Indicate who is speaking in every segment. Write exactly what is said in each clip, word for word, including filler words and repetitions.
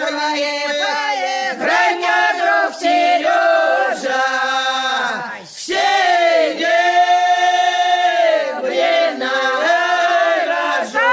Speaker 1: первое, граня, друг Сережа, серебряная рожа.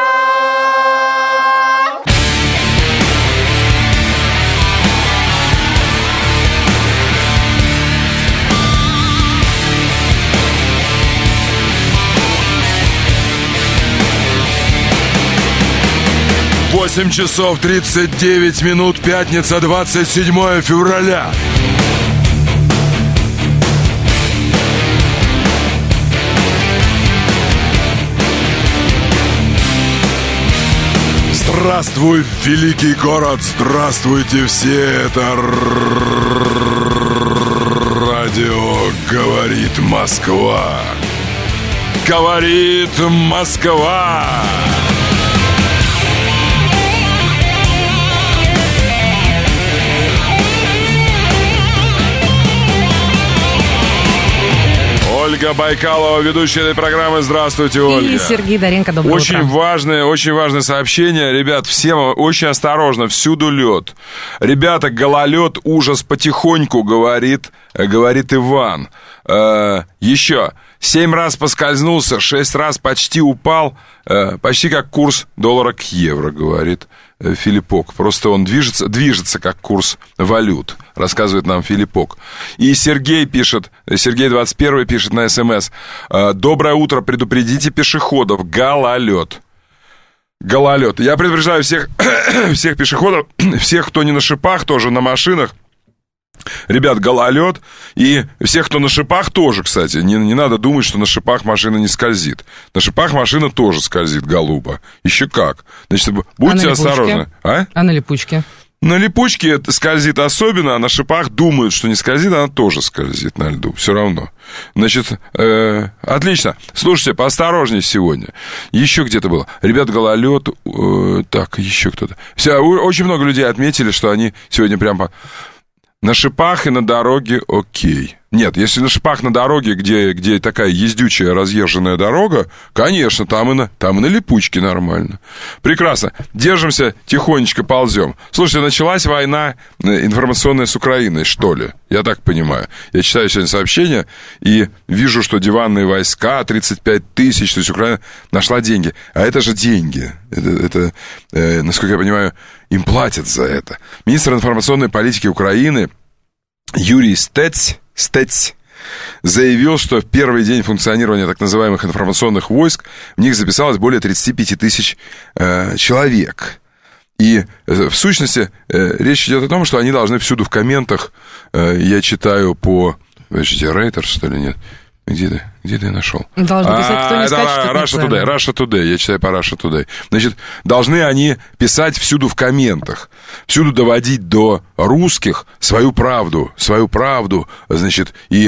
Speaker 2: восемь часов тридцать девять минут, пятница, двадцать седьмое февраля. Здравствуй, великий город, здравствуйте все, это радио «Говорит Москва». Говорит Москва. Ольга Байкалова, ведущая этой программы. Здравствуйте, Ольга.
Speaker 3: И Сергей Доренко, доброе
Speaker 2: очень
Speaker 3: утро.
Speaker 2: важное, очень важное сообщение. Ребят, всем очень осторожно, всюду лед. Ребята, гололед, ужас потихоньку, говорит, говорит Иван. Э, еще. Семь раз поскользнулся, шесть раз почти упал. Э, почти как курс доллара к евро, говорит э, Филиппок. Просто он движется, движется как курс валют, рассказывает нам Филиппок. И Сергей пишет, Сергей двадцать первый пишет на СМС: доброе утро, предупредите пешеходов, гололед. Гололед. Я предупреждаю всех, всех пешеходов, всех, кто не на шипах, тоже на машинах. Ребят, гололед. И всех, кто на шипах, тоже, кстати. Не, не надо думать, что на шипах машина не скользит. На шипах машина тоже скользит, голуба. Еще как. Значит, будьте а осторожны. А?
Speaker 3: а на липучке?
Speaker 2: На липучке это скользит особенно, а на шипах думают, что не скользит, она тоже скользит на льду. Все равно. Значит, э, отлично. Слушайте, поосторожнее сегодня. Еще где-то было. Ребят, гололед. Э, так, еще кто-то. Все, очень много людей отметили, что они сегодня прям по... На шипах и на дороге окей. Нет, если на шипах на дороге, где, где такая ездючая, разъезженная дорога, конечно, там и, на, там и на липучке нормально. Прекрасно. Держимся, тихонечко ползем. Слушайте, началась война информационная с Украиной, что ли? Я так понимаю. Я читаю сегодня сообщения и вижу, что диванные войска, тридцать пять тысяч, то есть Украина нашла деньги. А это же деньги. Это, это э, насколько я понимаю, им платят за это. Министр информационной политики Украины Юрий Стец, Стец заявил, что в первый день функционирования так называемых информационных войск в них записалось более тридцать пять тысяч э, человек. И э, в сущности э, речь идет о том, что они должны всюду в комментах, э, я читаю по... Подождите, Рейтер, что ли, нет? Где ты? Где ты нашел?
Speaker 3: Должны писать, кто не
Speaker 2: а,
Speaker 3: скажет,
Speaker 2: это
Speaker 3: что
Speaker 2: Russia Today, Russia Today, я читаю по Russia Today. Значит, должны они писать всюду в комментах, всюду доводить до русских свою правду, свою правду, значит, и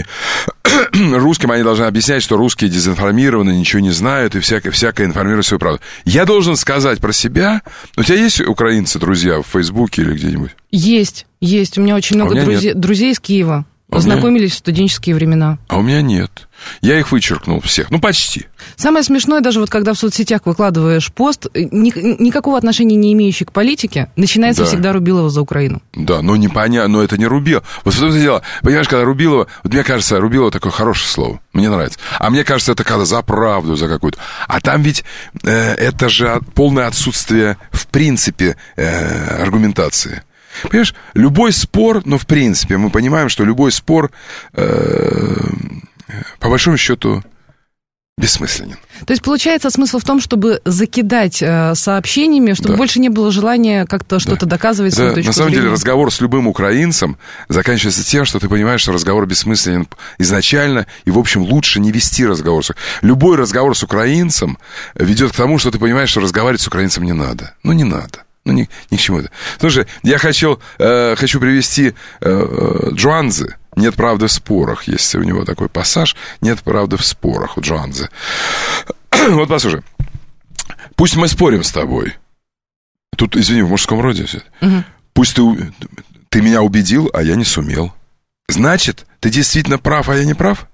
Speaker 2: русским они должны объяснять, что русские дезинформированы, ничего не знают, и всякое, всякое информируют свою правду. Я должен сказать про себя. У тебя есть украинцы, друзья, в Фейсбуке или где-нибудь?
Speaker 3: Есть, есть. У меня очень много
Speaker 2: а меня
Speaker 3: друзей, друзей из Киева.
Speaker 2: А
Speaker 3: Познакомились меня... в студенческие времена.
Speaker 2: А у меня нет. Я их вычеркнул всех. Ну, почти.
Speaker 3: Самое смешное, даже вот когда в соцсетях выкладываешь пост, ни, никакого отношения не имеющий к политике, начинается да. всегда Рубилова за Украину. Да, но непонятно, но это не Рубилова. Вот в том-то дело, понимаешь, когда Рубилова, вот мне кажется, Рубилова такое хорошее слово, мне нравится. А мне кажется, это когда за правду, за какую-то. А там ведь э, это же полное отсутствие, в принципе, э, аргументации. Понимаешь, любой спор, ну, в принципе, мы понимаем, что любой спор, э, по большому счету, бессмысленен. То есть, получается, смысл в том, чтобы закидать э, сообщениями, чтобы да. больше не было желания как-то что-то да. доказывать.
Speaker 2: Это,
Speaker 3: свою точку
Speaker 2: на самом
Speaker 3: зрения.
Speaker 2: деле, разговор с любым украинцем заканчивается тем, что ты понимаешь, что разговор бессмысленен изначально, и, в общем, лучше не вести разговор. Любой разговор с украинцем ведет к тому, что ты понимаешь, что разговаривать с украинцем не надо. Ну, не надо. Ну, ни, ни к чему это. Слушай, я хочу, э, хочу привести э, Джуанзе. «Нет правды в спорах». Есть у него такой пассаж. «Нет правды в спорах» у Джуанзе. Вот послушай. Пусть мы спорим с тобой. Тут, извини, в мужском роде. Угу. Пусть ты, ты меня убедил, а я не сумел. Значит, ты действительно прав, а я не прав?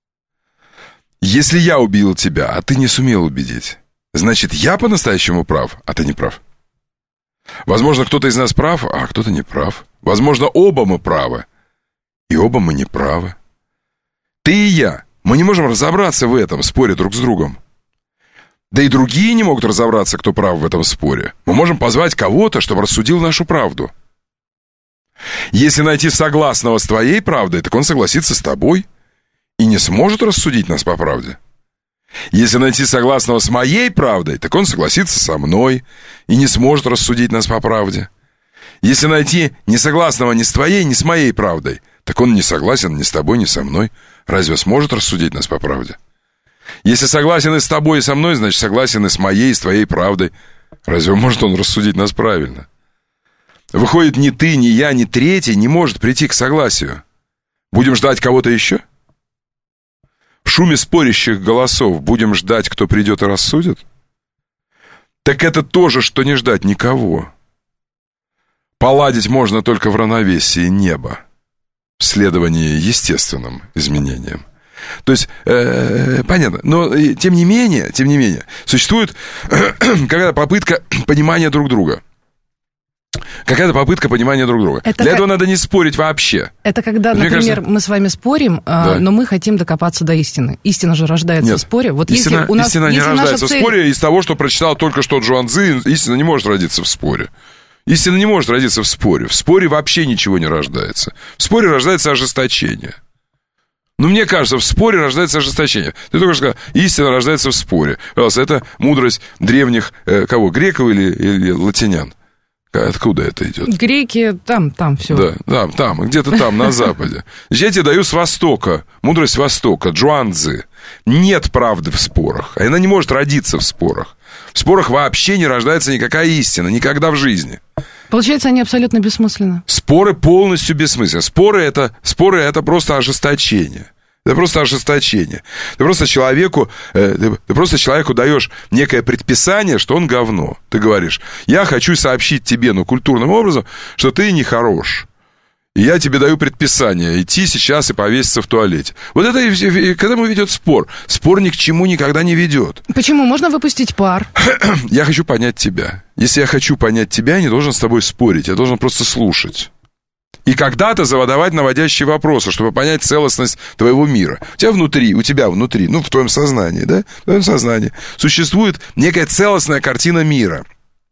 Speaker 2: Если я убедил тебя, а ты не сумел убедить, значит, я по-настоящему прав, а ты не прав. Возможно, кто-то из нас прав, а кто-то не прав. Возможно, оба мы правы, и оба мы не правы. Ты и я, мы не можем разобраться в этом, споря друг с другом. Да и другие не могут разобраться, кто прав в этом споре. Мы можем позвать кого-то, чтобы рассудил нашу правду. Если найти согласного с твоей правдой, так он согласится с тобой и не сможет рассудить нас по правде. Если найти согласного с моей правдой, так он согласится со мной и не сможет рассудить нас по правде. Если найти несогласного ни с твоей, ни с моей правдой, так он не согласен ни с тобой, ни со мной. Разве сможет рассудить нас по правде? Если согласен и с тобой, и со мной, значит, согласен и с моей, и с твоей правдой. Разве может он рассудить нас правильно? Выходит, ни ты, ни я, ни третий не может прийти к согласию. Будем ждать кого-то еще? В шуме спорящих голосов будем ждать, кто придет и рассудит? Так это тоже, что не ждать никого. Поладить можно только в равновесии неба, в следовании естественным изменениям. То есть, э, понятно, но э, тем не менее, тем не менее, существует э, какая-то попытка понимания друг друга. Какая-то попытка понимания друг друга. Это Для как... этого надо не спорить вообще.
Speaker 3: Это когда, Мне например, кажется... мы с вами спорим, да. но мы хотим докопаться до истины. Истина же рождается
Speaker 2: Нет.
Speaker 3: в споре. Вот
Speaker 2: истина
Speaker 3: если у нас,
Speaker 2: истина не
Speaker 3: если
Speaker 2: рождается
Speaker 3: цель...
Speaker 2: в споре из того, что прочитал только что Джуан Цзи. Истина не может родиться в споре. Истина не может родиться в споре. В споре вообще ничего не рождается. В споре рождается ожесточение. Но мне кажется, в споре рождается ожесточение. Ты только что сказал, истина рождается в споре. Пожалуйста, это мудрость древних, э, кого, греков или, или латинян? Откуда это идет?
Speaker 3: Греки, там, там все.
Speaker 2: Да, там, там, где-то там, на Западе. Значит, я тебе даю с Востока, мудрость Востока, Джуан Цзи. Нет правды в спорах. Она не может родиться в спорах. В спорах вообще не рождается никакая истина, никогда в жизни.
Speaker 3: Получается, они абсолютно бессмысленны.
Speaker 2: Споры полностью бессмысленны. Споры это, споры это просто ожесточение. Это просто ожесточение. Ты просто человеку, э, ты, ты просто человеку даешь некое предписание, что он говно. Ты говоришь, я хочу сообщить тебе, ну, культурным образом, что ты нехорош. И я тебе даю предписание идти сейчас и повеситься в туалете. Вот это и, и к этому ведет спор. Спор ни к чему никогда не ведет.
Speaker 3: Почему? Можно выпустить пар.
Speaker 2: Я хочу понять тебя. Если я хочу понять тебя, я не должен с тобой спорить. Я должен просто слушать. И когда-то задавать наводящие вопросы, чтобы понять целостность твоего мира. У тебя внутри, у тебя внутри, ну, в твоем сознании, да, в твоем сознании существует некая целостная картина мира.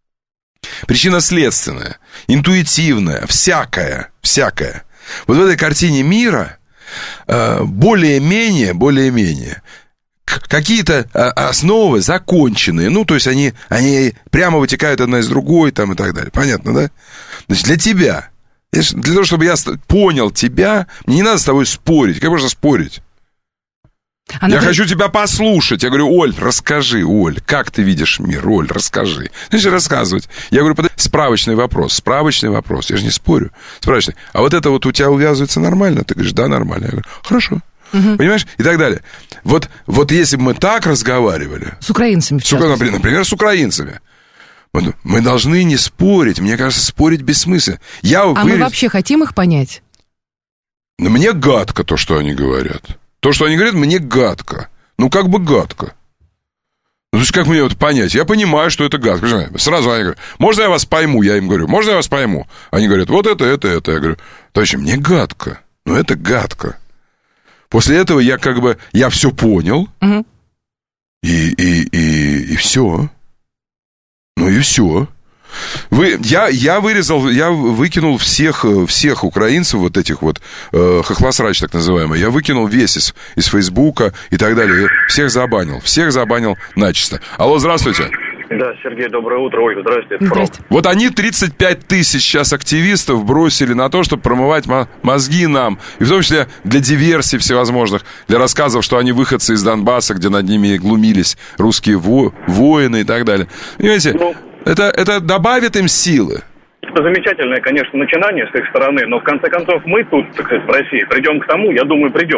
Speaker 2: Причинно-следственная, интуитивная, всякая, всякая. Вот в этой картине мира э, более-менее, более-менее какие-то основы законченные, ну, то есть они, они прямо вытекают одна из другой, там, и так далее. Понятно, да? Значит, для тебя... Для того, чтобы я понял тебя, мне не надо с тобой спорить. Как можно спорить? Она я говорит... хочу тебя послушать. Я говорю, Оль, расскажи, Оль, как ты видишь мир? Оль, расскажи. Значит, рассказывать. Я говорю, подожди, справочный вопрос, справочный вопрос. Я же не спорю. Справочный. А вот это вот у тебя увязывается нормально? Ты говоришь, да, нормально. Я говорю, хорошо. Угу. Понимаешь? И так далее. Вот, вот если бы мы так разговаривали...
Speaker 3: С украинцами, в частности.
Speaker 2: Например, например, с украинцами. Мы должны не спорить. Мне кажется, спорить бессмысленно. Я
Speaker 3: а
Speaker 2: вырез...
Speaker 3: мы вообще хотим их понять?
Speaker 2: Но мне гадко то, что они говорят. То, что они говорят, мне гадко. Ну, как бы гадко. Ну, то есть, как мне вот понять? Я понимаю, что это гадко. Сразу они говорят, можно я вас пойму? Я им говорю, можно я вас пойму? Они говорят, вот это, это, это. Я говорю, товарищи, мне гадко. Ну, это гадко. После этого я как бы, я все понял. Угу. И, и, и, и все. Ну и все. Вы, я, я вырезал, я выкинул всех, всех украинцев, вот этих вот э, хохлосрач так называемый, я выкинул весь из, из Фейсбука и так далее. Всех забанил, всех забанил начисто. Алло, здравствуйте.
Speaker 4: Да, Сергей, доброе утро. Ольга, здравствуйте.
Speaker 3: Здрасте.
Speaker 2: Вот они тридцать пять тысяч сейчас активистов бросили на то, чтобы промывать мозги нам. И в том числе для диверсий всевозможных, для рассказов, что они выходцы из Донбасса, где над ними глумились русские во- воины и так далее. Понимаете, ну, это, это добавит им силы.
Speaker 4: Это замечательное, конечно, начинание с их стороны, но в конце концов мы тут, так сказать, в России, придем к тому, я думаю, придем,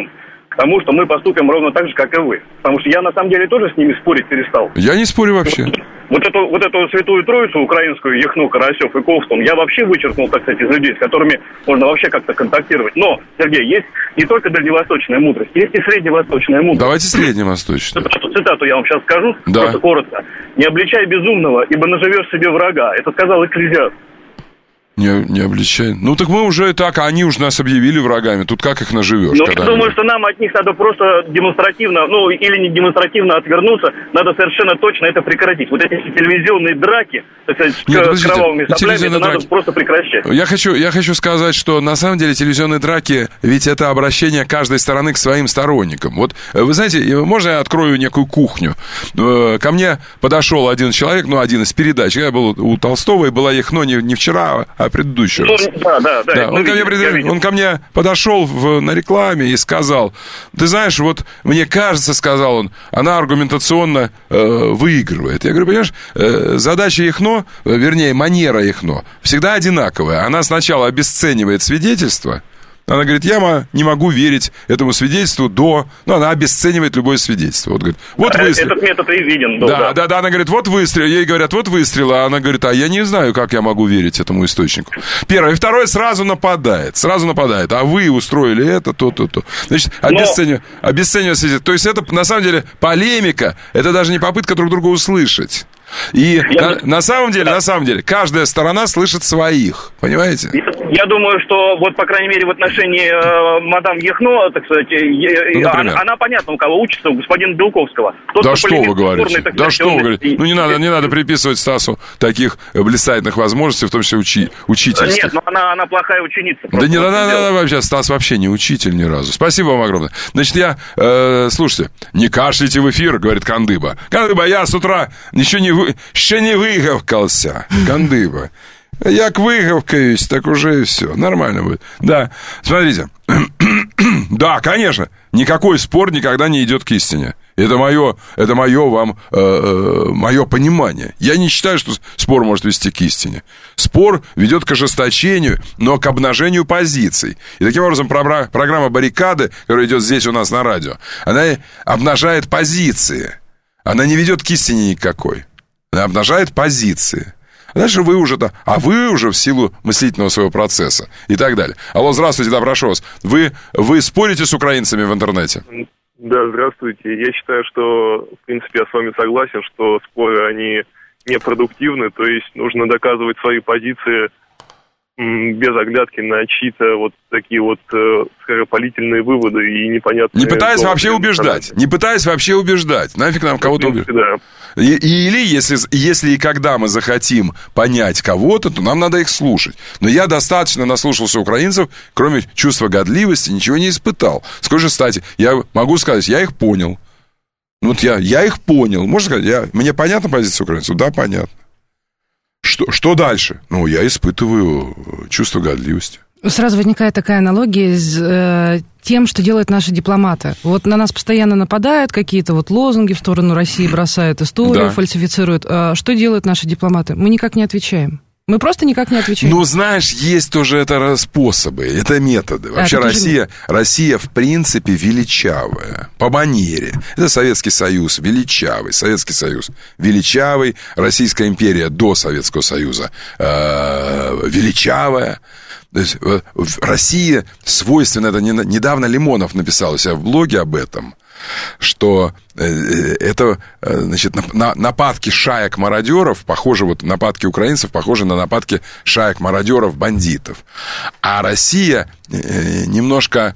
Speaker 4: к тому, что мы поступим ровно так же, как и вы. Потому что я, на самом деле, тоже с ними спорить перестал.
Speaker 2: Я не спорю вообще.
Speaker 4: Вот эту, вот эту святую троицу украинскую, Яхну, Карасев и Ковтун, я вообще вычеркнул, так сказать, из людей, с которыми можно вообще как-то контактировать. Но, Сергей, есть не только дальневосточная мудрость, есть и средневосточная мудрость.
Speaker 2: Давайте средневосточную.
Speaker 4: Цитату, цитату я вам сейчас скажу,
Speaker 2: да.
Speaker 4: Просто коротко. «Не обличай безумного, ибо наживешь себе врага». Это сказал Экклезиаст.
Speaker 2: Не, не обличай. Ну, так мы уже и так, а они уже нас объявили врагами. Тут как их наживешь?
Speaker 4: Ну, я думаю, они... что нам от них надо просто демонстративно, ну, или не демонстративно отвернуться. Надо совершенно точно это прекратить. Вот эти телевизионные драки, так сказать, Нет, с кровавыми соплями, это драки. Надо просто прекращать.
Speaker 2: Я хочу, я хочу сказать, что на самом деле телевизионные драки, ведь это обращение каждой стороны к своим сторонникам. Вот, вы знаете, можно я открою некую кухню? Ко мне подошел один человек, ну, один из передач. Я был у Толстого, и была Яхно не, не вчера, а предыдущий
Speaker 4: ну,
Speaker 2: раз.
Speaker 4: Да, да, да.
Speaker 2: да он, ко мне, он ко мне подошел в, на рекламе и сказал, ты знаешь, вот мне кажется, сказал он, она аргументационно э, выигрывает. Я говорю, понимаешь, э, задача Яхно, э, вернее, манера Яхно, всегда одинаковая. Она сначала обесценивает свидетельство. Она говорит, я не могу верить этому свидетельству до... Ну, она обесценивает любое свидетельство. Вот, говорит, вот выстрел.
Speaker 4: Этот метод извиден.
Speaker 2: Да, да, да, да, она говорит, вот выстрел. Ей говорят, вот выстрел. А она говорит, а я не знаю, как я могу верить этому источнику. Первое. И второе, сразу нападает. Сразу нападает. А вы устроили это, то, то, то. Значит, обесценивает, Но... обесценивает свидетельство. То есть это, на самом деле, полемика. Это даже не попытка друг друга услышать. И
Speaker 4: я...
Speaker 2: на, на самом деле, на самом деле, каждая сторона слышит своих, понимаете?
Speaker 4: Я, я думаю, что вот, по крайней мере, в отношении э, мадам Яхно, так сказать, э, ну, она, она понятна, у кого учится, у господина Белковского. Тот,
Speaker 2: да что вы говорите?
Speaker 4: Спорный, так
Speaker 2: да
Speaker 4: сказать,
Speaker 2: что вы говорите?
Speaker 4: И...
Speaker 2: Ну, не надо, не надо приписывать Стасу таких блистательных возможностей, в том числе учи, учительских.
Speaker 4: Нет, но она, она плохая ученица.
Speaker 2: Да не надо, надо вообще, Стас вообще не учитель ни разу. Спасибо вам огромное. Значит, я, э, слушайте, не кашляйте в эфир, говорит Кандыба. Кандыба, я с утра еще не, вы, еще не выгавкался, Кандыба. Як выгавкаюсь, так уже и все. Нормально будет. Да, смотрите. Да, конечно, никакой спор никогда не идет к истине. Это мое, это мое вам, э, э, мое понимание. Я не считаю, что спор может вести к истине. Спор ведет к ожесточению, но к обнажению позиций. И таким образом про- программа «Баррикады», которая идет здесь у нас на радио, она обнажает позиции. Она не ведет к истине никакой. Она обнажает позиции. А дальше вы уже-то... А вы уже в силу мыслительного своего процесса и так далее. Алло, здравствуйте, да, прошу вас. Вы, вы спорите с украинцами в интернете?
Speaker 5: Да, здравствуйте. Я считаю, что, в принципе, я с вами согласен, что споры, они непродуктивны. То есть нужно доказывать свои позиции без оглядки на чьи-то вот такие вот скоропалительные выводы и непонятные...
Speaker 2: Не пытаясь вообще убеждать. Не пытаясь вообще убеждать. Нафиг нам кого-то убеждать. Да. И, или если, если и когда мы захотим понять кого-то, то нам надо их слушать. Но я достаточно наслушался украинцев, кроме чувства годливости, ничего не испытал. С какой же стати? Я могу сказать, я их понял. Вот я, я их понял. Можно сказать, я, мне понятна позиция украинцев? Да, понятно. Что, что дальше? Ну, я испытываю чувство годливости.
Speaker 3: Сразу возникает такая аналогия с э, тем, что делают наши дипломаты. Вот на нас постоянно нападают, какие-то вот лозунги в сторону России бросают, историю да. фальсифицируют. А что делают наши дипломаты? Мы никак не отвечаем. Мы просто никак не отвечаем.
Speaker 2: Ну, знаешь, есть тоже это способы, это методы. Вообще а, Россия, же... Россия, в принципе, величавая. По манере. Это Советский Союз, величавый. Советский Союз, величавый. Российская империя до Советского Союза э, величавая. То есть Россия свойственна, это недавно Лимонов написал у себя в блоге об этом, что это, значит, нападки шаек-мародеров, похожи, вот нападки украинцев похожи на нападки шаек-мародеров, бандитов. А Россия немножко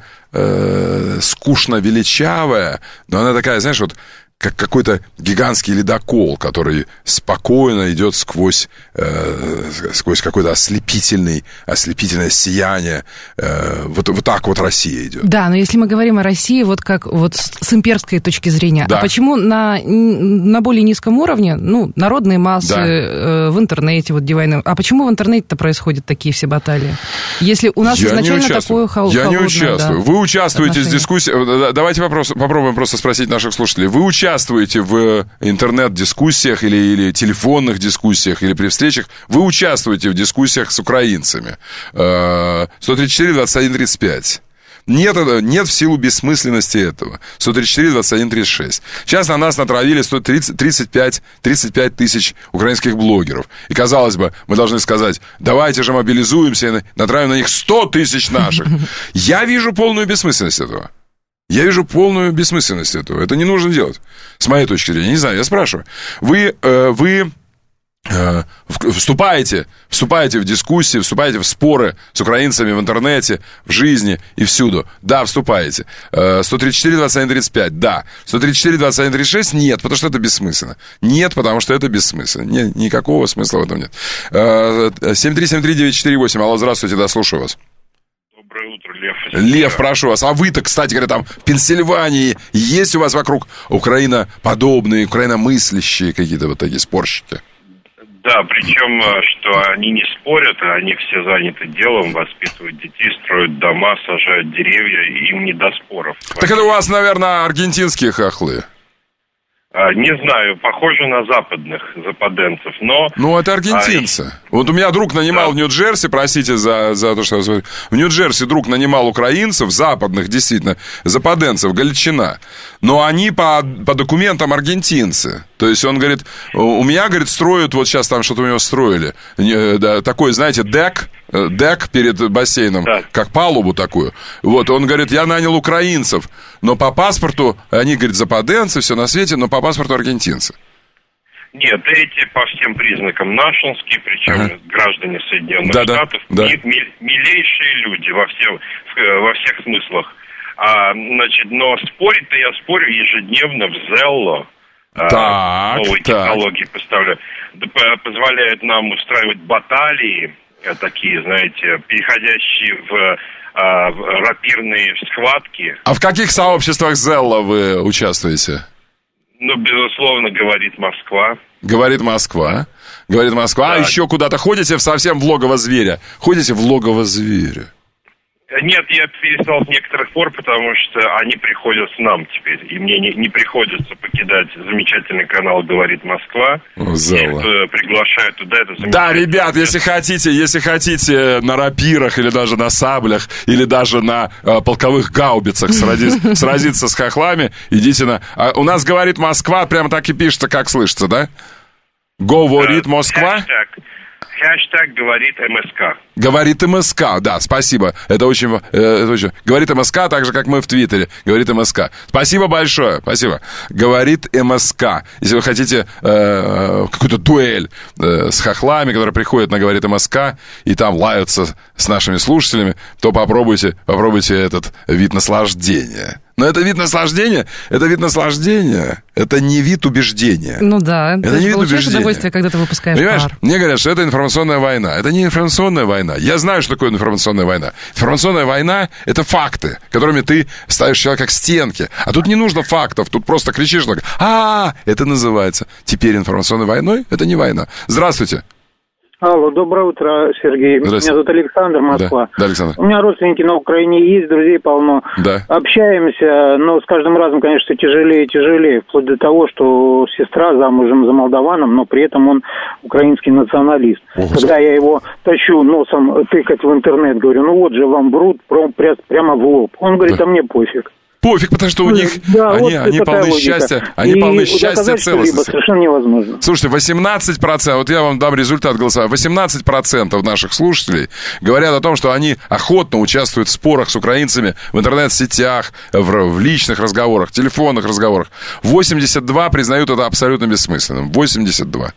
Speaker 2: э, скучно величавая, но она такая, знаешь, вот как какой-то гигантский ледокол, который спокойно идет сквозь, э, сквозь какое-то ослепительный, ослепительное сияние. Э, вот, вот так вот Россия идет.
Speaker 3: Да, но если мы говорим о России вот как вот с, с имперской точки зрения, да. а почему на, на более низком уровне, ну, народные массы да. э, в интернете, вот дивайны, а почему в интернете-то происходят такие все баталии? Если у нас
Speaker 2: Я
Speaker 3: изначально такое хол-
Speaker 2: Я
Speaker 3: холодное...
Speaker 2: не участвую.
Speaker 3: Да,
Speaker 2: Вы участвуете отношения. В дискуссии... Давайте вопрос, попробуем просто спросить наших слушателей. Вы участвуете участвуете в интернет-дискуссиях или, или телефонных дискуссиях, или при встречах, вы участвуете в дискуссиях с украинцами. сто тридцать четыре двадцать один тридцать пять. Нет, нет в силу бессмысленности этого. сто тридцать четыре двадцать один тридцать шесть. Сейчас на нас натравили сто тридцать пять тысяч украинских блогеров. И, казалось бы, мы должны сказать, давайте же мобилизуемся и натравим на них сто тысяч наших. Я вижу полную бессмысленность этого. Я вижу полную бессмысленность этого. Это не нужно делать, с моей точки зрения. Не знаю, я спрашиваю. Вы, э, вы э, вступаете, вступаете в дискуссии, вступаете в споры с украинцами в интернете, в жизни и всюду. Да, вступаете. Э, сто тридцать четыре двадцать один тридцать пять, да. сто тридцать четыре двадцать один тридцать шесть, нет, потому что это бессмысленно. Нет, потому что это бессмысленно. Не, никакого смысла в этом нет. Э, семь три семь три девять четыре восемь. Алло, здравствуйте, да, слушаю вас.
Speaker 6: Доброе утро, Лев.
Speaker 2: Лев, прошу вас. А вы-то, кстати говоря, там в Пенсильвании есть у вас вокруг украиноподобные, украиномыслящие какие-то вот такие спорщики?
Speaker 6: Да, причем, что они не спорят, а они все заняты делом, воспитывают детей, строят дома, сажают деревья, им не до споров.
Speaker 2: Так это у вас, наверное, аргентинские хохлы.
Speaker 6: Не знаю, похоже на западных западенцев, но...
Speaker 2: Ну, это аргентинцы. А... Вот у меня друг нанимал да. в Нью-Джерси, простите за, за то, что я говорю. В Нью-Джерси друг нанимал украинцев, западных, действительно, западенцев, галичина. Но они по, по документам аргентинцы. То есть он говорит, у меня, говорит, строят, вот сейчас там что-то у него строили. Такой, знаете, дек, дек перед бассейном, да. как палубу такую. Вот, он говорит, я нанял украинцев, но по паспорту, они, говорит, западенцы, все на свете, но по паспорту аргентинцы.
Speaker 6: Нет, эти по всем признакам нашинские, причем ага. граждане Соединенных
Speaker 2: да,
Speaker 6: Штатов,
Speaker 2: да, да.
Speaker 6: милейшие люди во, всем, во всех смыслах. А, значит, но спорить-то я спорю ежедневно в Zello.
Speaker 2: Так,
Speaker 6: новые
Speaker 2: так.
Speaker 6: технологии поставляют. Позволяет нам устраивать баталии, такие, знаете, переходящие в, а, в рапирные схватки.
Speaker 2: А в каких сообществах Zello вы участвуете?
Speaker 6: Ну, безусловно, говорит Москва.
Speaker 2: Говорит Москва. Говорит Москва. Да. А еще куда-то ходите в совсем в логово зверя? Ходите в логово зверя?
Speaker 6: Нет, я перестал с некоторых пор, потому что они приходят к нам теперь. И мне не, не приходится покидать замечательный канал «Говорит Москва».
Speaker 2: Зала.
Speaker 6: Их приглашают туда. Это
Speaker 2: да, ребят, если хотите, если хотите на рапирах или даже на саблях, или даже на э, полковых гаубицах сразиться, сразиться с хохлами, идите на... А у нас «Говорит Москва» прямо так и пишется, как слышится, да? «Говорит Москва».
Speaker 6: Хэштег. Хэштег «Говорит МСК».
Speaker 2: Говорит МСК, да, спасибо. Это очень, это очень... Говорит МСК, так же, как мы в Твиттере. Говорит МСК. Спасибо большое, спасибо. Говорит МСК. Если вы хотите э, какую-то дуэль э, с хохлами, которые приходят на Говорит МСК, и там лаются с нашими слушателями, то попробуйте, попробуйте этот вид наслаждения. Но это вид наслаждения, это вид наслаждения, это не вид убеждения.
Speaker 3: Ну да,
Speaker 2: это не вид убеждения.
Speaker 3: Удовольствие, когда ты выпускаешь
Speaker 2: Понимаешь,
Speaker 3: пар.
Speaker 2: Мне говорят, что это информационная война. Это не информационная война. Я знаю, что такое информационная война. Информационная война — это факты, которыми ты ставишь человека к стенке. А тут не нужно фактов, тут просто кричишь, а, это называется теперь информационной войной, это не война. Здравствуйте.
Speaker 7: Алло, доброе утро, Сергей. Меня зовут Александр, Москва.
Speaker 2: Да, да, Александр.
Speaker 7: У меня родственники на Украине есть, друзей полно.
Speaker 2: Да.
Speaker 7: Общаемся, но с каждым разом, конечно, тяжелее и тяжелее, вплоть до того, что сестра замужем за молдаваном, но при этом он украинский националист. О, Когда я его тащу носом тыкать в интернет, говорю, ну вот же вам врут прямо в лоб. Он говорит, да. а мне пофиг.
Speaker 2: Пофиг, потому что у них,
Speaker 7: да,
Speaker 2: они,
Speaker 7: вот
Speaker 2: они полны
Speaker 7: логика.
Speaker 2: счастья, они и полны счастья и целостности.
Speaker 7: Совершенно невозможно.
Speaker 2: Слушайте, восемнадцать процентов, вот я вам дам результат голосования, восемнадцать процентов наших слушателей говорят о том, что они охотно участвуют в спорах с украинцами в интернет-сетях, в, в личных разговорах, телефонных разговорах. восемьдесят два признают это абсолютно бессмысленным. восемьдесят два.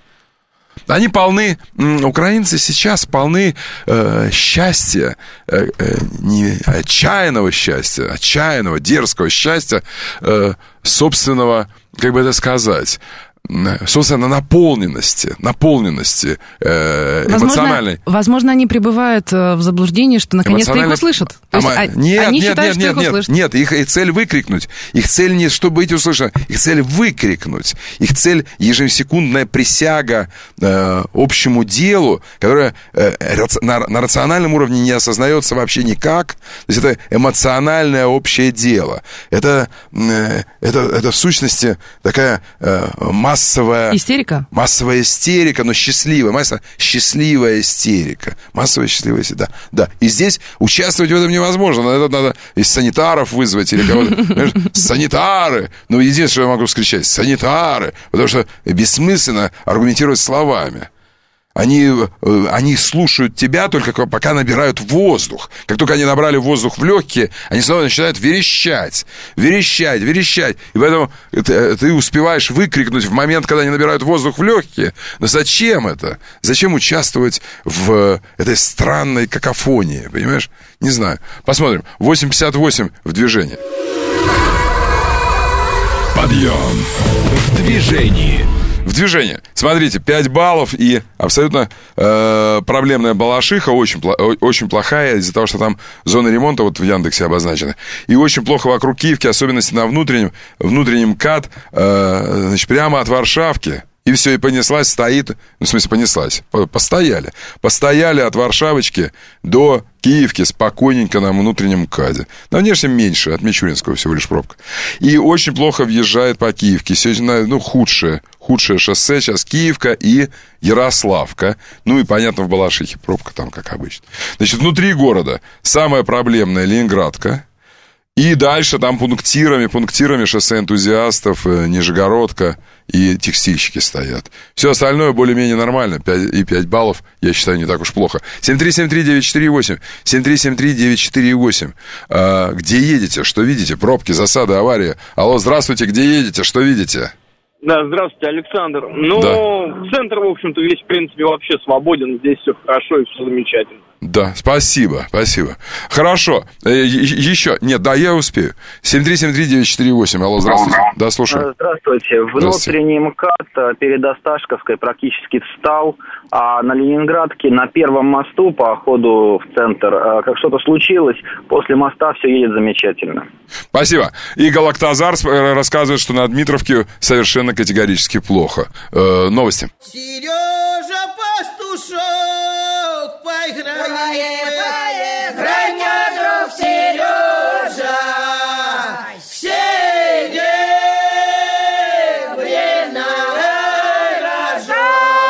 Speaker 2: Они полны, украинцы сейчас полны э, счастья, э, э, не, отчаянного счастья, отчаянного, дерзкого счастья, э, собственного, как бы это сказать, собственно, наполненности, наполненности э, эмоциональной.
Speaker 3: Возможно, возможно, они пребывают в заблуждении, что наконец-то их услышат. То есть,
Speaker 2: а,
Speaker 3: а,
Speaker 2: нет,
Speaker 3: они
Speaker 2: нет,
Speaker 3: считают,
Speaker 2: нет,
Speaker 3: что
Speaker 2: нет,
Speaker 3: их услышат.
Speaker 2: Нет, их, их цель выкрикнуть. Их цель не чтобы быть услышанным, их цель выкрикнуть. Их цель ежесекундная присяга э, общему делу, которая э, на, на рациональном уровне не осознается вообще никак. То есть это эмоциональное общее дело. Это, э, это, это в сущности такая э, масса массовая...
Speaker 3: Истерика?
Speaker 2: Массовая истерика, но счастливая. Массовая счастливая истерика. Массовая счастливая истерика, да. Да. И здесь участвовать в этом невозможно. Надо, надо из санитаров вызвать или кого-то. Санитары! Ну, единственное, что я могу скричать. Санитары! Потому что бессмысленно аргументировать словами. Они, они слушают тебя только пока набирают воздух. Как только они набрали воздух в легкие, они снова начинают верещать. Верещать, верещать. И поэтому ты, ты успеваешь выкрикнуть в момент, когда они набирают воздух в легкие. Но зачем это? Зачем участвовать в этой странной какофонии? Понимаешь? Не знаю. Посмотрим. восемь пятьдесят восемь в движении.
Speaker 8: Подъем в движении.
Speaker 2: В движении. Смотрите, пять баллов и абсолютно э, проблемная Балашиха, очень, очень плохая из-за того, что там зоны ремонта вот в Яндексе обозначены. И очень плохо вокруг Киевки, особенности на внутреннем, внутреннем КАТ, э, значит, прямо от Варшавки. И все, и понеслась, стоит, ну, в смысле, понеслась, постояли. Постояли от Варшавочки до Киевки спокойненько на внутреннем КАДе. На внешнем меньше, от Мичуринского всего лишь пробка. И очень плохо въезжает по Киевке. Сегодня, ну, худшее, худшее шоссе сейчас Киевка и Ярославка. Ну, и, понятно, в Балашихе пробка там, как обычно. Значит, внутри города самая проблемная Ленинградка. И дальше там пунктирами, пунктирами шоссе энтузиастов, Нижегородка и текстильщики стоят. Все остальное более-менее нормально. пять, и пять баллов, я считаю, не так уж плохо. семь три семь три девять четыре восемь. семь три семь три девять четыре восемь. А, где едете? Что видите? Пробки, засады, аварии. Алло, здравствуйте, где едете? Что видите?
Speaker 9: Да, здравствуйте, Александр. Ну, да. Центр, в общем-то, весь, в принципе, вообще свободен. Здесь все хорошо и все замечательно.
Speaker 2: Да, спасибо, спасибо. Хорошо, э, еще, нет, да, я успею. семь три семь три девять четыре восемь, алло, здравствуйте. Да, слушаю.
Speaker 10: Здравствуйте. Внутренний МКАД перед Осташковской практически встал, а на Ленинградке на первом мосту по ходу в центр, как что-то случилось, после моста все едет замечательно.
Speaker 2: Спасибо. И Галактазар рассказывает, что на Дмитровке совершенно категорически плохо. Э, новости.
Speaker 1: Сережа Пастушок, поиграй. Играй, мой друг Сережа, серебряная рожок.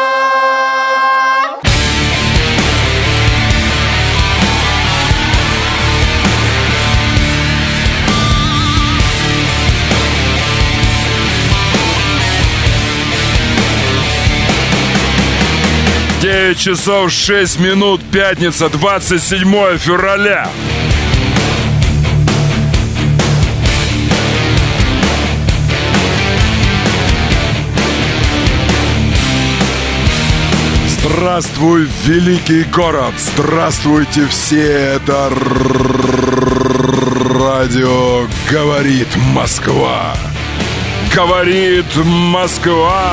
Speaker 2: девять часов шесть минут, пятница, двадцать седьмое февраля. Здравствуй, великий город! Здравствуйте все! Это радио «Говорит Москва». Говорит Москва.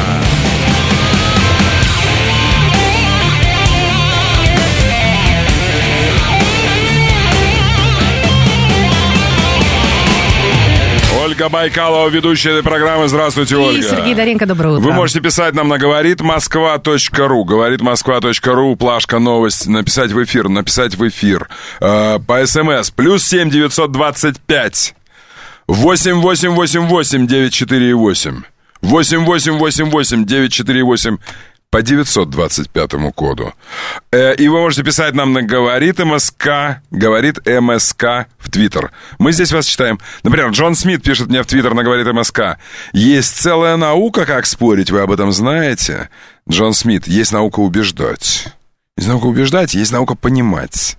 Speaker 2: Ольга Байкалова, ведущая этой программы. Здравствуйте, Ольга.
Speaker 3: И Сергей Доренко, доброе утро.
Speaker 2: Вы можете писать нам на говорит москва точка ру. говорит москва точка ру, плашка новость. Написать в эфир, написать в эфир. Э, по СМС. Плюс семь девятьсот двадцать пять. восемь восемь восемь восемь девять четыре восемь. восемь восемь восемь восемь девять четыре восемь. По девятьсот двадцать пятому коду. Э, и вы можете писать нам на «Говорит МСК», «Говорит МСК» в Твиттер. Мы здесь вас читаем. Например, Джон Смит пишет мне в Твиттер на «Говорит МСК». Есть целая наука, как спорить, вы об этом знаете? Джон Смит, есть наука убеждать. Есть наука убеждать, есть наука понимать.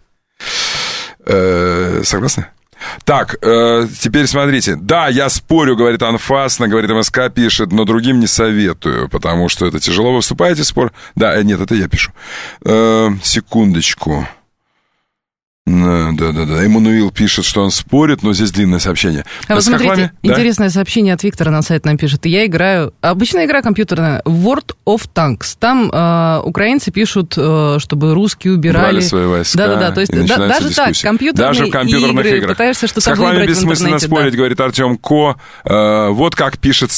Speaker 2: Э, согласны? Так, э, теперь смотрите. Да, я спорю, говорит Анфас, на «Говорит МСК» пишет, но другим не советую, потому что это тяжело. Вы вступаете в спор? Да, нет, это я пишу. Э, секундочку. Да-да-да, Эммануил пишет, что он спорит, но здесь длинное сообщение.
Speaker 3: А вот смотрите, интересное да? сообщение от Виктора на сайт нам пишет. Я играю, обычная игра компьютерная, World of Tanks. Там э, украинцы пишут, э, чтобы русские убирали...
Speaker 2: Убрали свои войска.
Speaker 3: Да-да-да, то есть да, даже дискуссии. Так, компьютерные,
Speaker 2: даже в компьютерных
Speaker 3: игры,
Speaker 2: играх.
Speaker 3: Пытаешься что-то
Speaker 2: выбрать в интернете. С
Speaker 3: бессмысленно спорить,
Speaker 2: да. Говорит Артем Ко. Э, вот как пишется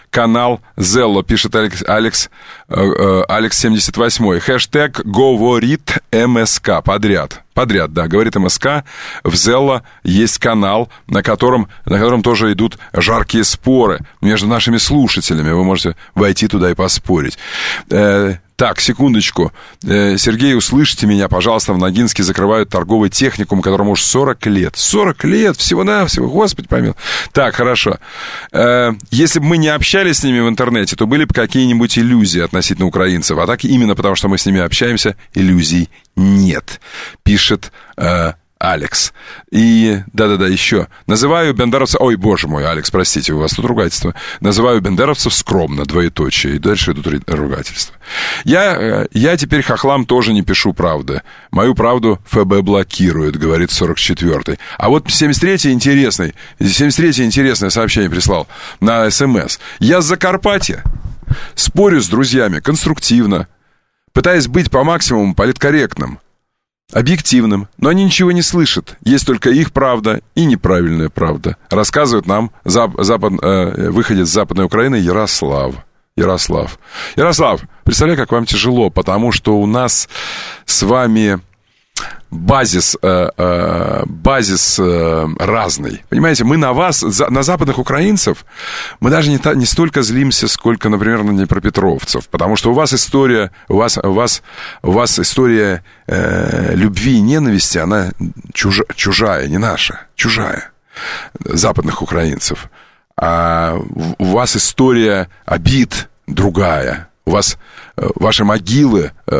Speaker 2: канал Зелло, пишет Алекс, Алекс, э, э, Алекс семьдесят восемь. Хэштег говорит МСК подряд. Подряд, да, говорит МСК. В Зелло есть канал, на котором, на котором тоже идут жаркие споры между нашими слушателями. Вы можете войти туда и поспорить. Э, Так, секундочку. Сергей, услышите меня, пожалуйста, в Ногинске закрывают торговый техникум, которому уж сорок лет. сорок лет, всего-навсего, Господи помилуй. Так, хорошо. Если бы мы не общались с ними в интернете, то были бы какие-нибудь иллюзии относительно украинцев. А так именно потому, что мы с ними общаемся, иллюзий нет, пишет Алекс. И, да-да-да, еще. Называю бендеровцев... Ой, боже мой, Алекс, простите, у вас тут ругательство. Называю бендеровцев скромно, двоеточие. И дальше идут ругательства. Я, я теперь хохлам тоже не пишу правды. Мою правду ФБ блокирует, говорит сорок четвёртый. А вот семьдесят третий интересный, семьдесят третий интересное сообщение прислал на СМС. Я с Закарпатья. Спорю с друзьями конструктивно, пытаясь быть по максимуму политкорректным, объективным, но они ничего не слышат. Есть только их правда и неправильная правда. Рассказывает нам зап- запад, э, выходец с Западной Украины Ярослав. Ярослав. Ярослав, представляю, как вам тяжело, потому что у нас с вами базис, э, э, базис э, разный. Понимаете, мы на вас, за, на западных украинцев, мы даже не, та, не столько злимся, сколько, например, на днепропетровцев. Потому что у вас история, у вас, у вас, у вас история э, любви и ненависти, она чужа, чужая, не наша, чужая, западных украинцев. А у вас история обид другая. У вас э, ваши могилы э,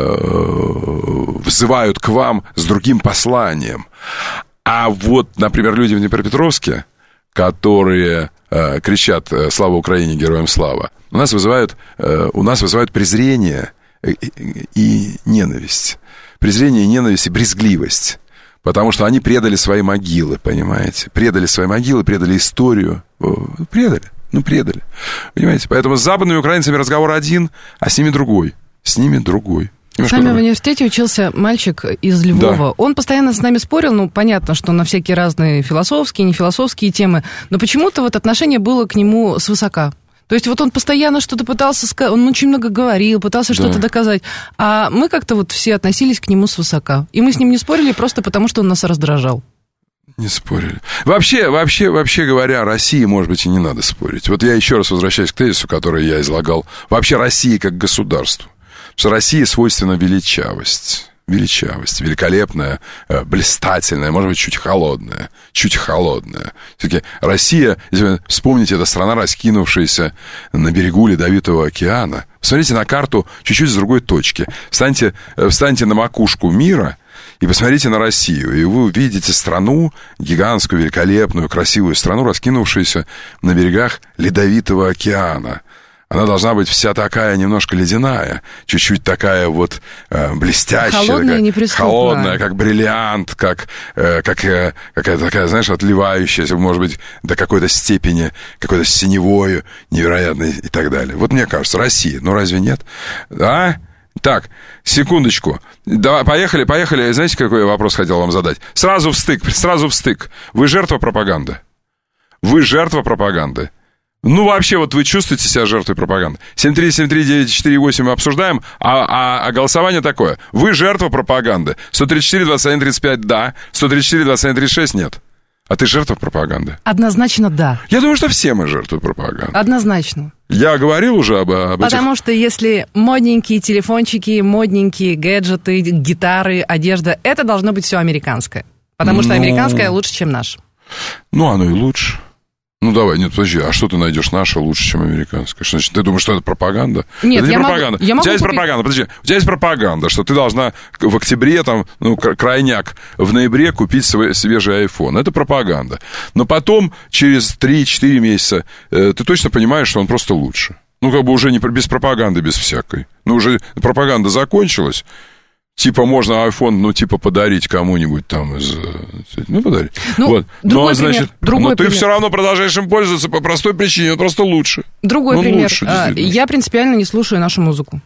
Speaker 2: взывают к вам с другим посланием. А вот, например, люди в Днепропетровске, которые э, кричат «Слава Украине, героям слава», у нас вызывают, э, у нас вызывают презрение и, и ненависть. Презрение, ненависть и брезгливость. Потому что они предали свои могилы, понимаете? Предали свои могилы, предали историю. Предали. Ну, предали. Понимаете? Поэтому с западными украинцами разговор один, а с ними другой. С ними другой.
Speaker 3: С нами в университете учился мальчик из Львова. Да. Он постоянно с нами спорил, ну, понятно, что на всякие разные философские, нефилософские темы, но почему-то вот отношение было к нему свысока. То есть вот он постоянно что-то пытался сказать, он очень много говорил, пытался да. что-то доказать, а мы как-то вот все относились к нему свысока. И мы с ним не спорили просто потому, что он нас раздражал.
Speaker 2: Не спорили. Вообще, вообще, вообще говоря, России, может быть, и не надо спорить. Вот я еще раз возвращаюсь к тезису, который я излагал. Вообще России как государству. Потому что России свойственна величавость. Величавость. Великолепная, блистательная, может быть, чуть холодная. Чуть холодная. Все-таки Россия, если вы вспомните, это страна, раскинувшаяся на берегу Ледовитого океана. Посмотрите на карту чуть-чуть с другой точки. Встаньте, встаньте на макушку мира и посмотрите на Россию, и вы увидите страну, гигантскую, великолепную, красивую страну, раскинувшуюся на берегах Ледовитого океана. Она должна быть вся такая немножко ледяная, чуть-чуть такая вот э, блестящая,
Speaker 3: холодная,
Speaker 2: такая,
Speaker 3: неприступная.
Speaker 2: холодная, как бриллиант, как, э, как э, какая-то такая, знаешь, отливающаяся, может быть, до какой-то степени, какой-то синевою невероятной и так далее. Вот мне кажется, Россия, ну разве нет? А? Так, секундочку. Давай, поехали, поехали. Знаете, какой я вопрос хотел вам задать? Сразу в стык, сразу в стык. Вы жертва пропаганды. Вы жертва пропаганды. Ну, вообще, вот вы чувствуете себя жертвой пропаганды. семь три семь три девять четыре восемь мы обсуждаем, а, а, а голосование такое. Вы жертва пропаганды. сто тридцать четыре двадцать один тридцать пять да, сто тридцать четыре двадцать один тридцать шесть нет. А ты жертва пропаганды?
Speaker 3: Однозначно да.
Speaker 2: Я думаю, что все мы жертвы пропаганды.
Speaker 3: Однозначно.
Speaker 2: Я говорил уже об, об этих...
Speaker 3: Потому что если модненькие телефончики, модненькие гаджеты, гитары, одежда, это должно быть все американское. Потому что ну... американское лучше, чем наше.
Speaker 2: Ну, оно и лучше. Ну, давай, нет, подожди, а что ты найдешь наше лучше, чем американское? Что значит, ты думаешь, что это пропаганда?
Speaker 3: Нет,
Speaker 2: это не
Speaker 3: я
Speaker 2: пропаганда.
Speaker 3: Могу, я
Speaker 2: у
Speaker 3: могу
Speaker 2: тебя есть
Speaker 3: купить...
Speaker 2: пропаганда, подожди, у тебя есть пропаганда, что ты должна в октябре, там, ну, крайняк, в ноябре купить свой свежий iPhone. Это пропаганда. Но потом, через три-четыре месяца, э, ты точно понимаешь, что он просто лучше. Ну, как бы уже не без пропаганды, без всякой. Ну, уже пропаганда закончилась. Типа можно iPhone, ну, типа подарить кому-нибудь там из... Ну, подарить. Ну, вот. Но, значит, но ты пример. Все равно продолжаешь им пользоваться по простой причине, он просто лучше.
Speaker 3: Другой
Speaker 2: он
Speaker 3: пример.
Speaker 2: Лучше,
Speaker 3: а, я принципиально не слушаю нашу музыку.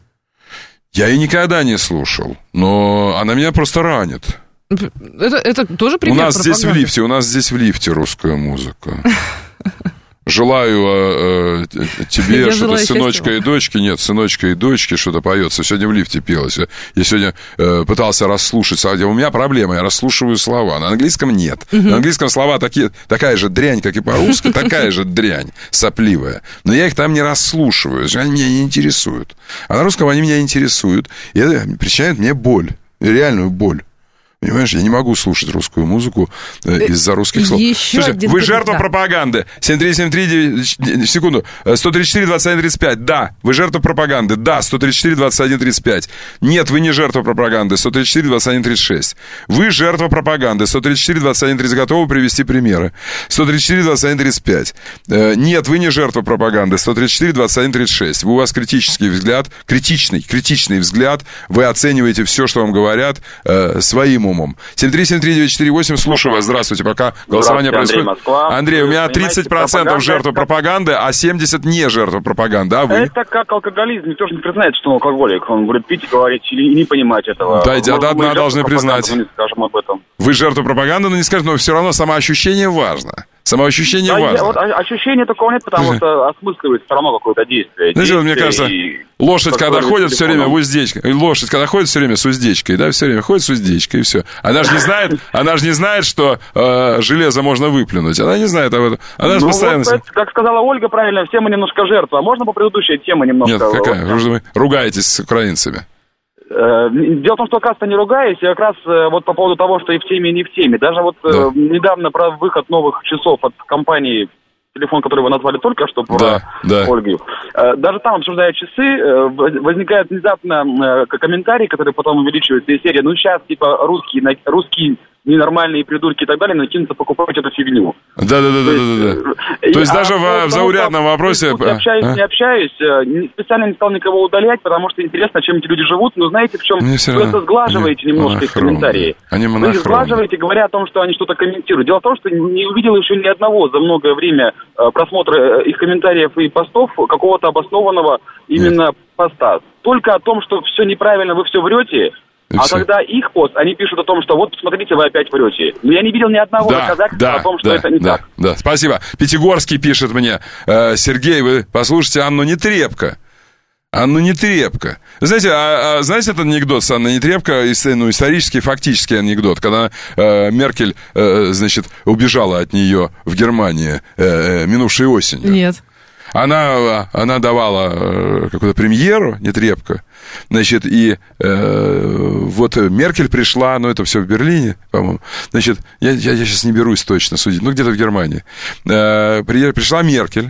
Speaker 2: Я ее никогда не слушал, но она меня просто ранит.
Speaker 3: Это, это тоже пример
Speaker 2: У нас
Speaker 3: пропаганды.
Speaker 2: здесь в лифте, у нас здесь в лифте русская музыка. Желаю э, тебе что-то сыночка и дочки. Нет, сыночка и дочки что-то поется. Сегодня в лифте пелось. Я сегодня э, пытался расслушать. У меня проблема, я расслушиваю слова. На английском нет. Uh-huh. На английском слова такие, такая же дрянь, как и по-русски, такая же дрянь сопливая. Но я их там не расслушиваю. Они меня не интересуют. А на русском они меня интересуют. И это причиняет мне боль. Реальную боль. Понимаешь, я не могу слушать русскую музыку э, из-за русских слов.
Speaker 3: Еще
Speaker 2: Слушайте, вы жертва да. пропаганды. семь три семь три девять... Секунду. сто тридцать четыре двадцать один тридцать пять. Да. Вы жертва пропаганды. Да. сто тридцать четыре двадцать один тридцать пять. Нет, вы не жертва пропаганды. сто тридцать четыре двадцать один тридцать шесть. Вы жертва пропаганды. сто тридцать четыре двадцать один тридцать. Готовы привести примеры. сто тридцать четыре двадцать один тридцать пять. Э, нет, вы не жертва пропаганды. сто тридцать четыре двадцать один тридцать шесть. У вас критический взгляд. Критичный. Критичный взгляд. Вы оцениваете все, что вам говорят, э, своим умом. семь три семь три девять четыре восемь, слушаю вас. Здравствуйте, пока голосование происходит.
Speaker 11: Андрей, Москва.
Speaker 2: Андрей, у меня тридцать процентов жертва пропаганды, а семьдесят процентов не жертва пропаганды. А вы?
Speaker 11: Это как алкоголизм. Никто же не признает, что он алкоголик. Он будет пить и говорить, или не понимать этого.
Speaker 2: Да, да, одна должны признать.
Speaker 11: Мы не скажем об этом.
Speaker 2: Вы жертва пропаганды, но не скажете, но все равно самоощущение важно. Самоощущение да, важно.
Speaker 11: Я, вот, ощущения такого нет, потому что осмысливает все равно какое-то действие.
Speaker 2: Знаете, вот, мне кажется, лошадь, когда ходит все время в уздечке, лошадь, когда ходит все время с уздечкой, да, все время ходит с уздечкой, и все. Она же не знает, она же не знает, что э, железо можно выплюнуть. Она не знает об этом. Она же
Speaker 11: ну,
Speaker 2: постоянно...
Speaker 11: Вот, как сказала Ольга правильно, все мы немножко жертва. А можно по предыдущей теме немножко?
Speaker 2: Нет, какая? Вы ругаетесь с украинцами.
Speaker 11: Дело в том, что как раз-то не ругаюсь, я как раз вот по поводу того, что и в теме, и не в теме. Даже вот да. недавно про выход новых часов от компании, телефон, который вы назвали только что, про
Speaker 2: да, да.
Speaker 11: Ольгу. Даже там, обсуждая часы, возникает внезапно комментарий, который потом увеличивается из серии, ну сейчас типа русские, русские ненормальные придурки и так далее накинутся покупать эту фигню.
Speaker 2: Да-да-да. То есть
Speaker 11: а,
Speaker 2: даже в, в заурядном вопросе...
Speaker 11: Общаюсь, а? не общаюсь, специально не стал никого удалять, потому что интересно, чем эти люди живут, но знаете, в чем вы это сглаживаете они немножко их комментарии.
Speaker 2: Они
Speaker 11: вы их сглаживаете, говоря о том, что они что-то комментируют. Дело в том, что не увидел еще ни одного за многое время просмотра их комментариев и постов какого-то обоснованного именно Нет. поста. Только о том, что все неправильно, вы все врете. И а все. Когда их пост, они пишут о том, что вот, посмотрите, вы опять врете. Но я не видел ни одного
Speaker 2: да,
Speaker 11: доказательства
Speaker 2: да,
Speaker 11: о том, что
Speaker 2: да,
Speaker 11: это не
Speaker 2: да,
Speaker 11: так.
Speaker 2: Да, спасибо. Пятигорский пишет мне, э, Сергей, вы послушайте Анну Нетребко. Анну Нетребко. Знаете, а, а, знаете этот анекдот с Анной Нетребко, ну, исторический, фактический анекдот, когда э, Меркель, э, значит, убежала от нее в Германии э, минувшей осенью?
Speaker 3: Нет.
Speaker 2: Она, она давала какую-то премьеру, Нетребко, значит, и э, вот Меркель пришла, ну, это все в Берлине, по-моему, значит, я, я, я сейчас не берусь точно судить, ну, где-то в Германии. Э, пришла Меркель,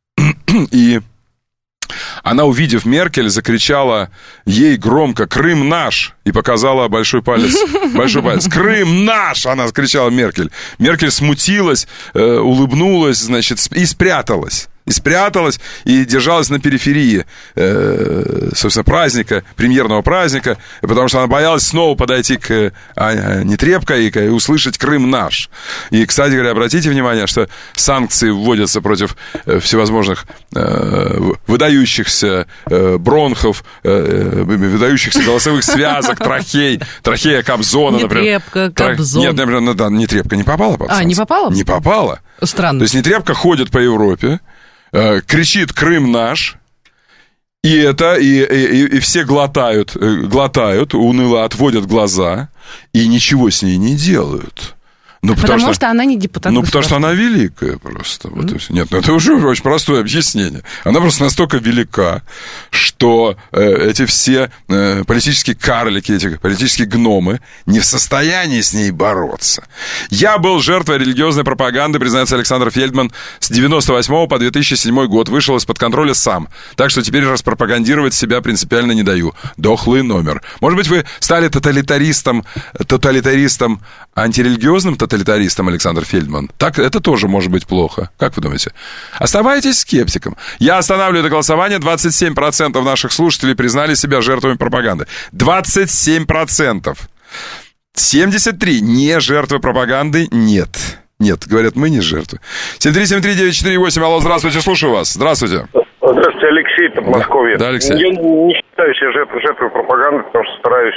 Speaker 2: и она, увидев Меркель, закричала ей громко «Крым наш!» и показала большой палец. Большой палец. «Крым наш!» она закричала Меркель. Меркель смутилась, э, улыбнулась, значит, и спряталась. И спряталась, и держалась на периферии, э, собственно, праздника, премьерного праздника, потому что она боялась снова подойти к а, Нетребко и, и услышать «Крым наш». И, кстати говоря, обратите внимание, что санкции вводятся против э, всевозможных э, выдающихся э, бронхов, э, выдающихся голосовых связок, трахей, трахея Кобзона, например.
Speaker 3: Нетребко, Кобзон.
Speaker 2: Нет, например, ну, да, Нетребко не попала под санкции.
Speaker 3: А, не попала?
Speaker 2: Не попала.
Speaker 3: Странно.
Speaker 2: То есть Нетребко ходит по Европе, кричит «Крым наш», и это, и, и, и все глотают, глотают, уныло отводят глаза, и ничего с ней не делают. Ну, потому
Speaker 3: потому что, что она не депутат.
Speaker 2: Ну, потому что она великая просто. Вот mm-hmm. Нет, ну это уже очень простое объяснение. Она просто настолько велика, что э, эти все э, политические карлики, эти политические гномы не в состоянии с ней бороться. Я был жертвой религиозной пропаганды, признается Александр Фельдман, с девяносто восьмого по две тысячи седьмой год. Вышел из-под контроля сам. Так что теперь распропагандировать себя принципиально не даю. Дохлый номер. Может быть, вы стали тоталитаристом, тоталитаристом антирелигиозным тоталитаристом, Александр Фельдман. Так это тоже может быть плохо. Как вы думаете? Оставайтесь скептиком. Я останавливаю это голосование. двадцать семь процентов наших слушателей признали себя жертвами пропаганды. двадцать семь процентов. семьдесят три процента не жертвы пропаганды. Нет. Нет, говорят, мы не жертвы. семь три семь три девять четыре восемь. Алло, здравствуйте, слушаю вас. Здравствуйте.
Speaker 12: Здравствуйте, Алексей, Подмосковье.
Speaker 2: Да, да, Алексей.
Speaker 12: Я не считаю себя жертвой, жертвой пропаганды, потому что стараюсь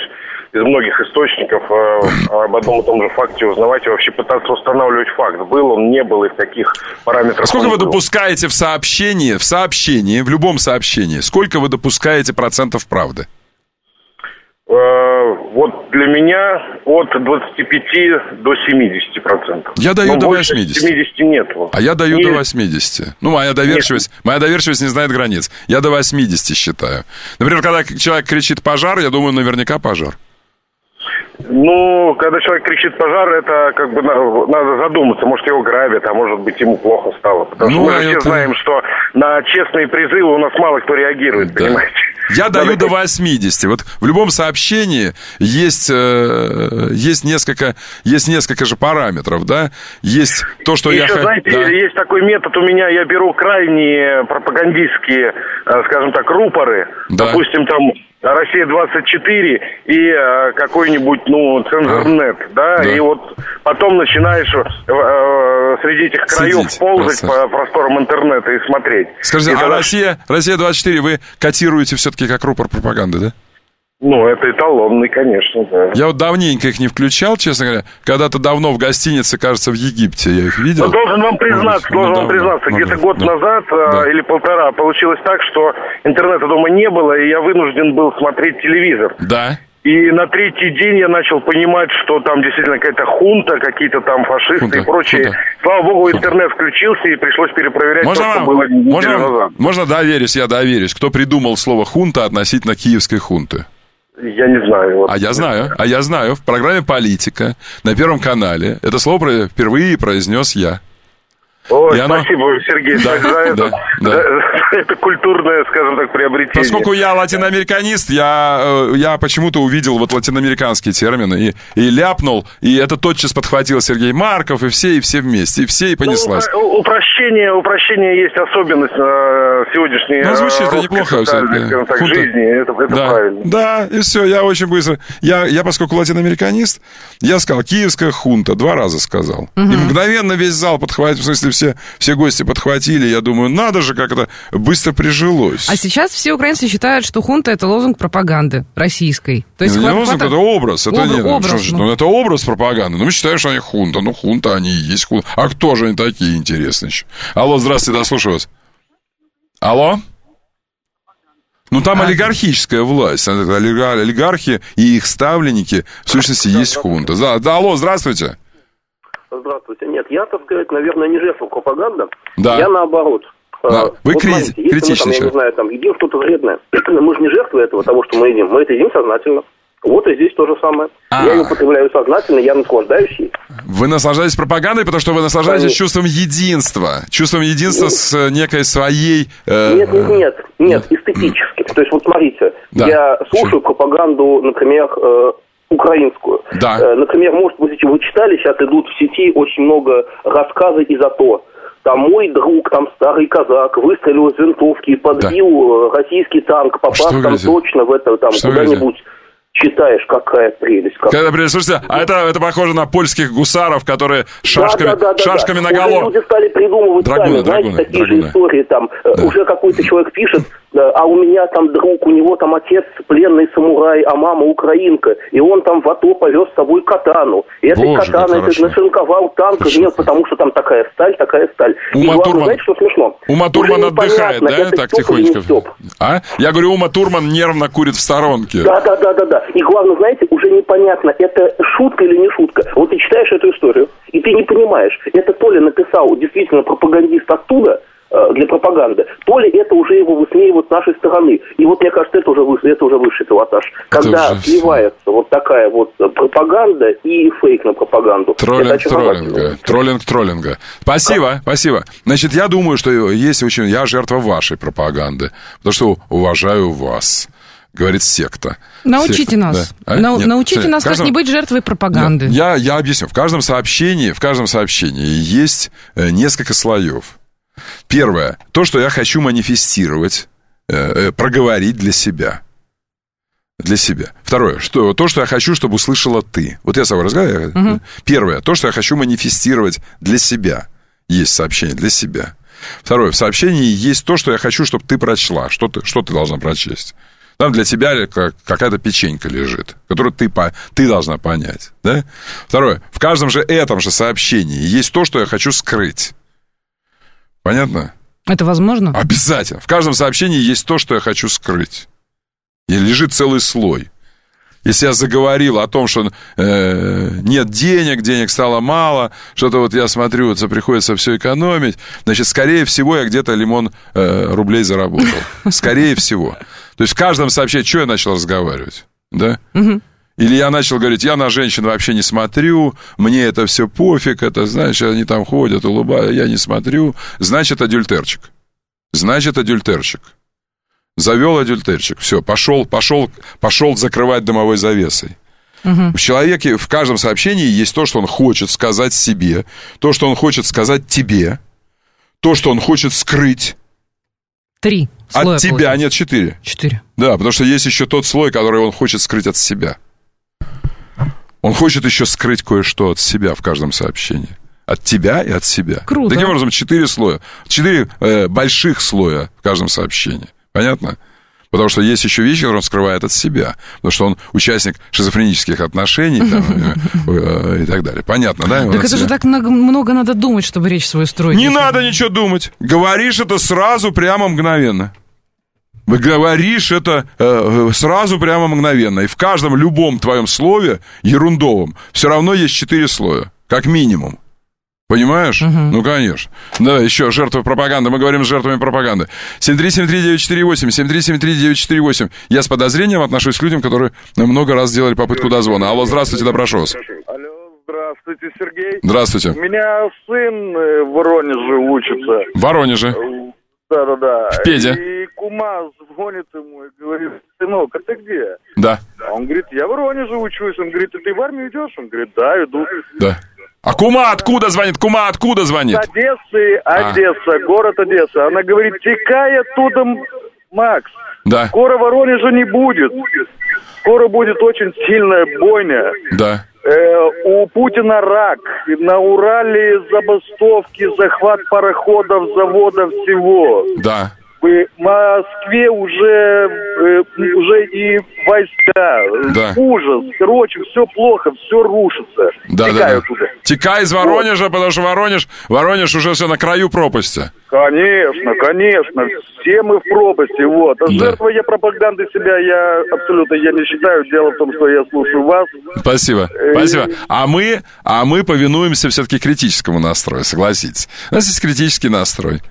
Speaker 12: из многих источников э, об одном и том же факте узнавать и вообще пытаться устанавливать факт. Был он, не был, и в каких параметрах.
Speaker 2: Сколько вы
Speaker 12: был.
Speaker 2: допускаете в сообщении, в сообщении, в любом сообщении, сколько вы допускаете процентов правды?
Speaker 12: Вот для меня от двадцати пяти до семидесяти процентов.
Speaker 2: Я даю Но до восьмидесяти.
Speaker 12: семидесяти нет.
Speaker 2: А я даю
Speaker 12: нет.
Speaker 2: до восьмидесяти. Ну, моя доверчивость, моя доверчивость не знает границ. Я до восьмидесяти считаю. Например, когда человек кричит «пожар», я думаю, наверняка пожар.
Speaker 12: Ну, когда человек кричит «пожар», это как бы надо задуматься. Может, его грабят, а может быть, ему плохо стало. Потому ну, что мы все это... знаем, что на честные призывы у нас мало кто реагирует, да. Понимаете?
Speaker 2: Я даю Надо... до восьмидесяти. Вот в любом сообщении есть, э, есть, несколько, есть несколько же параметров, да? Есть то, что
Speaker 12: Еще,
Speaker 2: я...
Speaker 12: знаете, да. есть такой метод у меня, я беру крайние пропагандистские, скажем так, рупоры. Да. Допустим, там... Россия двадцать четыре и э, какой-нибудь, ну, Цензорнет, а, да? да, и вот потом начинаешь э, среди этих краев Сидеть, ползать просто. По просторам интернета и смотреть.
Speaker 2: Скажите, и а тогда... Россия, Россия двадцать четыре вы котируете все-таки как рупор пропаганды, да?
Speaker 12: Ну, это эталонный, конечно, да.
Speaker 2: Я вот давненько их не включал, честно говоря. Когда-то давно в гостинице, кажется, в Египте я их видел.
Speaker 12: Но должен вам признаться, ну, должен ну, вам признаться, ну, где-то ну, год ну, назад да. или полтора получилось так, что интернета дома не было, и я вынужден был смотреть телевизор.
Speaker 2: Да.
Speaker 12: И на третий день я начал понимать, что там действительно какая-то хунта, какие-то там фашисты хунта, и прочее. Хунта. Слава богу, интернет включился, и пришлось перепроверять
Speaker 2: можно
Speaker 12: то,
Speaker 2: вам,
Speaker 12: что было неделю
Speaker 2: можно,
Speaker 12: назад.
Speaker 2: Можно доверюсь, я доверюсь. Кто придумал слово «хунта» относительно киевской хунты?
Speaker 12: Я не знаю. Вот.
Speaker 2: А я знаю, а я знаю. В программе «Политика» на Первом канале это слово впервые произнес я.
Speaker 12: Ой, оно... спасибо, Сергей, да, за, это, да, да. за это культурное, скажем так, приобретение.
Speaker 2: Поскольку я латиноамериканист, я, я почему-то увидел вот латиноамериканские термины и, и ляпнул, и это тотчас подхватил Сергей Марков, и все, и все вместе, и все, и понеслась.
Speaker 12: Ну, упрощение, упрощение есть особенность э, сегодняшней
Speaker 2: ну, звучит это неплохо,
Speaker 12: скажем так, жизни, это, это
Speaker 2: да,
Speaker 12: правильно.
Speaker 2: Да, и все, я очень быстро, я, я поскольку латиноамериканист, я сказал «киевская хунта», два раза сказал. Угу. И мгновенно весь зал подхватил, в смысле, все, все гости подхватили, я думаю, надо же, как это быстро прижилось.
Speaker 3: А сейчас все украинцы считают, что хунта — это лозунг пропаганды российской. То есть
Speaker 2: это не лозунг, это образ. Это,
Speaker 3: Обр-
Speaker 2: не,
Speaker 3: образ,
Speaker 2: что, ну. Ну, это образ пропаганды. Ну, мы считаем, что они хунта. Ну, хунта они и есть хунта. А кто же они такие, интересно еще? Алло, здравствуйте, дослушаю вас. Алло? Ну, там а... олигархическая власть. Олигархи и их ставленники, в сущности, есть хунта. Да, да, алло, здравствуйте.
Speaker 13: Здравствуйте. Нет, я, так сказать, наверное, не жертва пропаганды.
Speaker 2: Да.
Speaker 13: Я наоборот.
Speaker 2: Да. Вы
Speaker 13: вот,
Speaker 2: крити-
Speaker 13: смотрите,
Speaker 2: критичный
Speaker 13: мы, там, я не знаю, там, едим что-то вредное. Мы же не жертвы этого, того, что мы едим. Мы это едим сознательно. Вот и здесь то же самое. А-а-а. Я ее употребляю сознательно, я наслаждаюсь ей.
Speaker 2: Вы наслаждаетесь пропагандой, потому что вы наслаждаетесь Конечно. чувством единства. Чувством единства нет. с некой своей... Э...
Speaker 13: Нет, нет, нет, нет, эстетически. То есть, вот смотрите, да. я слушаю Что? пропаганду, например... Э... украинскую.
Speaker 2: Да.
Speaker 13: Э, например, может быть, вы читали, сейчас идут в сети очень много рассказов из АТО. Там мой друг, там старый казак, выстрелил из винтовки и подбил да. российский танк, попав там говорите? точно в это, там, Что куда-нибудь... Говорите? Читаешь, какая прелесть. Как...
Speaker 2: Какая прелесть. Слушайте, а это, это похоже на польских гусаров, которые шашками, да, да, да, шашками да. наголо.
Speaker 13: Уже люди стали придумывать драгуны, сами, драгуны, знаете, такие драгуны. же истории. Там, да. Уже какой-то человек пишет, а у меня там друг, у него там отец пленный самурай, а мама украинка. И он там в АТО повез с собой катану. И этой катаной нашинковал танк. Нет, потому что там такая сталь, такая сталь.
Speaker 2: Ума
Speaker 13: и главное,
Speaker 2: Турман,
Speaker 13: знаете, что смешно?
Speaker 2: Ума Турман отдыхает, да? Так тихонечко. А? Я говорю, Ума Турман нервно курит в сторонке.
Speaker 13: Да, да, да, да, да. И главное, знаете, уже непонятно, это шутка или не шутка. Вот ты читаешь эту историю, и ты не понимаешь, это то ли написал действительно пропагандист оттуда, э, для пропаганды, то ли это уже его высмеивают с нашей стороны. И вот мне кажется, это уже, выше, это уже высший пилотаж. Когда уже... сливается вот такая вот пропаганда и фейк на пропаганду.
Speaker 2: Троллинг троллинга. Троллинг троллинга. Спасибо, да. спасибо. Значит, я думаю, что есть очень... Я жертва вашей пропаганды, потому что уважаю вас. Говорит секта.
Speaker 3: Научите
Speaker 2: секта.
Speaker 3: нас.
Speaker 2: Да. А?
Speaker 3: На,
Speaker 2: Нет,
Speaker 3: научите
Speaker 2: смотри,
Speaker 3: нас,
Speaker 2: каждом...
Speaker 3: как не быть жертвой пропаганды.
Speaker 2: Нет, я, я объясню. В каждом сообщении, в каждом сообщении есть несколько слоев. Первое. То, что я хочу манифестировать, э, проговорить для себя. Для себя. Второе. Что, то, что я хочу, чтобы услышала ты. Вот я с тобой разговариваю. Угу. Первое. То, что я хочу манифестировать для себя. Есть сообщение для себя. Второе. В сообщении есть то, что я хочу, чтобы ты прочла. Что ты, что ты должна прочесть. Там для тебя какая-то печенька лежит, которую ты, ты должна понять. Да? Второе. В каждом же этом же сообщении есть то, что я хочу скрыть. Понятно?
Speaker 3: Это возможно?
Speaker 2: Обязательно. В каждом сообщении есть то, что я хочу скрыть. И лежит целый слой. Если я заговорил о том, что э, нет денег, денег стало мало, что-то вот я смотрю, вот, приходится все экономить, значит, скорее всего, я где-то лимон э, рублей заработал. Скорее всего. То есть в каждом сообщении, что я начал разговаривать? Да? Или я начал говорить, я на женщин вообще не смотрю, мне это все пофиг, это, знаешь, они там ходят, улыбаются, я не смотрю. Значит, адюльтерчик. Значит, адюльтерчик. Завел адюльтерчик. Все, пошел, пошел, пошел закрывать дымовой завесой. Угу. В человеке в каждом сообщении есть то, что он хочет сказать себе, то, что он хочет сказать тебе, то, что он хочет скрыть.
Speaker 3: Три
Speaker 2: слоя. От тебя получается. Нет, четыре.
Speaker 3: Четыре.
Speaker 2: Да, потому что есть еще тот слой, который он хочет скрыть от себя. Он хочет еще скрыть кое-что от себя в каждом сообщении. От тебя и от себя.
Speaker 3: Круто.
Speaker 2: Таким образом, четыре слоя. Четыре э, больших слоя в каждом сообщении. Понятно? Потому что есть еще вещи, которые он скрывает от себя. Потому что он участник шизофренических отношений там, и, и так далее. Понятно, да?
Speaker 3: Так это же так много, много надо думать, чтобы речь свою строить.
Speaker 2: Не надо ничего думать. Говоришь это сразу, прямо, мгновенно. Вы говоришь это э, сразу, прямо, мгновенно. И в каждом любом твоем слове, ерундовом, все равно есть четыре слоя. Как минимум. Понимаешь? Угу. Ну, конечно. Да, еще жертвы пропаганды. Мы говорим с жертвами пропаганды. семь три семь три девять четыре восемь, семь три семь три девять четыре восемь. Я с подозрением отношусь к людям, которые много раз сделали попытку дозвона. Алло, здравствуйте, да, прошу вас.
Speaker 14: Алло, здравствуйте, Сергей.
Speaker 2: Здравствуйте.
Speaker 14: У меня сын в Воронеже учится.
Speaker 2: В Воронеже?
Speaker 14: Да-да-да.
Speaker 2: В Педе.
Speaker 14: И кума звонит ему и говорит, сынок, а ты где?
Speaker 2: Да.
Speaker 14: А он говорит, я в Воронеже учусь. Он говорит, ты в армию идешь? Он говорит, да, иду.
Speaker 2: Да. А кума откуда звонит? Кума откуда звонит?
Speaker 14: С Одессы, Одесса, а. город Одесса. Она говорит, текай оттуда, Макс.
Speaker 2: Да.
Speaker 14: Скоро Воронежа не будет. Скоро будет очень сильная бойня.
Speaker 2: Да.
Speaker 14: Э, у Путина рак. На Урале забастовки, захват пароходов, заводов, всего.
Speaker 2: Да.
Speaker 14: В Москве уже, э, уже и войска.
Speaker 2: Да.
Speaker 14: Ужас. Короче, все плохо, все рушится.
Speaker 2: Да,
Speaker 14: Текай
Speaker 2: да, да.
Speaker 14: оттуда.
Speaker 2: Текай из Воронежа, вот. Потому что Воронеж, Воронеж уже все на краю пропасти.
Speaker 14: Конечно, конечно. Все мы в пропасти, вот. А
Speaker 2: да.
Speaker 14: жертвой я пропаганды себя я абсолютно я не считаю. Дело в том, что я слушаю вас.
Speaker 2: Спасибо, и... спасибо. А мы, а мы повинуемся все-таки критическому настрою, согласитесь. У нас есть критический настрой.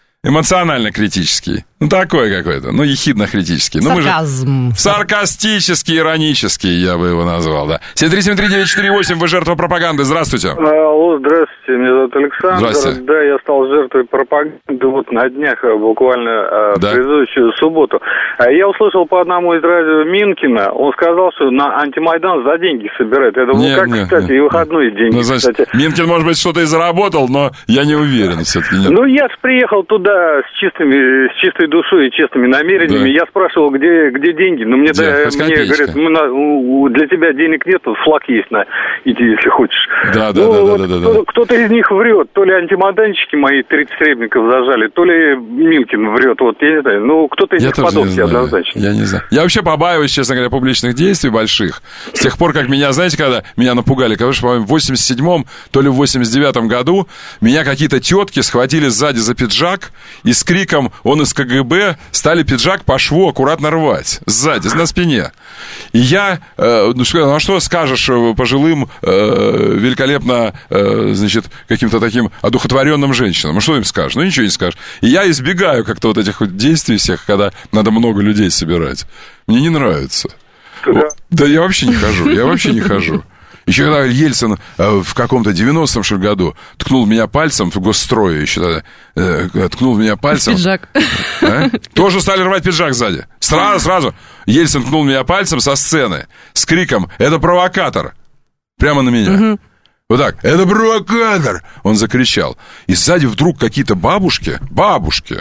Speaker 2: Эмоционально-критический. Ну, такой какой-то. Ну, ехидно-критический.
Speaker 3: Сарказм.
Speaker 2: Ну, мы же... Саркастический, иронический, я бы его назвал, да. семь три семь три девять четыре восемь, вы жертва пропаганды. Здравствуйте.
Speaker 15: Алло, здравствуйте. Меня зовут Александр.
Speaker 2: Здравствуйте.
Speaker 15: Да, я стал жертвой пропаганды вот на днях, буквально да. в предыдущую субботу. Я услышал по одному из радио Минкина, он сказал, что на антимайдан за деньги собирает. Это был как, нет, кстати, нет. и выходной деньги.
Speaker 2: Ну, значит, кстати. Минкин, может быть, что-то и заработал, но я не уверен все-таки. Нет.
Speaker 15: Ну, я же приехал туда с чистыми, с чистой душой и честными намерениями. Да. Я спрашивал, где, где деньги. Но мне, да, мне говорят, мы на, у, для тебя денег нет, тут флаг есть на иди, если хочешь.
Speaker 2: Да, да,
Speaker 15: ну,
Speaker 2: да,
Speaker 15: вот
Speaker 2: да, да, да,
Speaker 15: кто,
Speaker 2: да.
Speaker 15: Кто-то из них врет. То ли антимайданчики мои тридцать сребников зажали, то ли Минкин врет. Вот, я не знаю. Ну, кто-то из
Speaker 2: я
Speaker 15: них подобный однозначно.
Speaker 2: Я не знаю. Я вообще побаиваюсь, честно говоря, публичных действий больших. С тех пор, как меня, знаете, когда меня напугали, конечно, по-моему, в восемьдесят седьмом, то ли в восемьдесят девятом году меня какие-то тетки схватили сзади за пиджак и с криком «Он из КГБ!» стали пиджак по шву аккуратно рвать. Сзади, на спине. И я, э, ну что, ну, что скажешь пожилым, э, великолепно, э, значит, каким-то таким одухотворенным женщинам? Ну что им скажешь? Ну ничего не скажешь. И я избегаю как-то вот этих вот действий всех, когда надо много людей собирать. Мне не нравится. Да, да я вообще не хожу, я вообще не хожу. Еще когда Ельцин э, в каком-то девяностом, что ли, году ткнул меня пальцем, в госстрое еще тогда, э, ткнул меня пальцем.
Speaker 3: Пиджак.
Speaker 2: А? Тоже стали рвать пиджак сзади. Сразу, сразу. Ельцин ткнул меня пальцем со сцены с криком «Это провокатор!» Прямо на меня. Угу. Вот так. «Это провокатор!» Он закричал. И сзади вдруг какие-то бабушки, бабушки,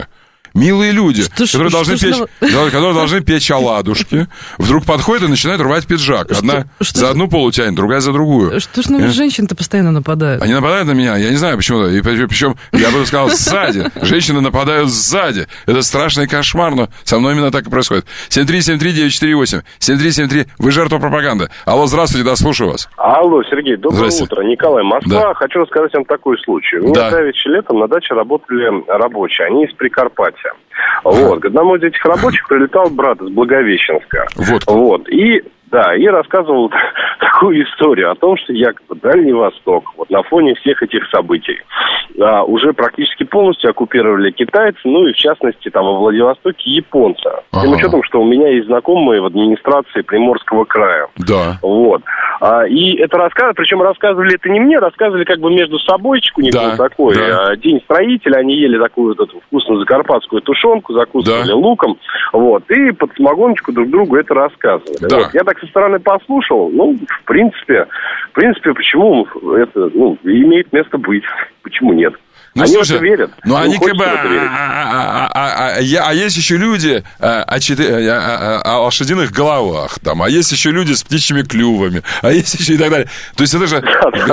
Speaker 2: Милые люди,
Speaker 3: что
Speaker 2: которые,
Speaker 3: ж,
Speaker 2: должны
Speaker 3: что
Speaker 2: печь,
Speaker 3: ж,
Speaker 2: которые должны печь оладушки, вдруг подходят и начинают рвать пиджак. Одна
Speaker 3: что,
Speaker 2: за одну полу тянет, другая за другую.
Speaker 3: Что ж на вас женщин-то постоянно нападают?
Speaker 2: Они нападают на меня, я не знаю почему. И причем, я бы сказал, сзади. Женщины нападают сзади. Это страшный кошмар, но со мной именно так и происходит. семь три семь три девять четыре восемь. семь три семь три. Вы жертва пропаганды. Алло, здравствуйте, да, слушаю вас.
Speaker 16: Алло, Сергей, доброе утро. Николай, Москва. Да. Хочу рассказать вам такой случай. У меня да. давеча летом на даче работали рабочие. Они из Прикарпатья. Вот. К одному из этих рабочих прилетал брат из Благовещенска. Вот. Вот. И, да, и рассказывал такую историю о том, что якобы Дальний Восток, вот на фоне всех этих событий, а, уже практически полностью оккупировали китайцы, ну и в частности там во Владивостоке японцы. Ага. Тем учетом, что у меня есть знакомые в администрации Приморского края.
Speaker 2: Да.
Speaker 16: Вот. А, и это рассказывали, причем рассказывали это не мне, рассказывали как бы между собойчик у них да. был такой. Да. День строителя, они ели такую вот эту вкусную закарпатскую тушенку, закусывали да. луком, вот, и под самогоночку друг другу это рассказывали. Да. Вот. Я так со стороны послушал, ну, в принципе, в принципе, почему это, ну, имеет место быть, почему нет?
Speaker 2: Ну,
Speaker 16: они
Speaker 2: слушай,
Speaker 16: в это верят.
Speaker 2: Ну, они как бы... А, а, а, а, а есть еще люди а, о, четы... а, а, о лошадиных головах, там, а есть еще люди с птичьими клювами, а есть еще и так далее. То есть это же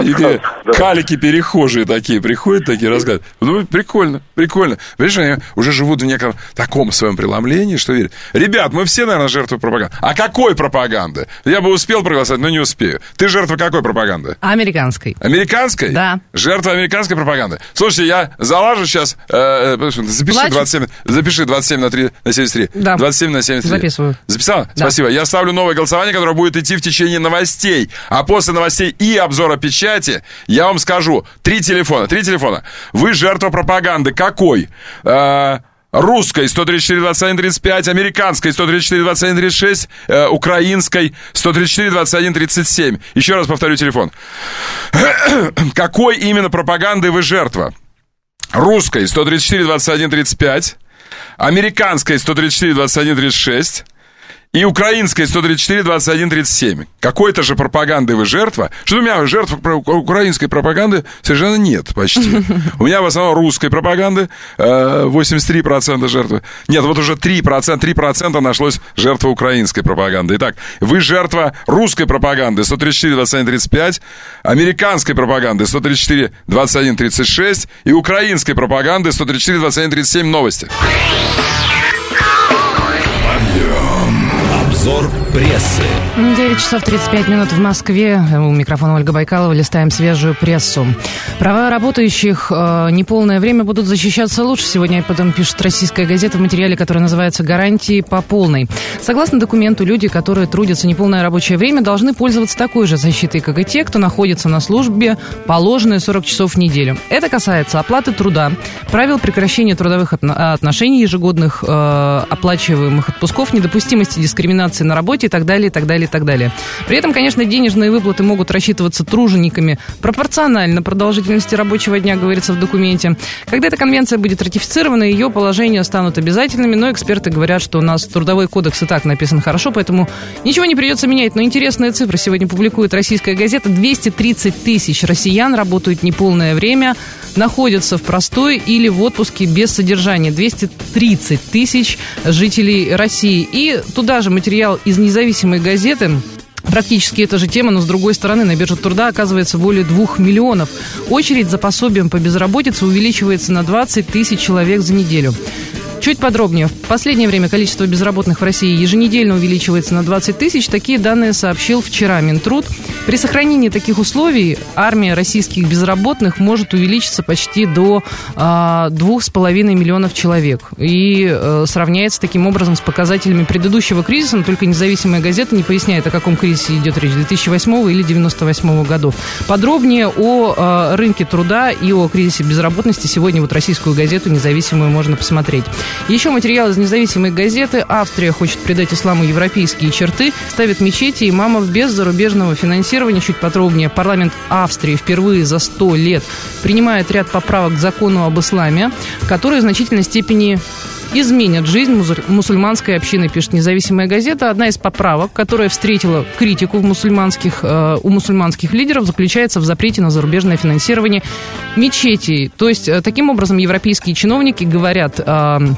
Speaker 2: калики-перехожие такие приходят, такие рассказывают. Ну, прикольно, прикольно. Понимаешь, они уже живут в неком таком своем преломлении, что верят. Ребят, мы все, наверное, жертвы пропаганды. А какой пропаганды? Я бы успел проголосовать, но не успею. Ты жертва какой пропаганды?
Speaker 3: Американской.
Speaker 2: Американской?
Speaker 3: Да.
Speaker 2: Жертва американской пропаганды. Слушайте, я залажу сейчас, э, запиши двадцать семь, запиши двадцать семь на три на семьдесят три.
Speaker 3: Да.
Speaker 2: двадцать семь на семьдесят три.
Speaker 3: Записываю.
Speaker 2: Записала?
Speaker 3: Да.
Speaker 2: Спасибо. Я ставлю новое голосование, которое будет идти в течение новостей. А после новостей и обзора печати я вам скажу. Три телефона. Три телефона. Вы жертва пропаганды. Какой? Э, русской сто тридцать четыре двадцать один тридцать пять, американской сто тридцать четыре двадцать один тридцать шесть, э, украинской сто тридцать четыре двадцать один тридцать семь. Еще раз повторю телефон. Какой именно пропаганды вы жертва? Русской сто тридцать четыре двадцать один тридцать пять, американской сто тридцать четыре двадцать один тридцать шесть и украинской сто тридцать четыре двадцать один тридцать семь. Какой-то же пропаганды вы жертва. Что у меня жертв украинской пропаганды совершенно нет почти. У меня в основном русской пропаганды восемьдесят три процента жертвы. Нет, вот уже три процента, три процента нашлось жертва украинской пропаганды. Итак, вы жертва русской пропаганды сто тридцать четыре двадцать один тридцать пять, американской пропаганды сто тридцать четыре двадцать один тридцать шесть и украинской пропаганды сто тридцать четыре двадцать один тридцать семь. Новости.
Speaker 8: Обзор прессы.
Speaker 3: девять часов тридцать пять минут в Москве. У микрофона Ольга Байкалова. Листаем свежую прессу. Права работающих э, неполное время будут защищаться лучше. Сегодня потом пишет российская газета в материале, который называется «Гарантии по полной». Согласно документу, люди, которые трудятся неполное рабочее время, должны пользоваться такой же защитой, как и те, кто находится на службе положенные сорок часов в неделю. Это касается оплаты труда, правил прекращения трудовых отношений, ежегодных э, оплачиваемых отпусков, недопустимости дискриминации на работе и так далее, и так далее, и так далее. При этом, конечно, денежные выплаты могут рассчитываться тружениками пропорционально продолжительности рабочего дня, говорится в документе. Когда эта конвенция будет ратифицирована, ее положения станут обязательными, но эксперты говорят, что у нас трудовой кодекс и так написан хорошо, поэтому ничего не придется менять. Но интересные цифры сегодня публикует российская газета. двести тридцать тысяч россиян работают неполное время, находятся в простое или в отпуске без содержания. двести тридцать тысяч жителей России. И туда же материал из независимой газеты. Практически эта же тема, но с другой стороны, на бирже труда оказывается более двух миллионов. Очередь за пособием по безработице увеличивается на двадцать тысяч человек за неделю. Чуть подробнее. В последнее время количество безработных в России еженедельно увеличивается на двадцать тысяч. Такие данные сообщил вчера Минтруд. При сохранении таких условий армия российских безработных может увеличиться почти до а, двух с половиной миллионов человек. И а, сравняется таким образом с показателями предыдущего кризиса, но только независимая газета не поясняет, о каком кризисе идет речь, две тысячи восьмого или девяносто восьмого годов. Подробнее о а, рынке труда и о кризисе безработности сегодня вот российскую газету независимую можно посмотреть. Еще материал из независимой газеты. Австрия хочет придать исламу европейские черты, ставит мечети и имамов без зарубежного финансирования. Чуть подробнее. Парламент Австрии впервые за сто лет принимает ряд поправок к закону об исламе, которые в значительной степени изменят жизнь мусульманской общины, пишет независимая газета. Одна из поправок, которая встретила критику в мусульманских, э, у мусульманских лидеров, заключается в запрете на зарубежное финансирование мечетей. То есть, э, таким образом, европейские чиновники говорят... Э,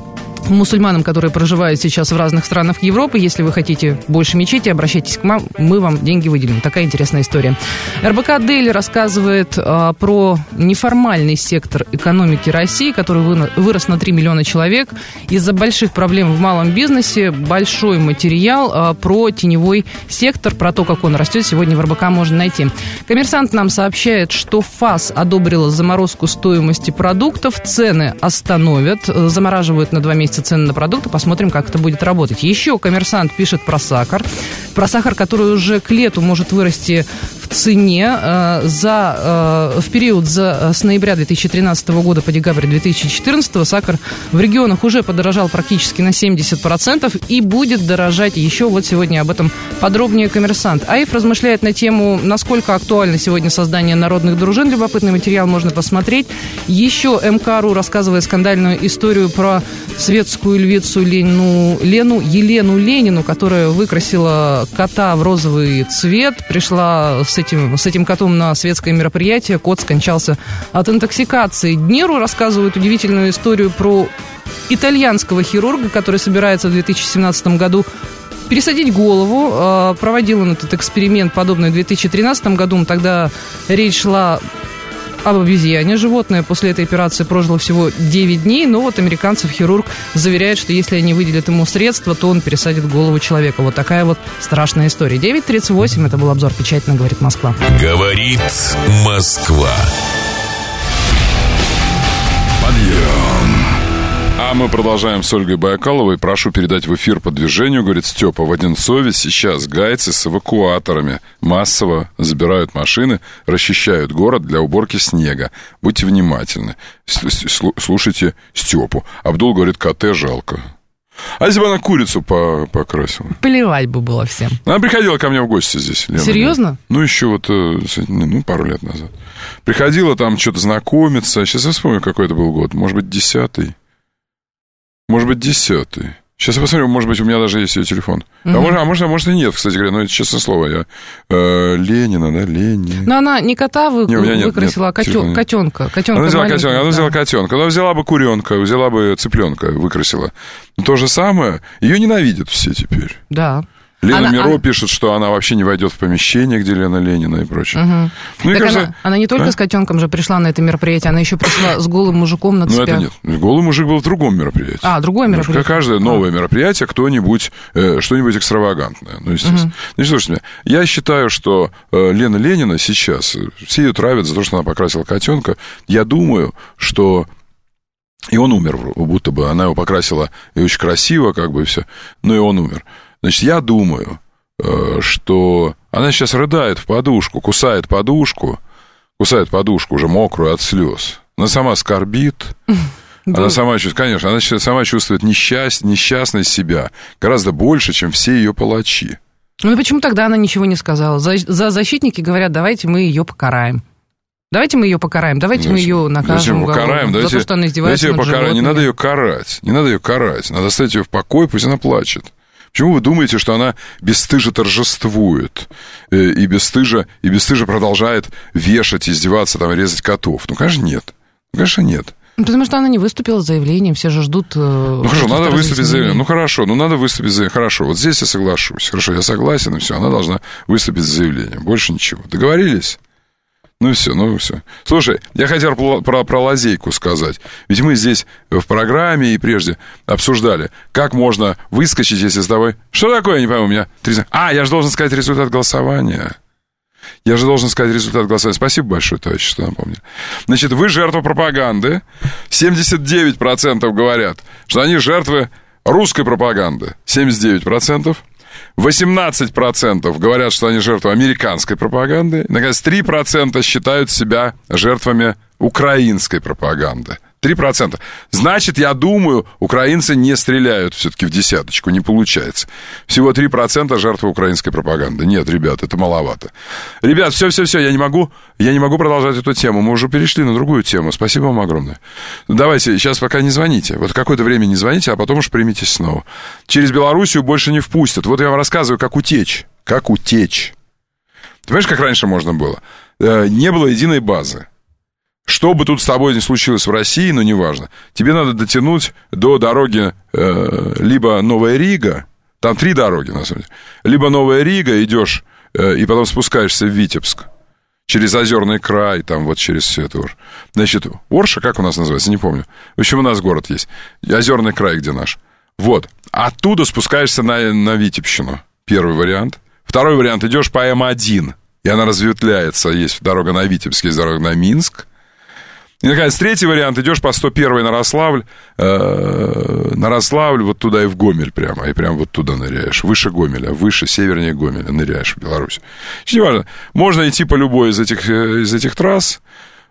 Speaker 3: мусульманам, которые проживают сейчас в разных странах Европы. Если вы хотите больше мечети, обращайтесь к нам, мы вам деньги выделим. Такая интересная история. эр бэ ка Дейли рассказывает а, про неформальный сектор экономики России, который вы, вырос на три миллиона человек. Из-за больших проблем в малом бизнесе большой материал а, про теневой сектор, про то, как он растет, сегодня в эр бэ ка можно найти. Коммерсант нам сообщает, что ФАС одобрила заморозку стоимости продуктов, цены остановят, замораживают на два месяца цены на продукты, посмотрим, как это будет работать. Еще Коммерсант пишет про сахар, про сахар, который уже к лету может вырасти в цене. Э, за, э, в период за, с ноября две тысячи тринадцатого года по декабрь две тысячи четырнадцатого сахар в регионах уже подорожал практически на семьдесят процентов и будет дорожать еще. Вот сегодня об этом подробнее Коммерсант. АИФ размышляет на тему, насколько актуально сегодня создание народных дружин. Любопытный материал можно посмотреть. Еще эм ка ру рассказывает скандальную историю про светскую львицу Лену, Лену Елену Ленину, которая выкрасила кота в розовый цвет, пришла с этим, с этим котом на светское мероприятие, кот скончался от интоксикации. Днеру рассказывают удивительную историю про итальянского хирурга, который собирается в две тысячи семнадцатом году пересадить голову. Проводил он этот эксперимент подобный в две тысячи тринадцатом году, тогда речь шла об обезьяне. Животное после этой операции прожило всего девять дней, но вот американцев хирург заверяет, что если они выделят ему средства, то он пересадит голову человека. Вот такая вот страшная история. девять тридцать восемь, это был обзор «Печатно говорит Москва».
Speaker 8: Говорит Москва.
Speaker 2: Подъем. А мы продолжаем с Ольгой Байкаловой. Прошу передать в эфир по движению. Говорит Степа, в Одинцове сейчас гайцы с эвакуаторами массово забирают машины, расчищают город для уборки снега. Будьте внимательны. Слушайте Степу. Абдул говорит, КТ жалко. А если бы она курицу покрасила?
Speaker 3: Плевать бы было всем.
Speaker 2: Она приходила ко мне в гости здесь. Лена.
Speaker 3: Серьезно?
Speaker 2: Ну, еще вот, ну, пару лет назад. Приходила там что-то знакомиться. Сейчас я вспомню, какой это был год. Может быть, десятый. Может быть, десятый. Сейчас я посмотрю, может быть, у меня даже есть ее телефон. Uh-huh. А, может, а, может, а может и нет, кстати говоря, но это честное слово. Я, э, Ленина, да, Ленина.
Speaker 3: Но она не кота вы, не, нет, выкрасила, нет, а котё, котенка. котенка.
Speaker 2: Она взяла котенка, да. Она взяла котенка. Она взяла бы куренка, взяла бы цыпленка, выкрасила. Но то же самое. Ее ненавидят все теперь.
Speaker 3: Да.
Speaker 2: Лена
Speaker 3: она,
Speaker 2: Миро
Speaker 3: она...
Speaker 2: пишет, что она вообще не войдет в помещение, где Лена Ленина и прочее.
Speaker 3: Угу.
Speaker 2: Ну,
Speaker 3: так
Speaker 2: кажется...
Speaker 3: она, она не только а? с котенком же пришла на это мероприятие, она еще пришла с голым мужиком на цепях.
Speaker 2: Ну, это нет. Голый мужик был в другом мероприятии.
Speaker 3: А, другое мероприятие.
Speaker 2: Как каждое новое а. мероприятие, кто-нибудь, э, что-нибудь экстравагантное. Ну, естественно. Угу. Значит, слушайте, я считаю, что э, Лена Ленина сейчас, все ее травят за то, что она покрасила котенка. Я думаю, что... И он умер, будто бы. Она его покрасила и очень красиво, как бы, и все. Но и он умер. Значит, я думаю, что она сейчас рыдает в подушку, кусает подушку, кусает подушку уже мокрую от слез. Она сама скорбит, она сама чувствует, конечно, она сама чувствует несчаст, несчастность себя гораздо больше, чем все ее палачи.
Speaker 3: Ну и почему тогда она ничего не сказала? За, за защитники говорят, давайте мы ее покараем. Давайте мы ее покараем, давайте зачем? мы ее накажем
Speaker 2: покараем, давайте,
Speaker 3: за то, что она издевается над животными.
Speaker 2: Не надо ее карать, не надо ее карать, надо оставить ее в покое, пусть она плачет. Почему вы думаете, что она бесстыже торжествует и бесстыже, и бесстыже продолжает вешать, издеваться, там, резать котов? Ну, конечно, нет. Ну, конечно, нет.
Speaker 3: Потому что она не выступила с заявлением, все же ждут...
Speaker 2: Ну, хорошо, надо выступить с заявлением. Ну, хорошо, ну, надо выступить с заявлением. Хорошо, вот здесь я соглашусь. Хорошо, я согласен, и все, она должна выступить с заявлением. Больше ничего. Договорились? Ну и все, ну и все. Слушай, я хотел про, про, про лазейку сказать. Ведь мы здесь в программе и прежде обсуждали, как можно выскочить, если с тобой... Что такое, я не пойму, у меня... А, я же должен сказать результат голосования. Я же должен сказать результат голосования. Спасибо большое, товарищи, что напомнили. Значит, вы жертва пропаганды. семьдесят девять процентов говорят, что они жертвы русской пропаганды. семьдесят девять процентов. восемнадцать процентов говорят, что они жертвы американской пропаганды. Наконец, три процента считают себя жертвами украинской пропаганды. три процента. Значит, я думаю, украинцы не стреляют все-таки в десяточку, не получается. Всего три процента жертвы украинской пропаганды. Нет, ребят, это маловато. Ребят, все-все-все, я не могу, я не могу продолжать эту тему. Мы уже перешли на другую тему. Спасибо вам огромное. Давайте, сейчас пока не звоните. Вот какое-то время не звоните, а потом уж примитесь снова. Через Белоруссию больше не впустят. Вот я вам рассказываю, как утечь. Как утечь. Ты понимаешь, как раньше можно было? Не было единой базы. что бы тут с тобой ни случилось в России, но неважно, тебе надо дотянуть до дороги э, либо Новая Рига, там три дороги, на самом деле, либо Новая Рига, идешь э, и потом спускаешься в Витебск, через Озерный край, там вот через все это. Значит, Орша, как у нас называется, не помню. В общем, у нас город есть. Озерный край, где наш. Вот. Оттуда спускаешься на, на Витебщину. Первый вариант. Второй вариант. Идешь по Эм один, и она разветвляется. Есть дорога на Витебск, есть дорога на Минск. И, наконец, третий вариант. Идешь по сто первой на Рославль. Э, на Рославль, вот туда и в Гомель прямо. И прямо вот туда ныряешь. Выше Гомеля, выше, севернее Гомеля ныряешь в Беларусь. Не важно. Можно идти по любой из этих, из этих трасс.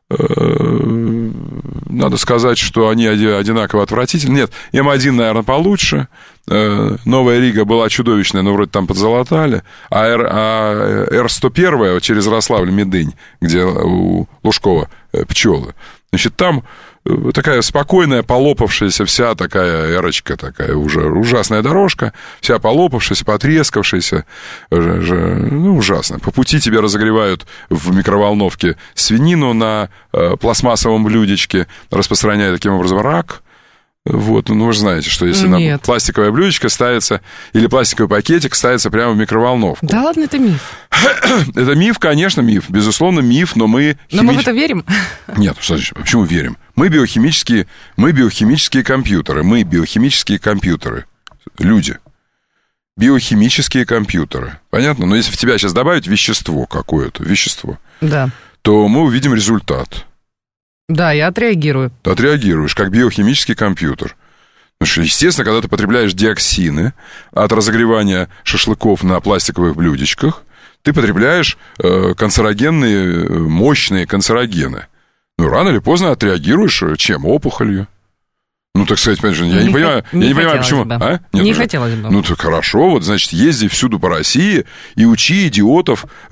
Speaker 2: Э, надо сказать, что они одинаково отвратительны. Нет, Эм один, наверное, получше. Э, Новая Рига была чудовищная, но вроде там подзалатали. А, Р, а Эр сто один вот через Рославль-Медынь, где у Лужкова пчелы. Значит, там такая спокойная, полопавшаяся вся такая эрочка, такая уже ужасная дорожка, вся полопавшаяся, потрескавшаяся, ну, ужасно. По пути тебе разогревают в микроволновке свинину на э, пластмассовом блюдечке, распространяя таким образом рак. Вот, ну, вы же знаете, что если на пластиковое блюдечко ставится, или пластиковый пакетик ставится прямо в микроволновку.
Speaker 3: Да ладно, это миф.
Speaker 2: Это миф, конечно, миф. Безусловно, миф, но мы...
Speaker 3: Но химич... мы в это верим?
Speaker 2: Нет, что значит, почему верим? Мы биохимические, мы биохимические компьютеры. Мы биохимические компьютеры. Люди. Биохимические компьютеры. Понятно? Но если в тебя сейчас добавить вещество какое-то, вещество,
Speaker 3: да,
Speaker 2: то мы увидим результат.
Speaker 3: Да, я отреагирую.
Speaker 2: Ты отреагируешь, как биохимический компьютер. Потому что, естественно, когда ты потребляешь диоксины от разогревания шашлыков на пластиковых блюдечках, ты потребляешь э, канцерогенные, мощные канцерогены. Ну, рано или поздно отреагируешь чем? Опухолью. Ну, так сказать, опять же, я не, не понимаю, не я не понимаю, почему.
Speaker 3: Бы.
Speaker 2: А?
Speaker 3: Нет,
Speaker 2: не
Speaker 3: уже. Хотелось бы.
Speaker 2: Ну, так хорошо, вот, значит, езди всюду по России и учи идиотов э,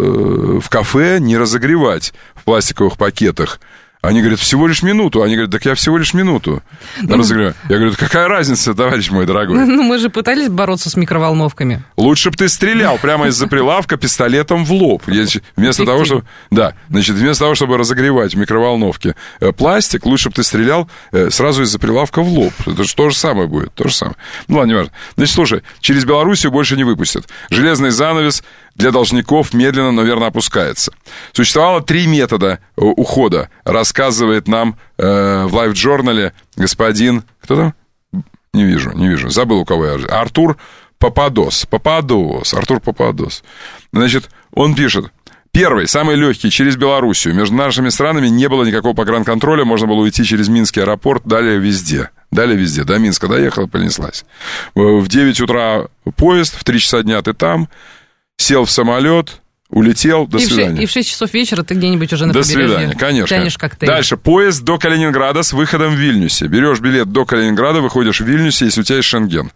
Speaker 2: в кафе не разогревать в пластиковых пакетах. Они говорят, всего лишь минуту. Они говорят, так я всего лишь минуту ну, разогреваю. Я говорю, какая разница, товарищ мой дорогой?
Speaker 3: Ну, мы же пытались бороться с микроволновками.
Speaker 2: Лучше бы ты стрелял прямо из-за прилавка пистолетом в лоб. Вместо того, чтобы... Да, значит, вместо того, чтобы разогревать в микроволновке пластик, лучше бы ты стрелял сразу из-за прилавка в лоб. Это же то же самое будет, то же самое. Ну, ладно, не важно. Значит, слушай, через Белоруссию больше не выпустят. Железный занавес для должников медленно, но верно опускается. Существовало три метода ухода, рассказывает нам э, в лайв-журнале господин... Кто там? Не вижу, не вижу. Забыл, у кого я. Артур Пападос. Пападос. Артур Пападос. Значит, он пишет. Первый, самый легкий, через Белоруссию. Между нашими странами не было никакого погранконтроля. Можно было уйти через Минский аэропорт. Далее везде. Далее везде. До Минска доехала, понеслась. В девять утра поезд, в три часа дня ты там. Сел в самолет, улетел, до
Speaker 3: и
Speaker 2: свидания.
Speaker 3: В, и в шесть часов вечера ты где-нибудь уже на
Speaker 2: до
Speaker 3: побережье.
Speaker 2: До свидания, конечно.
Speaker 3: Тянешь коктейль.
Speaker 2: Дальше, поезд до Калининграда с выходом в Вильнюсе. Берешь билет до Калининграда, выходишь в Вильнюсе, если у тебя есть Шенген.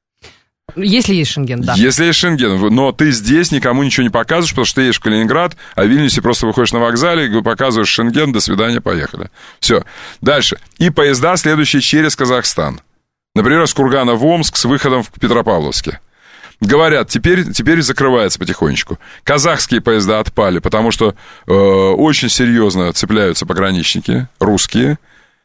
Speaker 3: Если есть Шенген, да.
Speaker 2: Если есть Шенген, но ты здесь никому ничего не показываешь, потому что ты едешь в Калининград, а в Вильнюсе просто выходишь на вокзале, показываешь Шенген, до свидания, поехали. Все. Дальше. И поезда, следующие через Казахстан. Например, с Кургана в Омск с выходом в Петропавловске. Говорят, теперь, теперь закрывается потихонечку. Казахские поезда отпали, потому что э, очень серьезно цепляются пограничники русские.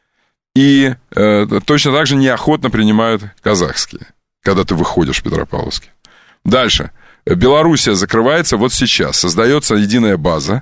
Speaker 2: И э, точно так же неохотно принимают казахские, когда ты выходишь в Петропавловске. Дальше. Белоруссия закрывается вот сейчас. Создается единая база.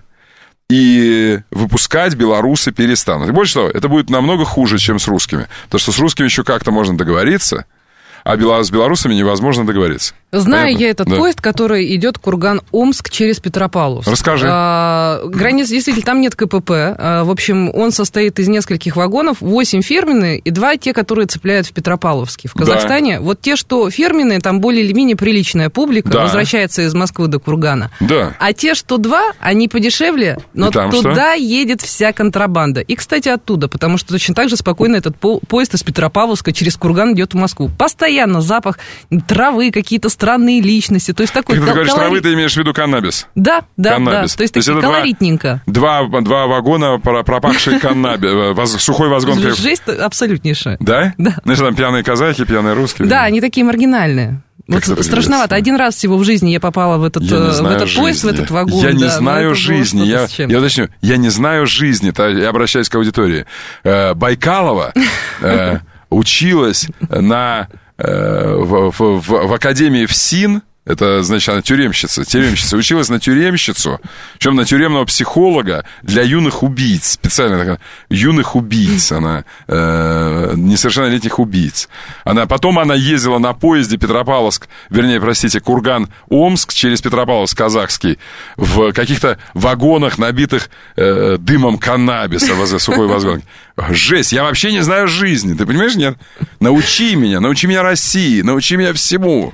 Speaker 2: И выпускать белорусы перестанут. И больше того, это будет намного хуже, чем с русскими. Потому что с русскими еще как-то можно договориться, а с белорусами невозможно договориться.
Speaker 3: Знаю
Speaker 2: Понятно?
Speaker 3: я этот
Speaker 2: да.
Speaker 3: поезд, который идет Курган-Омск через Петропавловск.
Speaker 2: Расскажи.
Speaker 3: А, граница, действительно, там нет ка пэ пэ. А, в общем, он состоит из нескольких вагонов, восемь фирменные и два те, которые цепляют в Петропавловске. В Казахстане, да. Вот те, что фирменные, там более или менее приличная публика, да. Возвращается из Москвы до Кургана.
Speaker 2: Да.
Speaker 3: А те, что два, они подешевле, но туда что? Едет вся контрабанда. И, кстати, оттуда, потому что точно так же спокойно этот по- поезд из Петропавловска через Курган идет в Москву. Постоянно запах травы, какие-то странные личности. То есть такой...
Speaker 2: Когда ты говоришь
Speaker 3: колори...
Speaker 2: травы, ты имеешь в виду каннабис?
Speaker 3: Да, да,
Speaker 2: каннабис.
Speaker 3: да. То есть, То есть это колоритненько.
Speaker 2: Два, два, два вагона пропахшие каннабис. Сухой вазгон.
Speaker 3: Жесть абсолютнейшая.
Speaker 2: Да?
Speaker 3: Да.
Speaker 2: Ну, что там, пьяные казахи, пьяные русские?
Speaker 3: Да, они такие маргинальные. Вот страшновато. Один раз всего в жизни я попала в этот, в этот поезд, в этот вагон.
Speaker 2: Я не
Speaker 3: да,
Speaker 2: знаю жизни. Я, я уточню, я не знаю жизни. Я обращаюсь к аудитории. Байкалова училась на, в, в, в академии ФСИН. Это, значит, она тюремщица, тюремщица. Училась на тюремщицу, причем на тюремного психолога для юных убийц. Специально такая, юных убийц она, э, несовершеннолетних убийц. Она, потом она ездила на поезде Петропавловск, вернее, простите, Курган-Омск через Петропавловск-Казахский в каких-то вагонах, набитых э, дымом каннабиса, сухой возгон. Жесть, я вообще не знаю жизни, ты понимаешь, нет? Научи меня, научи меня России, научи меня всему.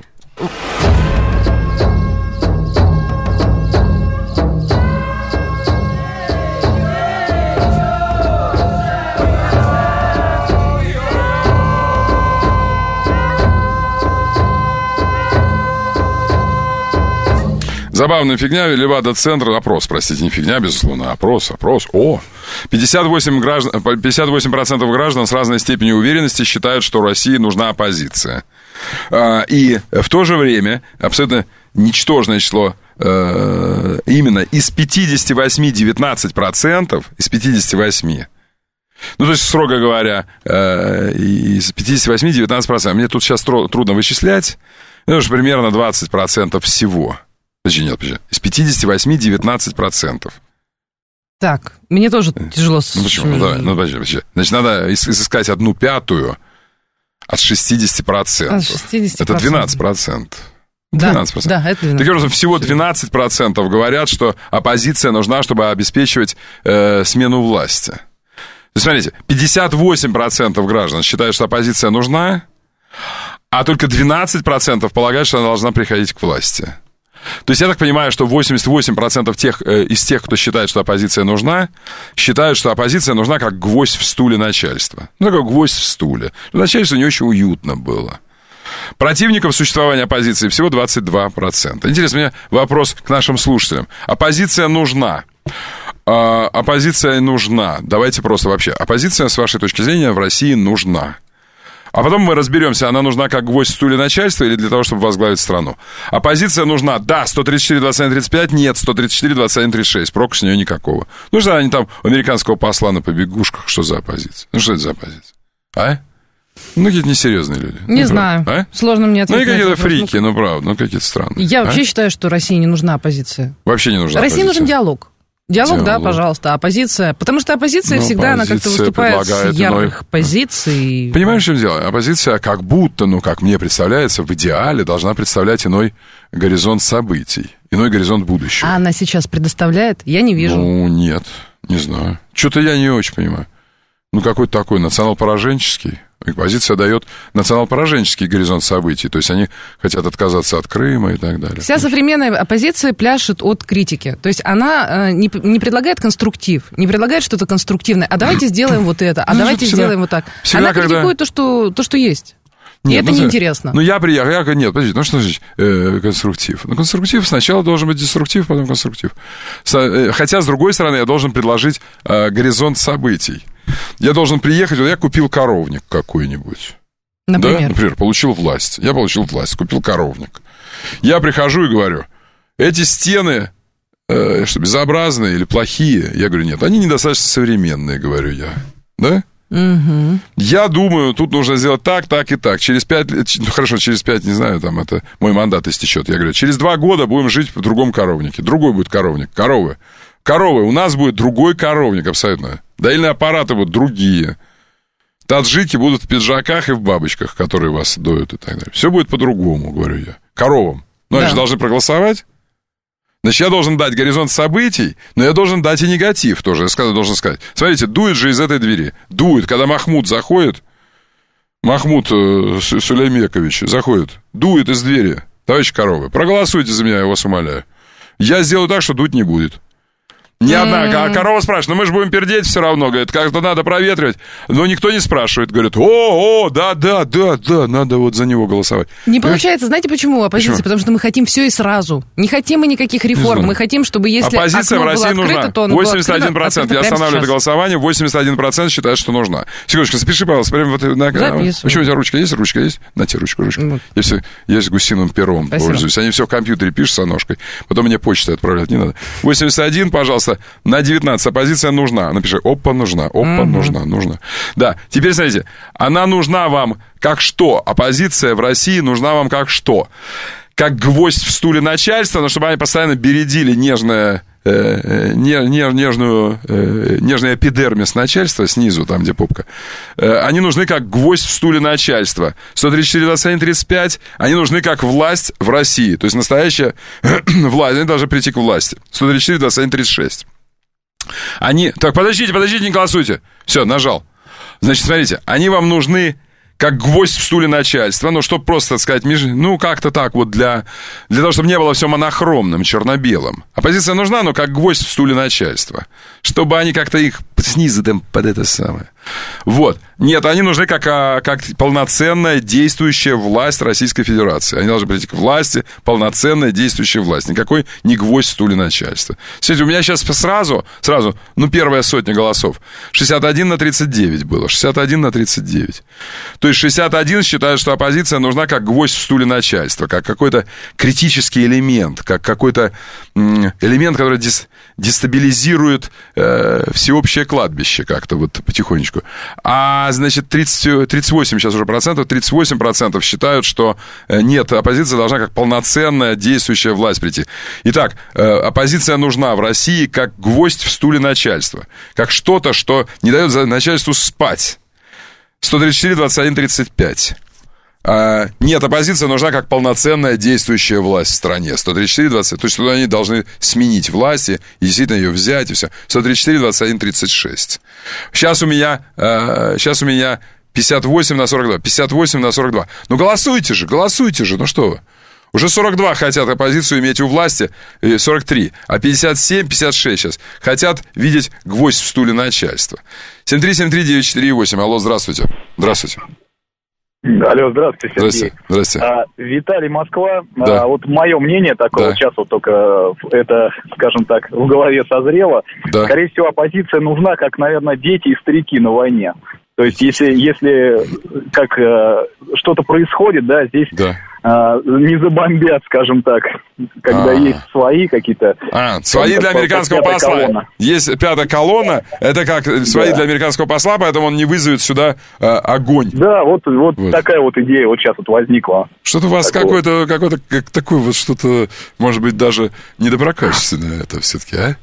Speaker 2: Забавная фигня, Левада-центр, опрос, простите, не фигня, безусловно, опрос, опрос, о, пятьдесят восемь граждан, пятьдесят восемь процентов граждан с разной степенью уверенности считают, что России нужна оппозиция. И в то же время абсолютно ничтожное число, именно из пятьдесят восемь девятнадцать процентов, из пятьдесят восемь, ну, то есть, строго говоря, из пятьдесят восемь девятнадцать процентов, мне тут сейчас трудно вычислять, это же примерно двадцать процентов всего. Подожди, нет, подожди. Из пятьдесят восемь девятнадцать процентов.
Speaker 3: Так, мне тоже тяжело...
Speaker 2: Ну, почему? Ну, давай, ну, подожди, подожди. Значит, надо изыскать одну пятую от шестидесяти процентов. От шестидесяти процентов. Это двенадцать процентов. двенадцать процентов. Да, да, это двенадцать процентов. Таким образом, всего двенадцать процентов говорят, что оппозиция нужна, чтобы обеспечивать э, смену власти. То есть, смотрите, пятьдесят восемь процентов граждан считают, что оппозиция нужна, а только двенадцать процентов полагают, что она должна приходить к власти. То есть я так понимаю, что восемьдесят восемь процентов тех, э, из тех, кто считает, что оппозиция нужна, считают, что оппозиция нужна как гвоздь в стуле начальства. Ну, такой гвоздь в стуле. Начальству не очень уютно было. Противников существования оппозиции всего двадцать два процента. Интересно, у меня вопрос к нашим слушателям. Оппозиция нужна. А, оппозиция нужна. Давайте просто вообще. Оппозиция, с вашей точки зрения, в России нужна. А потом мы разберемся, она нужна как гвоздь в стуле начальства или для того, чтобы возглавить страну. Оппозиция нужна, да, сто тридцать четыре двадцать один тридцать пять, нет, сто тридцать четыре двадцать один тридцать шесть, проку с нее никакого. Ну что они там у американского посла на побегушках, что за оппозиция? Ну что это за оппозиция? А? Ну, какие-то несерьезные люди.
Speaker 3: Не
Speaker 2: ну,
Speaker 3: знаю,
Speaker 2: а?
Speaker 3: Сложно мне ответить.
Speaker 2: Ну, и какие-то фрики, ну, правда, ну, какие-то странные.
Speaker 3: Я
Speaker 2: а?
Speaker 3: вообще считаю, что России не нужна оппозиция.
Speaker 2: Вообще не нужна
Speaker 3: России
Speaker 2: оппозиция.
Speaker 3: нужен диалог. Диалог,
Speaker 2: Диалог,
Speaker 3: да, пожалуйста, оппозиция. Потому что оппозиция
Speaker 2: ну,
Speaker 3: всегда, она как-то выступает с ярких иной... позиций.
Speaker 2: Понимаешь, в чем дело? Оппозиция как будто, ну, как мне представляется, в идеале должна представлять иной горизонт событий, иной горизонт будущего.
Speaker 3: А она сейчас предоставляет? Я не вижу.
Speaker 2: Ну, нет, не знаю. Что-то я не очень понимаю. Ну, какой-то такой национал-пораженческий. Оппозиция дает национал-пораженческий горизонт событий. То есть они хотят отказаться от Крыма и так далее.
Speaker 3: Вся современная оппозиция пляшет от критики. То есть она э, не, не предлагает конструктив, не предлагает что-то конструктивное. А давайте сделаем вот это, а давайте сделаем вот так. Она критикует то, что, то, что есть. Нет, и это ну, неинтересно.
Speaker 2: Ну, я приехал, я говорю, нет, подождите, ну что значит э, конструктив? Ну, конструктив сначала должен быть деструктив, потом конструктив. С, э, хотя, с другой стороны, я должен предложить э, горизонт событий. Я должен приехать, вот я купил коровник какой-нибудь.
Speaker 3: Например?
Speaker 2: Да? Например, получил власть. Я получил власть, купил коровник. Я прихожу и говорю, эти стены, э, что, безобразные или плохие? Я говорю, нет, они недостаточно современные, говорю я. Да?
Speaker 3: Угу.
Speaker 2: Я думаю, тут нужно сделать так, так и так. Через пять лет, ну хорошо, через пять, не знаю, там это мой мандат истечет. Я говорю, через два года будем жить в другом коровнике. Другой будет коровник. Коровы. Коровы. У нас будет другой коровник абсолютно. Доильные аппараты будут другие. Таджики будут в пиджаках и в бабочках, которые вас доют и так далее. Все будет по-другому, говорю я. Коровам. Ну, они да. же должны проголосовать. Значит, я должен дать горизонт событий, но я должен дать и негатив тоже. Я должен сказать, смотрите, дует же из этой двери. Дует, когда Махмуд заходит, Махмуд э, Сулеймекович заходит, дует из двери. Товарищи коровы, проголосуйте за меня, я вас умоляю. Я сделаю так, что дуть не будет. Ни одна. Mm-hmm. Корова спрашивает, ну мы же будем пердеть все равно. Говорит, как-то надо проветривать. Но никто не спрашивает. Говорит, о, о, да, да, да, да, надо вот за него голосовать.
Speaker 3: Не получается, знаете почему оппозиция? Почему? Потому что мы хотим все и сразу. Не хотим мы никаких реформ. Мы хотим, чтобы если
Speaker 2: оппозиция в России
Speaker 3: открыто,
Speaker 2: нужна.
Speaker 3: то
Speaker 2: восемьдесят один процент. Я останавливаю это голосование. восемьдесят один процент считает, что нужна. Секундочку, запиши, пожалуйста. Прямо вот на... Почему у тебя ручка есть? Ручка есть? На тебе ручку, ручку. Вот. Я, все, я с гусиным пером Спасибо. Пользуюсь. Они все в компьютере пишут с ножкой. Потом мне почту отправлять не надо. восемьдесят один, пожалуйста, на девятнадцать. Оппозиция нужна. Напиши, опа, нужна, опа, mm-hmm. нужна, нужна. Да, теперь смотрите, она нужна вам как что? Оппозиция в России нужна вам как что? Как гвоздь в стуле начальства, но чтобы они постоянно бередили нежное... Э, не, не, нежную, э, нежный эпидермис начальства снизу, там, где попка, э, они нужны как гвоздь в стуле начальства. сто тридцать четыре двадцать один тридцать пять, они нужны как власть в России. То есть настоящая власть, они должны прийти к власти. сто тридцать четыре двадцать один тридцать шесть. Они... Так, подождите, подождите, не голосуйте. Все, нажал. Значит, смотрите, они вам нужны как гвоздь в стуле начальства, ну, чтобы просто, так сказать, меж... ну, как-то так вот для... для того, чтобы не было все монохромным, черно-белым. Оппозиция нужна, но как гвоздь в стуле начальства, чтобы они как-то их снизу там под это самое. Вот. Нет, они нужны как, как полноценная действующая власть Российской Федерации. Они должны прийти к власти, полноценная действующая власть. Никакой не гвоздь в стуле начальства. Смотрите, у меня сейчас сразу, сразу, ну, первая сотня голосов. шестьдесят один на тридцать девять было. шестьдесят один на тридцать девять. То есть шестьдесят один считают, что оппозиция нужна как гвоздь в стуле начальства, как какой-то критический элемент, как какой-то элемент, который дис, дестабилизирует э, всеобщее кладбище как-то вот потихонечку. А, значит, тридцать, тридцать восемь сейчас уже процентов, тридцать восемь процентов считают, что нет, оппозиция должна как полноценная действующая власть прийти. Итак, оппозиция нужна в России как гвоздь в стуле начальства, как что-то, что не дает начальству спать. сто тридцать четыре двадцать один тридцать пять. А, нет, оппозиция нужна как полноценная действующая власть в стране. сто тридцать четыре двадцать, то есть туда они должны сменить власть и действительно ее взять и все. сто тридцать четыре двадцать один тридцать шесть. Сейчас у меня, а, сейчас у меня пятьдесят восемь на сорок два. пятьдесят восемь на сорок два. Ну голосуйте же, голосуйте же, ну что вы. Уже сорок два хотят оппозицию иметь у власти, сорок три, а пятьдесят семь, пятьдесят шесть сейчас хотят видеть гвоздь в стуле начальства. семь три семь три девять четыре восемь. Алло, здравствуйте. Здравствуйте.
Speaker 17: Алло, здравствуйте, Сергей.
Speaker 2: Здравствуйте. Здравствуйте.
Speaker 17: А, Виталий, Москва.
Speaker 2: Да.
Speaker 17: А, вот мое мнение такое, да. Сейчас вот только это, скажем так, в голове созрело. Да. Скорее всего, оппозиция нужна, как, наверное, дети и старики на войне. То есть, если, если как э, что-то происходит, да, здесь
Speaker 2: да.
Speaker 17: Э, не забомбят, скажем так, когда А-а-а. есть свои какие-то...
Speaker 2: А, свои для американского посла. Колонна. Есть пятая колонна, это как свои да. для американского посла, поэтому он не вызовет сюда э, огонь.
Speaker 17: Да, вот, вот, вот такая вот идея вот сейчас вот возникла.
Speaker 2: Что-то у вас какое-то, какое-то, как, такое вот что-то, может быть, даже недоброкачественное это все-таки, а?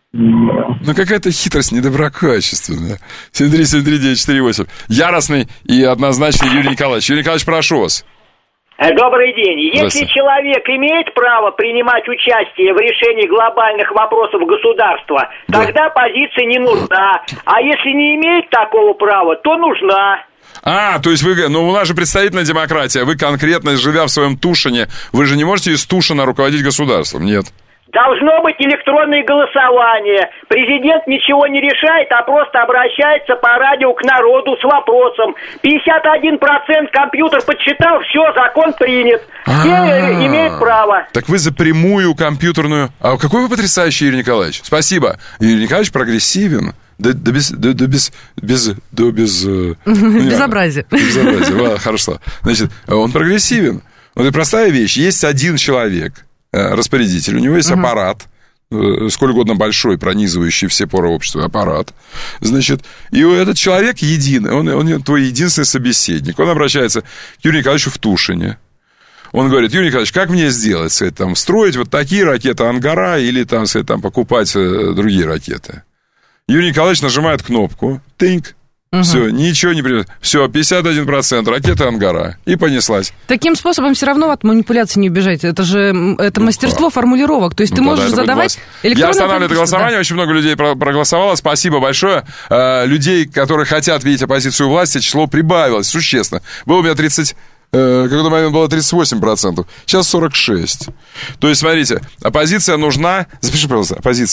Speaker 2: Ну, какая-то хитрость недоброкачественная. семь три семь три девять четыре восемь. Яростный и однозначный Юрий Николаевич. Юрий Николаевич, прошу вас.
Speaker 18: Добрый день. Если человек имеет право принимать участие в решении глобальных вопросов государства, да. тогда оппозиция не нужна. А если не имеет такого права, то нужна.
Speaker 2: А, то есть вы, ну у нас же представительная демократия. Вы конкретно, живя в своем Тушине, вы же не можете из Тушина руководить государством, нет?
Speaker 18: Должно быть электронное голосование. Президент ничего не решает, а просто обращается по радио к народу с вопросом. пятьдесят один процент компьютер подсчитал, все, закон принят. Все имеют право.
Speaker 2: Так вы за прямую компьютерную... А какой вы потрясающий, Юрий Николаевич. Спасибо. Юрий Николаевич прогрессивен. Да, да без... Да, да без... без... Да без...
Speaker 3: Безобразие.
Speaker 2: Безобразие, хорошо. Значит, он прогрессивен. Вот это простая вещь. Есть один человек... распорядитель, у него есть uh-huh. аппарат, сколь угодно большой, пронизывающий все поры общества аппарат, значит, и этот человек единый, он, он твой единственный собеседник, он обращается к Юрию Николаевичу в Тушине, он говорит: Юрий Николаевич, как мне сделать, сказать, там, строить вот такие ракеты «Ангара» или там, сказать, там, покупать другие ракеты? Юрий Николаевич нажимает кнопку, тыньк, Угу. Все, ничего не придет. Все, пятьдесят один процент ракеты «Ангара». И понеслась.
Speaker 3: Таким способом все равно от манипуляции не убежать. Это же это ну, мастерство да. формулировок. То есть ну, ты можешь да, задавать...
Speaker 2: Я останавливаю это голосование. Да. Очень много людей проголосовало. Спасибо большое. Людей, которые хотят видеть оппозицию власти, число прибавилось существенно. Было у меня тридцать... Какой-то момент было тридцать восемь процентов. Сейчас сорок шесть процентов. То есть, смотрите, оппозиция нужна... Запиши, пожалуйста, оппозиция.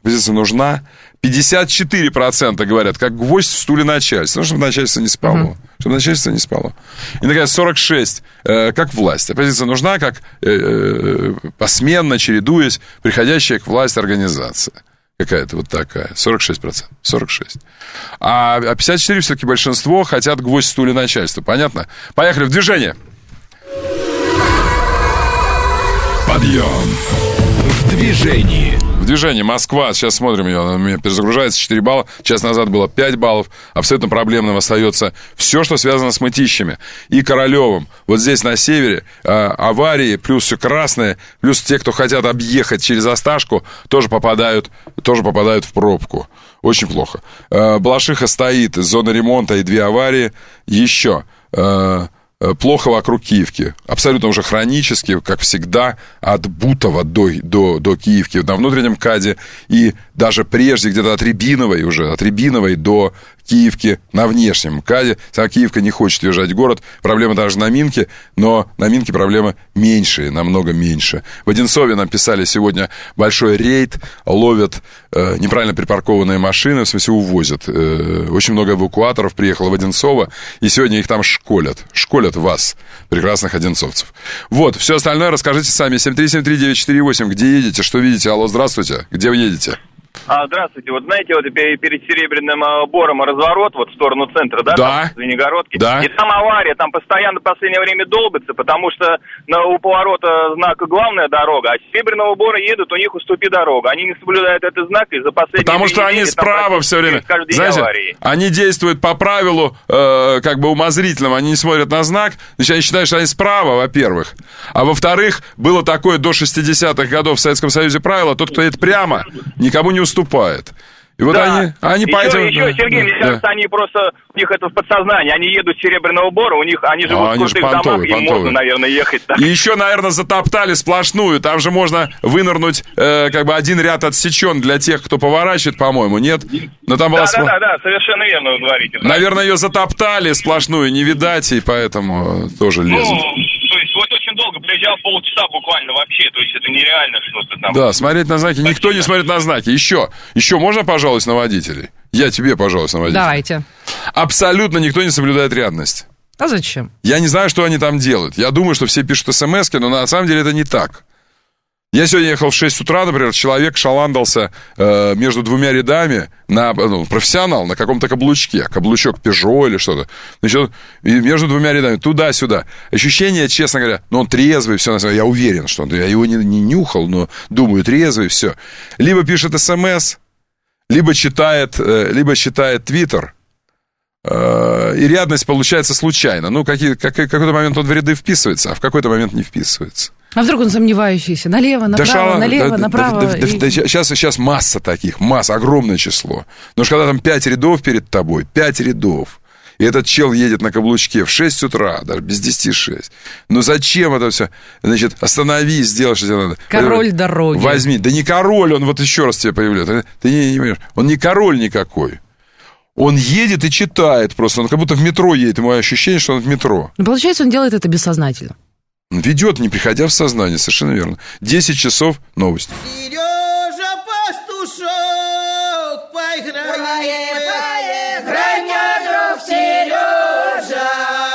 Speaker 2: оппозиция нужна. пятьдесят четыре процента говорят, как гвоздь в стуле начальства. Ну, чтобы начальство не спало. Uh-huh. Чтобы начальство не спало. И, наконец, сорок шесть процентов, э, как власть. Оппозиция нужна, как э, э, посменно, чередуясь, приходящая к власти организация. Какая-то вот такая. сорок шесть процентов. сорок шесть процентов. А пятьдесят четыре процента все-таки большинство хотят гвоздь в стуле начальства. Понятно? Поехали в движение.
Speaker 8: Подъем в движении.
Speaker 2: В движении. Москва. Сейчас смотрим ее. Она у меня перезагружается. четыре балла. Час назад было пять баллов. Абсолютно проблемным остается все, что связано с мытищами. И Королевым. Вот здесь на севере э, аварии, плюс все красное, плюс те, кто хотят объехать через Осташку, тоже попадают, тоже попадают в пробку. Очень плохо. Э, Балашиха стоит. Зона ремонта и две аварии. Еще. Э, Плохо вокруг Киевки. Абсолютно уже хронически, как всегда, от Бутова до, до, до Киевки на внутреннем КАДе. И даже прежде, где-то от Рябиновой уже, от Рябиновой до Киевки на внешнем КАДе. Сама Киевка не хочет въезжать в город. Проблема даже на Минке, но на Минке проблемы меньшие, намного меньше. В Одинцове нам писали сегодня большой рейд, ловят э, неправильно припаркованные машины, в смысле увозят. Э, очень много эвакуаторов приехало в Одинцово, и сегодня их там школят. Школят вас, прекрасных одинцовцев. Вот, все остальное расскажите сами. семь три семь три девять четыре восемь. Где едете, что видите? Алло, здравствуйте. Где вы едете?
Speaker 19: А, здравствуйте. Вот знаете, вот перед Серебряным Бором разворот, вот в сторону центра, да?
Speaker 2: Да.
Speaker 19: Там, Звенигородки.
Speaker 2: Да.
Speaker 19: И там авария, там постоянно в последнее время долбится, потому что на, у поворота знак главная дорога, а с Серебряного Бора едут, у них уступи дорога. Они не соблюдают этот знак, и за последние
Speaker 2: Потому что
Speaker 19: недели,
Speaker 2: они справа все время. Знаете, аварии. Они действуют по правилу, э, как бы умозрительному, они не смотрят на знак, значит, они считают, что они справа, во-первых. А во-вторых, было такое до шестидесятых годов в Советском Союзе правило, тот, кто едет прямо, никому не уступает. И вот
Speaker 19: да.
Speaker 2: они, они
Speaker 19: еще,
Speaker 2: поэтому...
Speaker 19: еще, Сергей,
Speaker 2: да,
Speaker 19: мне кажется,
Speaker 2: да.
Speaker 19: они просто, у них это в подсознании, они едут с Серебряного Бора, у них, они живут
Speaker 2: а,
Speaker 19: в крутых домах, им можно, наверное, ехать так.
Speaker 2: И еще, наверное, затоптали сплошную, там же можно вынырнуть, э, как бы один ряд отсечен для тех, кто поворачивает, по-моему, нет? Но там была...
Speaker 19: Да, да, да, да, совершенно верно вы говорите.
Speaker 2: Наверное, ее затоптали сплошную, не видать, и поэтому тоже лезут.
Speaker 19: Ну, то есть вот очень долго приезжал, полчаса буквально вообще, то есть это нереально что-то там.
Speaker 2: Да, смотреть на знаки, никто Спасибо. Не смотрит на знаки. Еще, еще можно, пожалуйста, на водителей? Я тебе, пожалуйста, на водителей.
Speaker 3: Давайте.
Speaker 2: Абсолютно никто не соблюдает рядность.
Speaker 3: А зачем?
Speaker 2: Я не знаю, что они там делают. Я думаю, что все пишут смс-ки, но на самом деле это не так. Я сегодня ехал в шесть утра, например, человек шаландался э, между двумя рядами, на, ну, профессионал, на каком-то каблучке, каблучок Peugeot или что-то. Значит, между двумя рядами, туда-сюда. Ощущение, честно говоря, ну, он трезвый, все, я уверен, что он, я его не, не нюхал, но думаю, трезвый, все. Либо пишет смс, либо читает, э, либо читает Твиттер, э, и рядность получается случайно. Ну, какие, как, в какой-то момент он в ряды вписывается, а в какой-то момент не вписывается.
Speaker 3: А вдруг он сомневающийся? Налево, направо, да шала, налево, да, направо. Да, да,
Speaker 2: и... да, сейчас, сейчас масса таких, масса, огромное число. Потому что когда там пять рядов перед тобой, пять рядов, и этот чел едет на каблучке в шесть утра, даже без десяти шесть. Ну зачем это все? Значит, остановись, сделай, что тебе надо.
Speaker 3: Король дороги.
Speaker 2: Возьми. Да не король, он вот еще раз тебе появляется. Ты не, не понимаешь, он не король никакой. Он едет и читает просто. Он как будто в метро едет. Ему ощущение, что он в метро.
Speaker 3: Но получается, он делает это бессознательно.
Speaker 2: Ведет, не приходя в сознание, совершенно верно. десять часов новости.
Speaker 1: Сережа Пастушок, поиграй, поиграй, мой друг Сережа,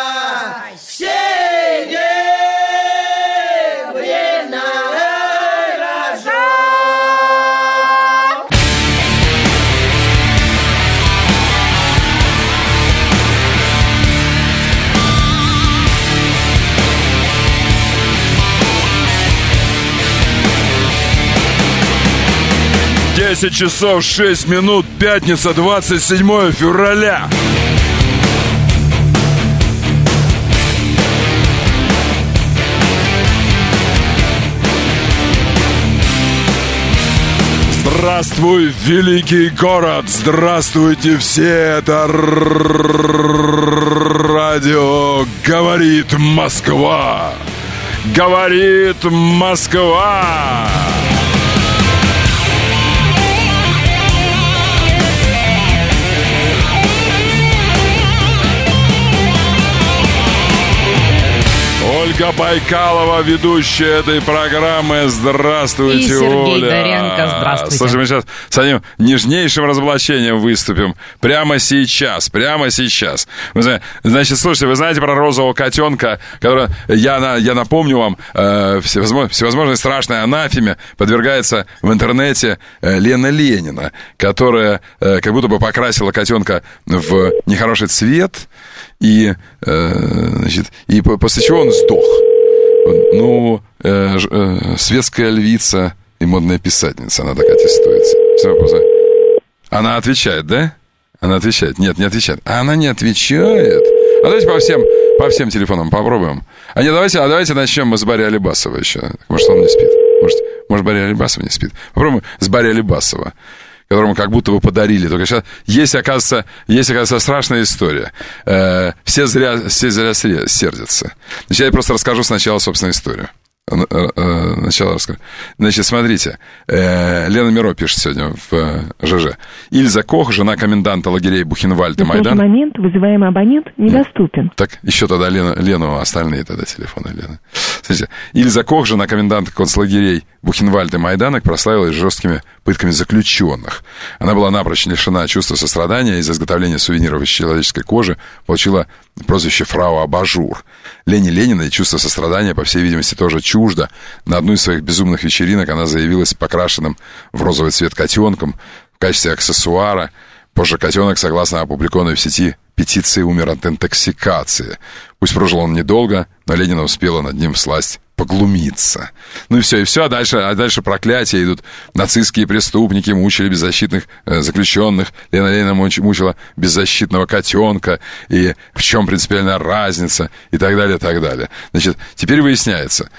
Speaker 1: серебряный рожок.
Speaker 2: десять часов шесть минут, пятница, двадцать седьмое февраля. Здравствуй, великий город! Здравствуйте все! Это радио «Говорит Москва». Говорит Москва. Ольга Байкалова, ведущая этой программы. Здравствуйте,
Speaker 3: и Сергей
Speaker 2: Оля.
Speaker 3: Доренко, здравствуйте.
Speaker 2: Слушай, мы сейчас с одним нежнейшим разоблачением выступим. Прямо сейчас, прямо сейчас. Значит, слушайте, вы знаете про розового котенка, который, я, я напомню вам, э, всевозможной, всевозможной страшной анафеме подвергается в интернете э, Лена Ленина, которая э, как будто бы покрасила котенка в нехороший цвет, и, э, значит, и после чего он сдох. Ну, э, э, светская львица и модная писательница, она так аттестуется. Она отвечает, да? Она отвечает. Нет, не отвечает. А она не отвечает. А давайте по всем, по всем телефонам попробуем. А не, давайте, а давайте начнем мы с Барри Алибасова еще. Может, он не спит. Может, может Барри Алибасов не спит. Попробуем с Барри Алибасова, которому как будто бы подарили. Только сейчас есть, оказывается, есть, оказывается, страшная история. Э, все, зря, все зря сердятся. Значит, я просто расскажу сначала, собственно, историю. Начало расскажу. Значит, смотрите. Э, Лена Миро пишет сегодня в э, ЖЖ. Ильза Кох, жена коменданта лагерей Бухенвальд и Майдан.
Speaker 20: В этот момент вызываемый абонент недоступен.
Speaker 2: Так, еще тогда Лена, Лену, остальные тогда телефоны Лены. Смотрите. Ильза Кох, жена коменданта концлагерей Бухенвальд и Майданок, прославилась жесткими пытками заключенных. Она была напрочь лишена чувства сострадания, из-за изготовления сувениров из человеческой кожи получила прозвище фрау Абажур. Лене Лениной чувство сострадания, по всей видимости, тоже чуждо. На одну из своих безумных вечеринок она заявилась покрашенным в розовый цвет котенком в качестве аксессуара. Позже котенок, согласно опубликованной в сети петиции, умер от интоксикации. Пусть прожил он недолго, но Ленина успела над ним всласть поглумиться. Ну и все, и все, а дальше, а дальше проклятия идут. Нацистские преступники мучили беззащитных э, заключенных. Лена Ленина мучила беззащитного котенка. И в чем принципиальная разница? И так далее, и так далее. Значит, теперь выясняется.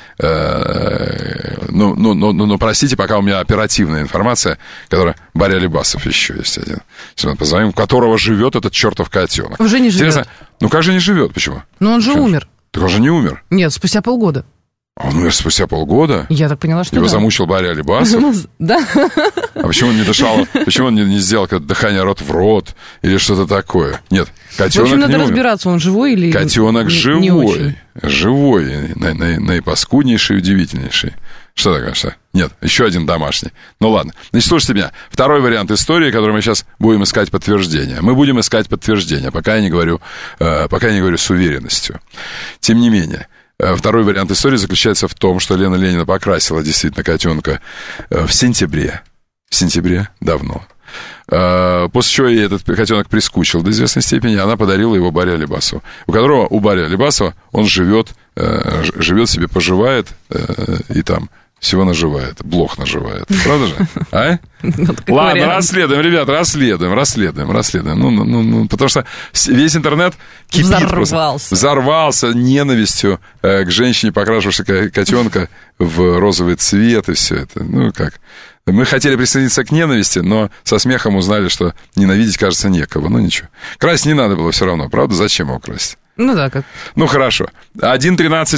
Speaker 2: Э, ну, ну, ну, ну, ну, простите, пока у меня оперативная информация, которая... Барри Алибасов еще есть один. Сейчас мы позвоним, у которого живет этот чертов котенок.
Speaker 3: Уже не живет.
Speaker 2: Интересно, ну как же не живет? Почему?
Speaker 3: Ну он же
Speaker 2: Почему?
Speaker 3: умер.
Speaker 2: Так он же не умер.
Speaker 3: Нет, спустя полгода.
Speaker 2: Он умер спустя полгода?
Speaker 3: Я так поняла, что
Speaker 2: Его
Speaker 3: да.
Speaker 2: замучил Барри Алибасов?
Speaker 3: Да.
Speaker 2: А почему он не дышал, почему он не, не сделал дыхание рот в рот или что-то такое? Нет, котенок не умер.
Speaker 3: В общем, надо разбираться, он живой или
Speaker 2: котенок
Speaker 3: не,
Speaker 2: живой,
Speaker 3: не очень.
Speaker 2: живой, на, на, наипаскуднейший, удивительнейший. Что такое, что? Нет, еще один домашний. Ну ладно. Значит, слушайте меня. Второй вариант истории, который мы сейчас будем искать подтверждение. Мы будем искать подтверждение, пока я не говорю, э, пока я не говорю с уверенностью. Тем не менее, э, второй вариант истории заключается в том, что Лена Ленина покрасила действительно котенка э, в сентябре. В сентябре давно. Э, после чего ей этот котенок прискучил до известной степени, она подарила его Барри Алибасову, у которого, у Барри Алибасова, он живет, э, живет себе, поживает э, и там всего наживает, блох наживает. Правда же? А? Ну, ладно, вариант. расследуем, ребят, расследуем, расследуем, расследуем. Ну, ну, ну, потому что весь интернет кипит.
Speaker 3: Взорвался.
Speaker 2: Просто. Взорвался ненавистью э, к женщине, покрашившей котенка в розовый цвет и все это. Ну, как? Мы хотели присоединиться к ненависти, но со смехом узнали, что ненавидеть, кажется, некого. Ну, ничего. Красть не надо было все равно, правда? Зачем его красть?
Speaker 3: Ну, да, как.
Speaker 2: Ну, хорошо. один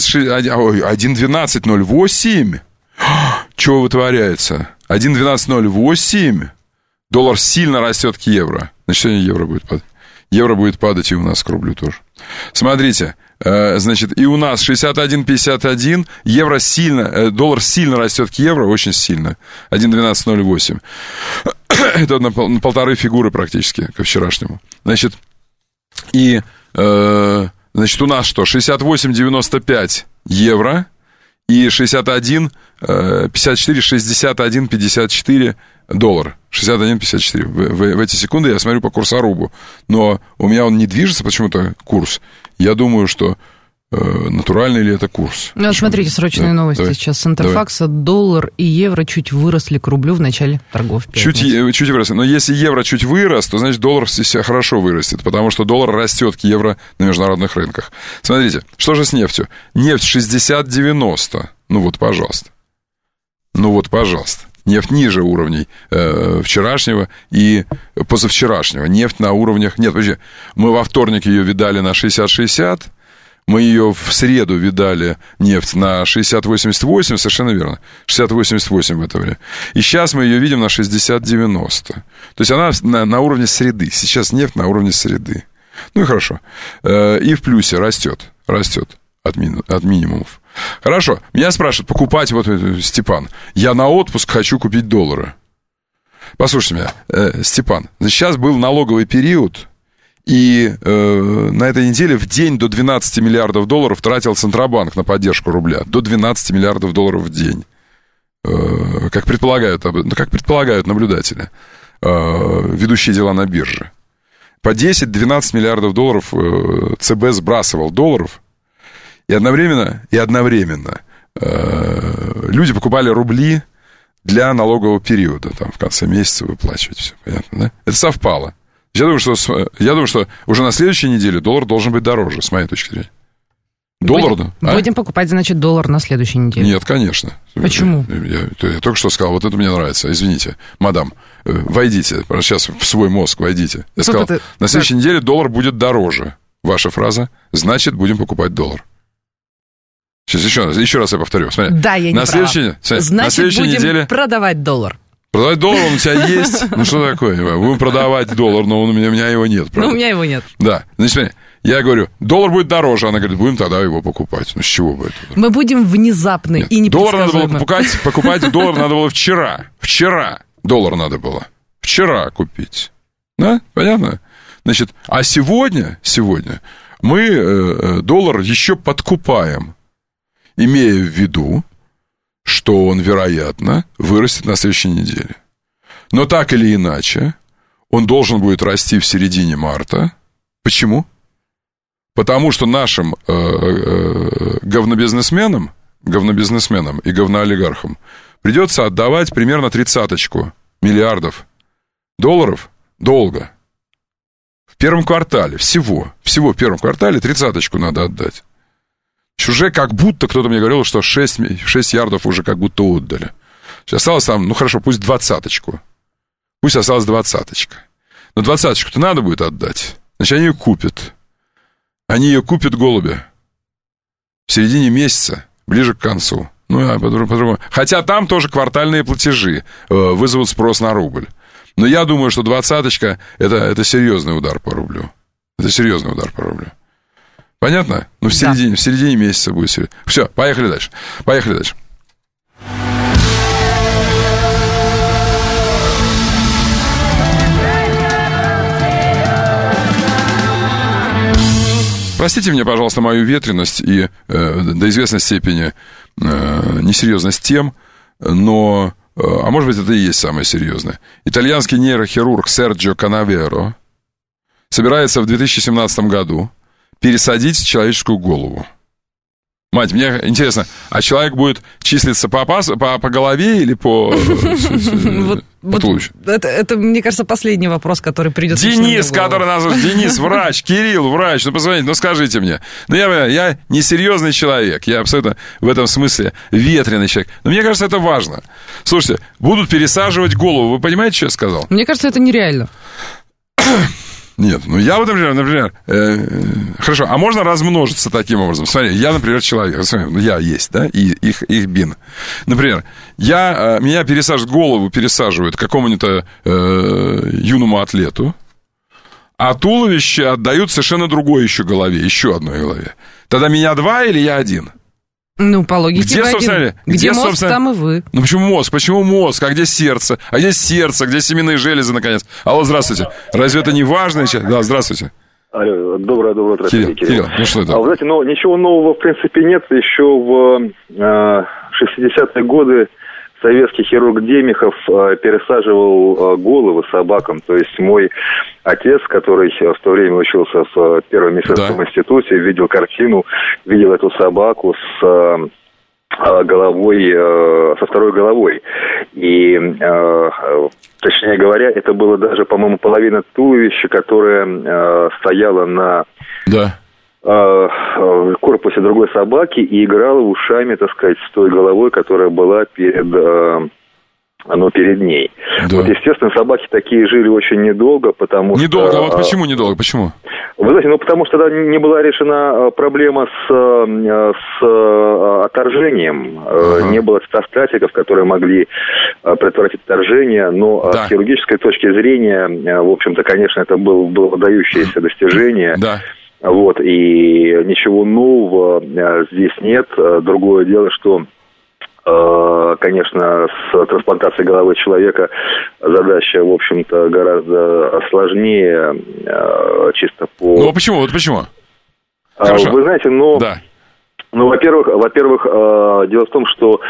Speaker 2: двенадцать ноль восемь. Чего вытворяется? один двенадцать ноль восемь. Доллар сильно растет к евро. Значит, сегодня евро будет падать. Евро будет падать и у нас к рублю тоже. Смотрите, э, значит, и у нас шестьдесят один пятьдесят один. Евро сильно, э, доллар сильно растет к евро, очень сильно. один двенадцать ноль восемь. Это на, пол, на полторы фигуры практически ко вчерашнему. Значит, и, э, значит, у нас что? шестьдесят восемь девяносто пять евро. И шестьдесят один пятьдесят четыре, шестьдесят один пятьдесят четыре доллар. шестьдесят один пятьдесят четыре. В, в, в эти секунды я смотрю по курсорубу. Но у меня он не движется почему-то, курс. Я думаю, что э, натуральный ли это курс.
Speaker 3: Ну, смотрите, срочные да, новости давай, сейчас с Интерфакса. Давай. Доллар и евро чуть выросли к рублю в начале торгов.
Speaker 2: Чуть, чуть выросли. Но если евро чуть вырос, то, значит, доллар хорошо вырастет, потому что доллар растет к евро на международных рынках. Смотрите, что же с нефтью? Нефть шестьдесят девяносто. Ну вот, пожалуйста. Ну вот, пожалуйста. Нефть ниже уровней э, вчерашнего и позавчерашнего. Нефть на уровнях... Нет, подожди. Мы во вторник ее видали на шестьдесят шестьдесят. Мы ее в среду видали, нефть, на шестьдесят восемьдесят восемь, совершенно верно. шестьдесят восемьдесят восемь в это время. И сейчас мы ее видим на шестьдесят девяносто. То есть она на, на уровне среды. Сейчас нефть на уровне среды. Ну и хорошо. Э, и в плюсе растет. Растет. от, ми, от минимумов. Хорошо. Меня спрашивают, покупать, вот Степан, я на отпуск хочу купить доллары. Послушайте меня, э, Степан, значит, сейчас был налоговый период, и э, на этой неделе в день до двенадцати миллиардов долларов тратил Центробанк на поддержку рубля. До двенадцати миллиардов долларов в день. Э, как предполагают, ну, как предполагают наблюдатели, э, ведущие дела на бирже. По десять-двенадцать миллиардов долларов э, ЦБ сбрасывал долларов, и одновременно, и одновременно э, люди покупали рубли для налогового периода, там в конце месяца выплачивать все, понятно, да? Это совпало. Я думаю, что, я думаю, что уже на следующей неделе доллар должен быть дороже, с моей точки зрения. Доллар,
Speaker 3: будем,
Speaker 2: да?
Speaker 3: Будем а? покупать, значит, доллар на следующей неделе.
Speaker 2: Нет, конечно.
Speaker 3: Почему?
Speaker 2: Я, я, я только что сказал, вот это мне нравится. Извините, мадам, войдите, сейчас в свой мозг войдите. Я сказал, это... на следующей так. неделе доллар будет дороже. Ваша фраза, значит, будем покупать доллар. Сейчас еще раз, еще раз я повторю. Смотри.
Speaker 3: Да, я не
Speaker 2: на
Speaker 3: права.
Speaker 2: Следующей, смотри,
Speaker 3: значит,
Speaker 2: на следующей
Speaker 3: будем
Speaker 2: неделе...
Speaker 3: продавать доллар.
Speaker 2: Продавать доллар, он у тебя есть? Ну, что такое? Будем продавать доллар, но он, у, меня, у меня его нет.
Speaker 3: Ну, у меня его нет.
Speaker 2: Да. Значит, смотри, я говорю, доллар будет дороже. Она говорит, будем тогда его покупать. Ну, с чего бы это?
Speaker 3: Мы будем внезапны нет. и непредсказуемы.
Speaker 2: Доллар надо было покупать, покупать доллар надо было вчера. Вчера доллар надо было. Вчера купить. Да? Понятно? Значит, а сегодня, сегодня мы э, доллар еще подкупаем, имея в виду, что он, вероятно, вырастет на следующей неделе. Но так или иначе, он должен будет расти в середине марта. Почему? Потому что нашим э, э, говнобизнесменам, говнобизнесменам и говноолигархам придется отдавать примерно тридцаточку миллиардов долларов долга. В первом квартале, всего, всего в первом квартале тридцаточку надо отдать. Уже как будто кто-то мне говорил, что шесть, шесть ярдов уже как будто отдали. Сейчас осталось там, ну хорошо, пусть двадцаточку. Пусть осталась двадцаточка. Но двадцаточку-то надо будет отдать. Значит, они ее купят. Они ее купят, голуби, в середине месяца, ближе к концу. Ну, а по-другому. Хотя там тоже квартальные платежи вызовут спрос на рубль. Но я думаю, что двадцаточка это, это серьезный удар по рублю. Это серьезный удар по рублю. Понятно? Ну, в середине, да. в середине месяца будет серьезно. Все, поехали дальше. Поехали дальше. Простите мне, пожалуйста, мою ветреность и э, до известной степени э, несерьезность тем, но, э, а может быть, это и есть самое серьезное. Итальянский нейрохирург Серджио Канаверо собирается в две тысячи семнадцатом году пересадить человеческую голову. Мать, мне интересно, а человек будет числиться по, по, по голове или по туловищу?
Speaker 3: Это, мне кажется, последний вопрос, который придет.
Speaker 2: Денис, который назван, Денис, врач, Кирилл, врач, ну позвоните, ну скажите мне. Ну я, я несерьезный человек, я абсолютно в этом смысле ветреный человек. Но мне кажется, это важно. Слушайте, будут пересаживать голову, вы понимаете, что я сказал?
Speaker 3: Мне кажется, это нереально.
Speaker 2: Нет, ну я вот, например, например э, хорошо, а можно размножиться таким образом? Смотри, я, например, человек, смотри, я есть, да, и их, их бин. Например, я, э, меня пересаживают, голову пересаживают какому-нибудь э, юному атлету, а туловище отдают совершенно другой еще голове, еще одной голове. Тогда меня два или я один?
Speaker 3: Ну, по логике,
Speaker 2: где, собственно,
Speaker 3: где, где мозг, собственно... там и вы.
Speaker 2: Ну, почему мозг? Почему мозг? А где сердце? А где сердце? Где семенные железы, наконец? Алло, здравствуйте. Разве это не важно? Да, здравствуйте.
Speaker 21: Алло, доброе, доброе утро.
Speaker 2: Кирилл, Кирилл. Кирилл, ну что это?
Speaker 21: А, вы знаете, ну, ничего нового, в принципе, нет. Еще в э, шестидесятые годы советский хирург Демихов э, пересаживал э, головы собакам. То есть мой отец, который в то время учился в первом медицинском да. институте, видел картину, видел эту собаку с э, головой, э, со второй головой. И, э, точнее говоря, это было даже, по-моему, половина туловища, которая э, стояла на...
Speaker 2: Да.
Speaker 21: в корпусе другой собаки и играла ушами, так сказать, с той головой, которая была перед, ну, перед ней. Да. Вот, естественно, собаки такие жили очень недолго, потому
Speaker 2: недолго,
Speaker 21: что...
Speaker 2: Недолго, вот почему недолго, почему?
Speaker 21: Вы знаете, ну, потому что тогда не была решена проблема с, с отторжением. Ага. Не было цитостатиков, которые могли предотвратить отторжение, но да. с хирургической точки зрения, в общем-то, конечно, это было, было выдающееся достижение.
Speaker 2: Да.
Speaker 21: Вот, и ничего нового здесь нет. Другое дело, что, конечно, с трансплантацией головы человека задача, в общем-то, гораздо сложнее, чисто по...
Speaker 2: Ну, а почему? Вот почему?
Speaker 21: Хорошо. Вы знаете, ну... Да. Ну, во-первых, во-первых, дело в том, что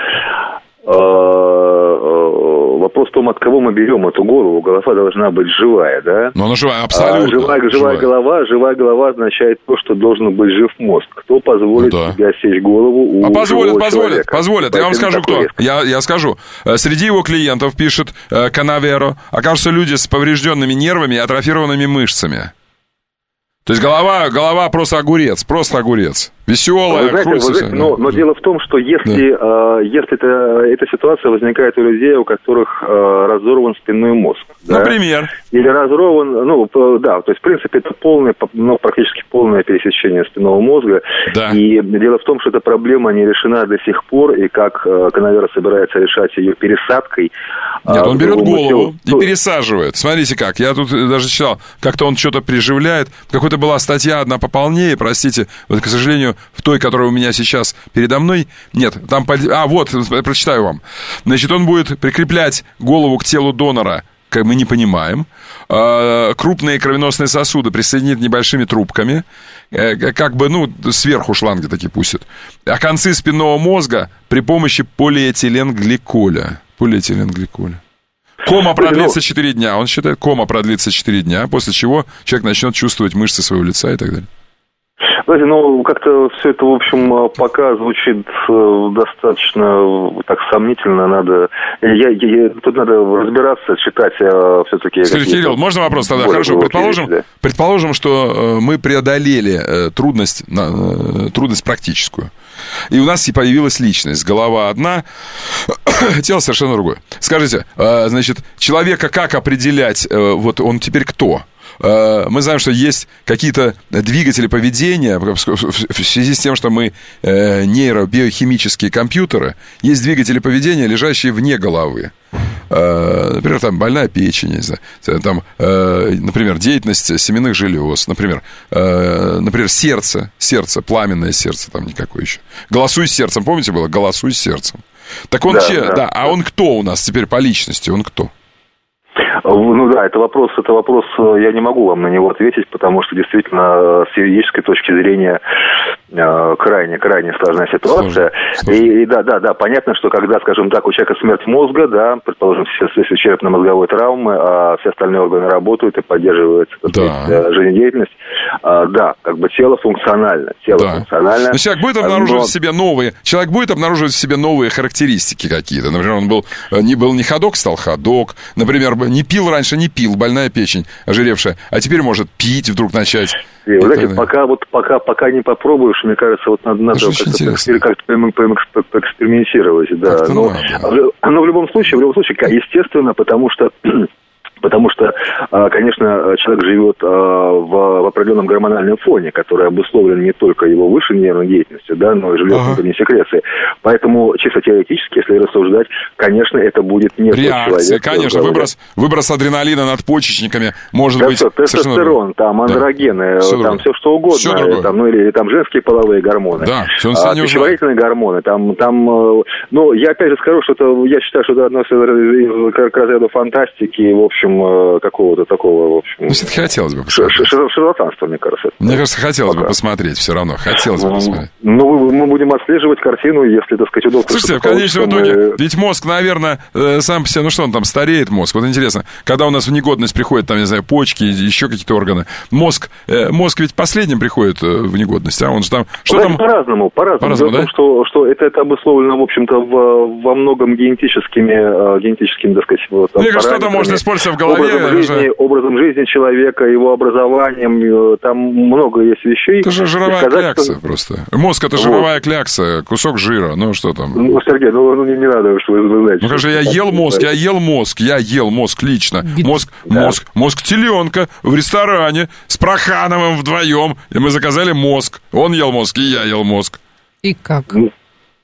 Speaker 21: вопрос в том, от кого мы берем эту голову. Голова должна быть живая, да?
Speaker 2: Ну, она живая, абсолютно.
Speaker 21: А живая, живая, живая голова, живая голова означает то, что должен быть жив мозг. Кто позволит да. себе сечь голову у
Speaker 2: а позволит, позволит,
Speaker 21: человека?
Speaker 2: позволит. Я вам скажу, кто. Я, я скажу. Среди его клиентов, пишет Канаверо, окажутся люди с поврежденными нервами и атрофированными мышцами. То есть голова, голова просто огурец, просто огурец. Веселая,
Speaker 21: вы знаете, вы знаете, но, но дело в том, что если, да. э, если это, эта ситуация возникает у людей, у которых э, разорван спинной мозг.
Speaker 2: Например?
Speaker 21: Да, или разорван, ну, да, то есть, в принципе, это полное, ну, практически полное пересечение спинного мозга. Да. И дело в том, что эта проблема не решена до сих пор, и как э, Канавера собирается решать ее пересадкой.
Speaker 2: Нет, он берет голову и пересаживает. Смотрите как, я тут даже читал, как-то он что-то приживляет. Какой-то была статья одна пополнее, простите, вот, к сожалению, в той, которая у меня сейчас передо мной, нет, там, а, вот, прочитаю вам. Значит, он будет прикреплять голову к телу донора, как мы не понимаем, крупные кровеносные сосуды присоединит небольшими трубками, как бы, ну, сверху шланги такие пустят, а концы спинного мозга при помощи полиэтиленгликоля. Полиэтиленгликоля. Кома продлится четыре дня. Он считает, кома продлится четыре дня, после чего человек начнет чувствовать мышцы своего лица и так далее.
Speaker 21: Знаете, ну, как-то все это, в общем, пока звучит достаточно так сомнительно. Надо, я, я, тут надо разбираться, читать а, все-таки...
Speaker 2: Скажите, Кирилл, можно вопрос тогда? Хорошо, предположим, вещи, да? предположим, что мы преодолели трудность, трудность практическую. И у нас и появилась личность. Голова одна, тело совершенно другое. Скажите, значит, человека как определять, вот он теперь кто? Мы знаем, что есть какие-то двигатели поведения в связи с тем, что мы нейробиохимические компьютеры. Есть двигатели поведения, лежащие вне головы. Например, там больная печень, не знаю, там, например, деятельность семенных желез, например, например, сердце, сердце, пламенное сердце, там никакое еще. Голосуй с сердцем, помните было? Голосуй с сердцем. Так он, да, че, да, да, а он кто у нас теперь по личности, он кто?
Speaker 21: Ну да, это вопрос, это вопрос, я не могу вам на него ответить, потому что действительно с юридической точки зрения крайне, крайне сложная ситуация. Сложно. И, и да, да, да, понятно, что когда, скажем так, у человека смерть мозга, да, предположим, если черепно-мозговой травмы, а все остальные органы работают и поддерживается да. жизнедеятельность, а, да, как бы тело функционально, тело да. функционально.
Speaker 2: Но человек будет обнаруживать но... в себе новые, человек будет обнаруживать в себе новые характеристики какие-то. Например, он был не был не ходок, стал ходок. Например, не пил раньше, не пил, больная печень, ожиревшая, а теперь может пить вдруг начать.
Speaker 21: И, вы знаете, пока, вот, пока, пока не попробуешь, мне кажется, вот надо, надо как-то, как-то поэкспериментировать. Да. Но, но в любом случае, в любом случае, естественно, потому что... Потому что, конечно, человек живет в определенном гормональном фоне, который обусловлен не только его высшей нервной деятельностью, да, но и железной секрецией. Поэтому, чисто теоретически, если рассуждать, конечно, это будет не тот человек.
Speaker 2: Конечно, выброс, выброс адреналина надпочечниками может
Speaker 21: да
Speaker 2: быть...
Speaker 21: Все, тестостерон, там андрогены, да. все там все что угодно, все там, ну или, или там женские половые гормоны,
Speaker 2: да,
Speaker 21: а, пищеварительные гормоны, там, там, ну, я опять же скажу, что это, я считаю, что это относится к разряду фантастики, в общем, какого-то такого, в общем...
Speaker 2: Ну, все-таки хотелось бы
Speaker 21: посмотреть. Шарлатанство, мне кажется.
Speaker 2: Мне кажется, хотелось Пока. бы посмотреть все равно. Хотелось бы посмотреть.
Speaker 21: Ну, мы будем отслеживать картину, если, так сказать, удобно.
Speaker 2: Слушайте, в конечном итоге, мы... ведь мозг, наверное, сам по себе, ну что он там, стареет мозг. Вот интересно, когда у нас в негодность приходят, там, не знаю, почки, еще какие-то органы, мозг, мозг ведь последним приходит в негодность, а он же там... Что
Speaker 21: да,
Speaker 2: там...
Speaker 21: По-разному, по-разному. по-разному Дело да? в том, что, что это, это обусловлено, в общем-то, в, во многом генетическими, генетическими, так сказать, вот,
Speaker 2: мне кажется, что-то можно использовать в голове.
Speaker 21: Образом жизни, же... образом жизни человека, его образованием, там много есть вещей.
Speaker 2: Это же жировая сказать, клякса что... просто. Мозг — это вот. жировая клякса, кусок жира, ну что там.
Speaker 21: Ну, Сергей, ну, ну не, не надо, что вы, вы знаете.
Speaker 2: Ну, конечно, я ел мозг, я ел мозг, я ел мозг лично. Мозг, да. мозг, мозг теленка в ресторане с Прохановым вдвоем, и мы заказали мозг. Он ел мозг, и я ел мозг.
Speaker 3: И как?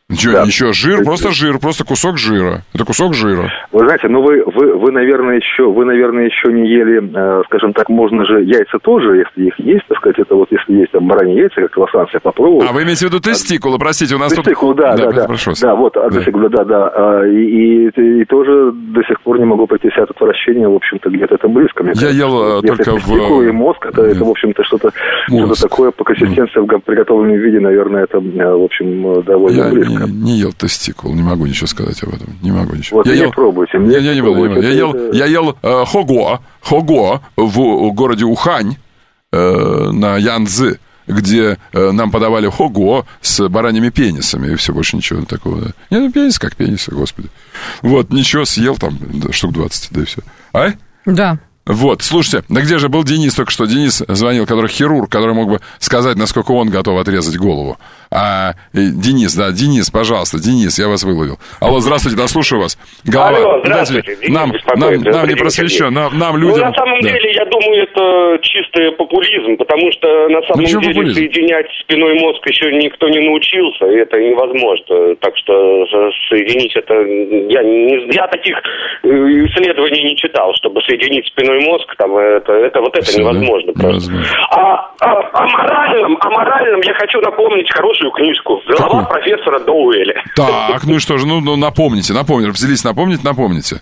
Speaker 2: Ничего, да. ничего, жир, просто жир, просто кусок жира. Это кусок жира.
Speaker 21: Вы знаете, ну вы, вы, вы, наверное, еще, вы, наверное, еще не ели, э, скажем так, можно же яйца тоже, если их есть, так сказать, это вот если есть там бараньи яйца, как круассан, я попробовал.
Speaker 2: А вы имеете в виду тестикулы, простите, у нас
Speaker 21: тестикулы,
Speaker 2: тут...
Speaker 21: да, да, да, да, да, вот, да. Тестикулы, да, да, и, и, и тоже до сих пор не могу пройти себя от отвращения, в общем-то, где-то это близко. Мне
Speaker 2: я кажется, ел
Speaker 21: если
Speaker 2: только
Speaker 21: в... и мозг, это, это, в общем-то, что-то, что-то такое по консистенции в приготовленном виде, наверное, это, в общем, довольно
Speaker 2: я
Speaker 21: близко.
Speaker 2: Не, не ел тестикул, не могу ничего сказать об этом, не могу ничего.
Speaker 21: Вот
Speaker 2: я
Speaker 21: не
Speaker 2: ел...
Speaker 21: пробуйте.
Speaker 2: Я, я не буду, не буду. Я ел, это... я ел э, хого, хого в городе Ухань э, на Янцзы, где э, нам подавали хого с бараньими пенисами, и все, больше ничего такого. Да. Не, ну, пенис как пенис, господи. Вот, ничего, съел там да, штук двадцать, да и все. А?
Speaker 3: Да.
Speaker 2: Вот, слушайте, да где же был Денис только что? Денис звонил, который хирург, который мог бы сказать, насколько он готов отрезать голову. А, Денис, да, Денис, пожалуйста, Денис, я вас выловил. Алло, здравствуйте, да, слушаю вас. Голова.
Speaker 4: Алло, здравствуйте.
Speaker 2: Денис, нам, нам, нам не просвещен, нам, нам людям...
Speaker 4: Ну, на самом
Speaker 2: да.
Speaker 4: деле, я думаю, это чистый популизм, потому что на самом
Speaker 2: ну,
Speaker 4: деле
Speaker 2: популизм?
Speaker 4: соединять спиной мозг еще никто не научился, и это невозможно. Так что соединить это... Я, не, я таких исследований не читал, чтобы соединить спиной мозг, там, это, это вот это Все, невозможно да? просто. Невозможно. А, а, о моральном, о моральном я хочу напомнить хорошую книжку «Голова Какую? профессора Доуэля».
Speaker 2: Так, ну и что же, ну, ну напомните, напомните, взялись напомнить, напомните.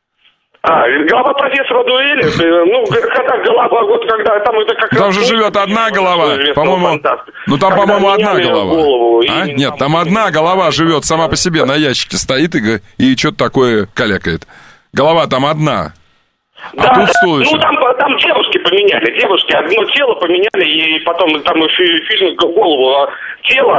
Speaker 4: А, голова профессора Дуэля, ну, когда голова, вот когда там это как...
Speaker 2: Там же живет одна голова, по-моему, ну там, по-моему, одна голова.
Speaker 4: Голову,
Speaker 2: а? Нет, там одна голова живет сама по себе, на ящике стоит и, и что-то такое калякает. Голова там одна. А
Speaker 4: да,
Speaker 2: тут
Speaker 4: ну там, там девушки поменяли, девушки одно тело поменяли, и потом там фильм голову, а тело,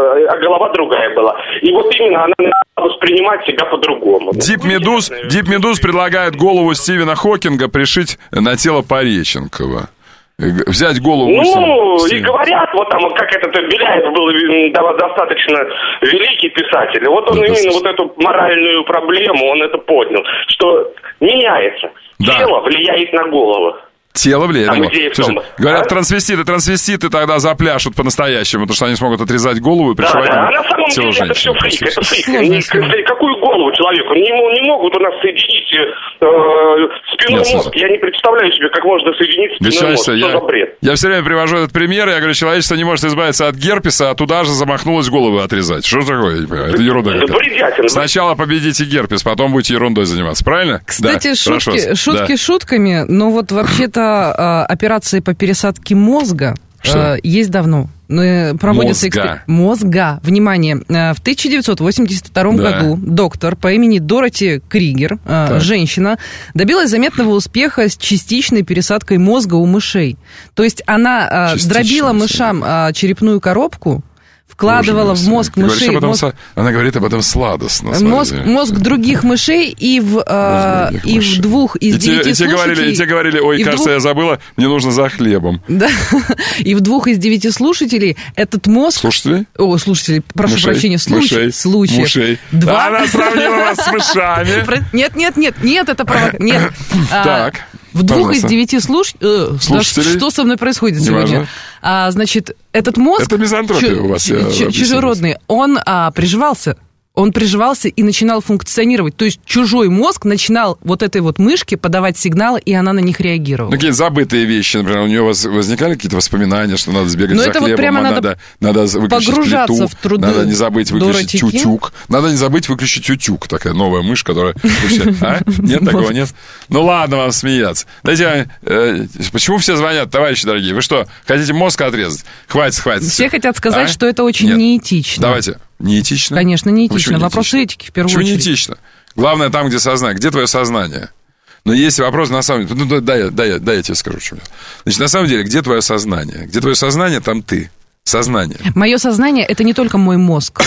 Speaker 4: а голова другая была. И вот именно она начала воспринимать себя по-другому.
Speaker 2: Дип Медуз, Дип Медуз предлагает голову Стивена Хокинга пришить на тело Пореченкова. Взять голову...
Speaker 4: Ну, и говорят, вот там, как этот Беляев был достаточно великий писатель, вот он да, именно вот эту моральную проблему, он это поднял, что меняется. Да. Тело влияет на голову.
Speaker 2: Тело влияет
Speaker 4: там
Speaker 2: на голову. Слушай, говорят, а? трансвеститы, трансвеститы тогда запляшут по-настоящему, потому что они смогут отрезать голову и пришивать
Speaker 4: да, да.
Speaker 2: на
Speaker 4: а на самом
Speaker 2: тело
Speaker 4: деле
Speaker 2: женщины.
Speaker 4: Это все фейк, это фейк. Они, какую голову человеку? Не, не могут у нас соединить э, спинной Нет, мозг. Я не представляю себе, как можно соединить спинной мозг. Что
Speaker 2: я,
Speaker 4: за бред?
Speaker 2: Я все время привожу этот пример, я говорю, человечество не может избавиться от герпеса, а туда же замахнулось голову отрезать. Что такое? Я не понимаю. Это ерунда.
Speaker 4: Это бредятина.
Speaker 2: Сначала победите герпес, потом будете ерундой заниматься. Правильно?
Speaker 3: Кстати,
Speaker 2: да,
Speaker 3: шутки, шутки да. шутками, но вот вообще-то операции по пересадке мозга э, есть давно. Проводятся
Speaker 2: мозга.
Speaker 3: Экспер... мозга. Внимание, в тысяча девятьсот восемьдесят втором да. году доктор по имени Дороти Кригер, так. женщина, добилась заметного успеха с частичной пересадкой мозга у мышей. То есть она Частично, дробила мышам черепную коробку, вкладывала в мозг мышей...
Speaker 2: Этом,
Speaker 3: мозг...
Speaker 2: Она говорит об этом сладостно.
Speaker 3: Мозг, мозг других мышей, и в, а, и в двух из
Speaker 2: и
Speaker 3: девяти
Speaker 2: те, слушателей... И те, говорили, и те говорили, ой, кажется, двух... я забыла, мне нужно за хлебом.
Speaker 3: Да, и в двух из девяти слушателей этот мозг...
Speaker 2: Слушателей?
Speaker 3: О, слушателей, прошу
Speaker 2: мышей,
Speaker 3: прощения, случай,
Speaker 2: мышей,
Speaker 3: случаев.
Speaker 2: Мышей.
Speaker 3: Два...
Speaker 2: Она сравнила вас с мышами.
Speaker 3: Нет, нет, нет, нет, это провокация. Нет.
Speaker 2: Так.
Speaker 3: В двух из девяти слуш... э, слушателей. Да, что со мной происходит сегодня? А, значит, этот мозг...
Speaker 2: Это мизантропия
Speaker 3: чу-
Speaker 2: у вас,
Speaker 3: чу-
Speaker 2: я
Speaker 3: чужеродный, он а, приживался. Он приживался и начинал функционировать. То есть чужой мозг начинал вот этой вот мышке подавать сигналы, и она на них реагировала.
Speaker 2: Ну, какие-то забытые вещи, например, у нее возникали какие-то воспоминания, что надо сбегать
Speaker 3: Но
Speaker 2: за
Speaker 3: это
Speaker 2: хлебом,
Speaker 3: вот прямо
Speaker 2: а
Speaker 3: надо,
Speaker 2: надо, надо выключить
Speaker 3: погружаться
Speaker 2: плиту,
Speaker 3: в труды
Speaker 2: надо не забыть выключить
Speaker 3: Дороти
Speaker 2: тютюк, надо не забыть выключить тютюк, такая новая мышь, которая... А? Нет такого, нет? Ну, ладно вам смеяться. Знаете, почему все звонят, товарищи дорогие? Вы что, хотите мозг отрезать? Хватит, хватит.
Speaker 3: Все хотят сказать, что это очень неэтично.
Speaker 2: Давайте. Неэтично?
Speaker 3: Конечно, неэтично. Вопрос этики, в первую
Speaker 2: Почему
Speaker 3: очередь.
Speaker 2: Почему неэтично? Главное там, где сознание. Где твое сознание? Но есть вопрос, на самом деле... Ну, дай, дай, дай я тебе скажу, что. Значит, на самом деле, где твое сознание? Где твое сознание, там ты. Сознание.
Speaker 3: Мое сознание – это не только мой мозг.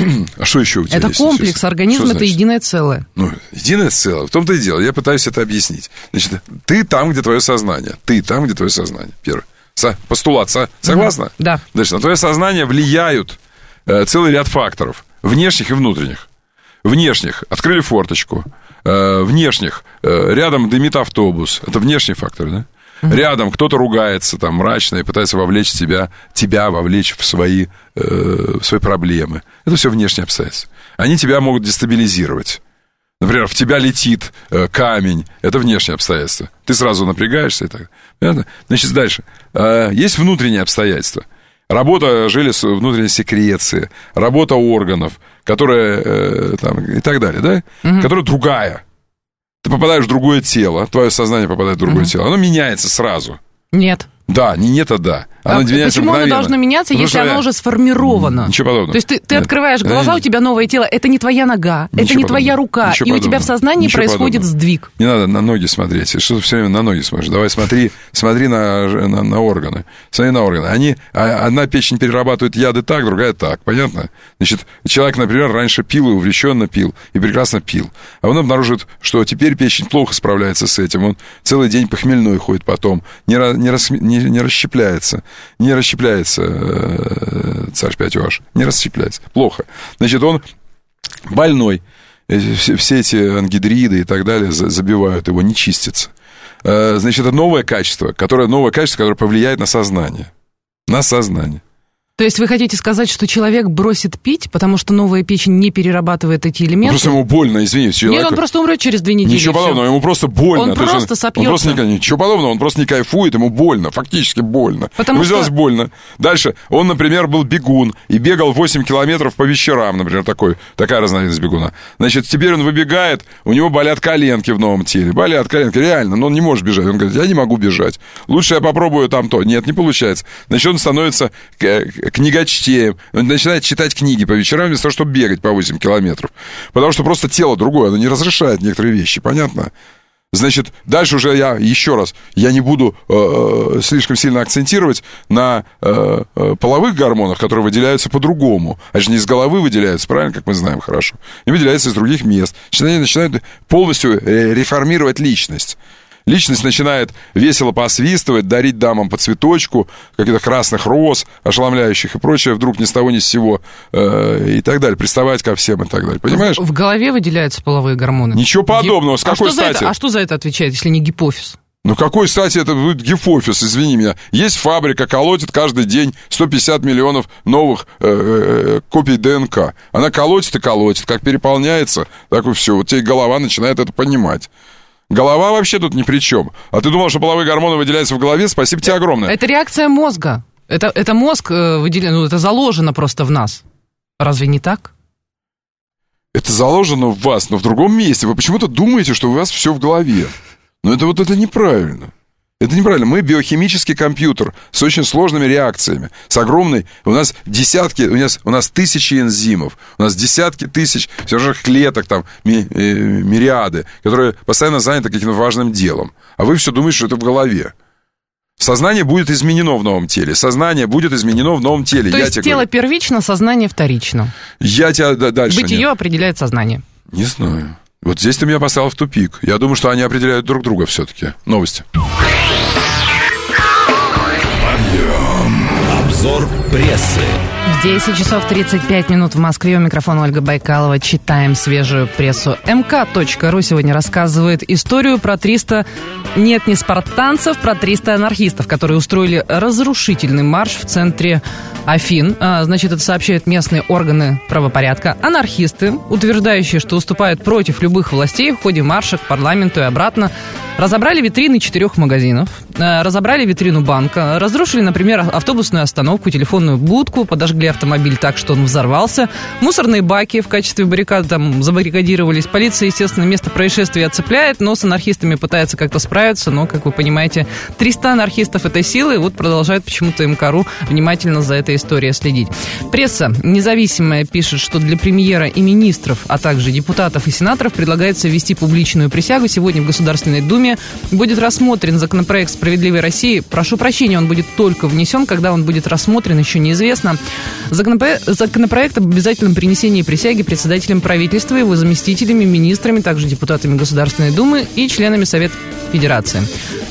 Speaker 2: А что еще у тебя
Speaker 3: это
Speaker 2: есть?
Speaker 3: Комплекс, организм – это единое целое.
Speaker 2: Ну, единое целое. В том-то и дело. Я пытаюсь это объяснить. Значит, ты там, где твое сознание. Ты там, где твое сознание. Первый. Со, постулат. Со, согласна?
Speaker 3: Да.
Speaker 2: Значит, на твое сознание влияют целый ряд факторов, внешних и внутренних. Внешних, открыли форточку, внешних, рядом дымит автобус, это внешний фактор, да? Mm-hmm. Рядом кто-то ругается там мрачно и пытается вовлечь тебя, тебя вовлечь в свои, э, в свои проблемы. Это все внешние обстоятельства. Они тебя могут дестабилизировать. Например, в тебя летит э, камень. Это внешние обстоятельства. Ты сразу напрягаешься и так. Понятно? Значит, дальше. Э, есть внутренние обстоятельства. Работа желез внутренней секреции, работа органов, которая э, там, и так далее, да? Mm-hmm. Которая другая. Ты попадаешь в другое тело, твое сознание попадает в другое mm-hmm. тело. Оно меняется сразу.
Speaker 3: Нет.
Speaker 2: Да, не нет, а да. Оно
Speaker 3: а почему мгновенно. Оно должно меняться, Потому если оно я... уже сформировано?
Speaker 2: Ничего подобного.
Speaker 3: То есть ты, ты открываешь глаза, Нет. у тебя новое тело, это не твоя нога, Ничего это не подобного. твоя рука, Ничего и подобного. у тебя в сознании Ничего происходит подобного. сдвиг.
Speaker 2: Не надо на ноги смотреть, что ты все время на ноги смотришь. Давай смотри, смотри на, на, на органы. Смотри на органы. Они, одна печень перерабатывает яды так, другая так, понятно? Значит, человек, например, раньше пил и увлеченно пил, и прекрасно пил. А он обнаружит, что теперь печень плохо справляется с этим. Он целый день похмельной ходит потом, не, не, рас, не, не расщепляется. Не расщепляется э, царь пять ваш. Не расщепляется. Плохо. Значит, он больной. Все, все эти ангидриды и так далее забивают его, не чистится. Э, значит, это новое качество, которое, новое качество, которое повлияет на сознание. На сознание.
Speaker 3: То есть вы хотите сказать, что человек бросит пить, потому что новая печень не перерабатывает эти элементы?
Speaker 2: Просто ему больно, извините. Человеку...
Speaker 3: Нет, он просто умрет через две недели.
Speaker 2: Ничего подобного, ему просто больно.
Speaker 3: Он
Speaker 2: То
Speaker 3: просто
Speaker 2: он,
Speaker 3: сопьется.
Speaker 2: Он просто не, ничего подобного, он просто не кайфует, ему больно, фактически больно.
Speaker 3: Потому
Speaker 2: ему
Speaker 3: что...
Speaker 2: сделалось больно. Дальше, он, например, был бегун и бегал восемь километров по вечерам, например, такой, такая разновидность бегуна. Значит, теперь он выбегает, у него болят коленки в новом теле. Болят коленки, реально, но он не может бежать. Он говорит, я не могу бежать. Лучше я попробую там то. Нет, не получается. Значит, он становится книгочтеем. Он начинает читать книги по вечерам вместо того, чтобы бегать по восемь километров. Потому что просто тело другое, оно не разрешает некоторые вещи, понятно? Значит, дальше уже я, еще раз, я не буду э, слишком сильно акцентировать на э, половых гормонах, которые выделяются по-другому. Они же не из головы выделяются, правильно, как мы знаем хорошо. Они выделяются из других мест. Они начинают полностью реформировать личность. Личность начинает весело посвистывать, дарить дамам по цветочку, каких-то красных роз, ошеломляющих и прочее, вдруг ни с того ни с сего, э, и так далее, приставать ко всем и так далее, понимаешь?
Speaker 3: В, в голове выделяются половые гормоны.
Speaker 2: Ничего подобного, Гип... с какой
Speaker 3: а
Speaker 2: стати?
Speaker 3: Это, а что за это отвечает, если не гипофиз?
Speaker 2: Ну, какой, кстати, это будет гипофиз, извини меня. Есть фабрика, колотит каждый день сто пятьдесят миллионов новых э, э, копий ДНК. Она колотит и колотит, как переполняется, так и все. Вот тебе голова начинает это понимать. Голова вообще тут ни при чем. А ты думал, что половые гормоны выделяются в голове? Спасибо тебе огромное.
Speaker 3: Это реакция мозга. Это, это мозг выделяет, ну, это заложено просто в нас. Разве не так?
Speaker 2: Это заложено в вас, но в другом месте. Вы почему-то думаете, что у вас все в голове. Но это вот это неправильно. Это неправильно. Мы биохимический компьютер с очень сложными реакциями, с огромной... У нас десятки, у нас, у нас тысячи энзимов, у нас десятки тысяч все же клеток, там, ми, э, мириады, которые постоянно заняты каким-то важным делом. А вы все думаете, что это в голове. Сознание будет изменено в новом теле. Сознание будет изменено в новом теле.
Speaker 3: То
Speaker 2: Я
Speaker 3: есть
Speaker 2: тебе
Speaker 3: тело
Speaker 2: говорю.
Speaker 3: первично, сознание вторично.
Speaker 2: Я тебя да, дальше...
Speaker 3: Бытие
Speaker 2: нет.
Speaker 3: определяет сознание.
Speaker 2: Не знаю. Вот здесь ты меня поставил в тупик. Я думаю, что они определяют друг друга все-таки. Новости.
Speaker 8: Обзор прессы.
Speaker 3: десять часов тридцать пять минут в Москве. У микрофона Ольга Байкалова. Читаем свежую прессу. эм ка точка ру сегодня рассказывает историю про триста... Нет, не спартанцев, про триста анархистов, которые устроили разрушительный марш в центре Афин. А, значит, это сообщают местные органы правопорядка. Анархисты, утверждающие, что выступают против любых властей, в ходе марша к парламенту и обратно, разобрали витрины четырех магазинов, разобрали витрину банка, разрушили, например, автобусную остановку, телефонную будку, подожгли автомобиль так, что он взорвался, мусорные баки в качестве баррикад там забаррикадировались. Полиция, естественно, место происшествия оцепляет, но с анархистами пытается как-то справиться, но, как вы понимаете, триста анархистов этой силы, вот продолжает почему-то эм ка точка ру внимательно за этой историей следить. Пресса независимая пишет, что для премьера и министров, а также депутатов и сенаторов предлагается ввести публичную присягу. Сегодня в Государственной Думе будет рассмотрен законопроект «Справедливой России». Прошу прощения, он будет только внесен, когда он будет рассмотрен, еще неизвестно. Законопроект, законопроект об обязательном принесении присяги председателям правительства, его заместителями, министрами, также депутатами Государственной Думы и членами Совета Федерации.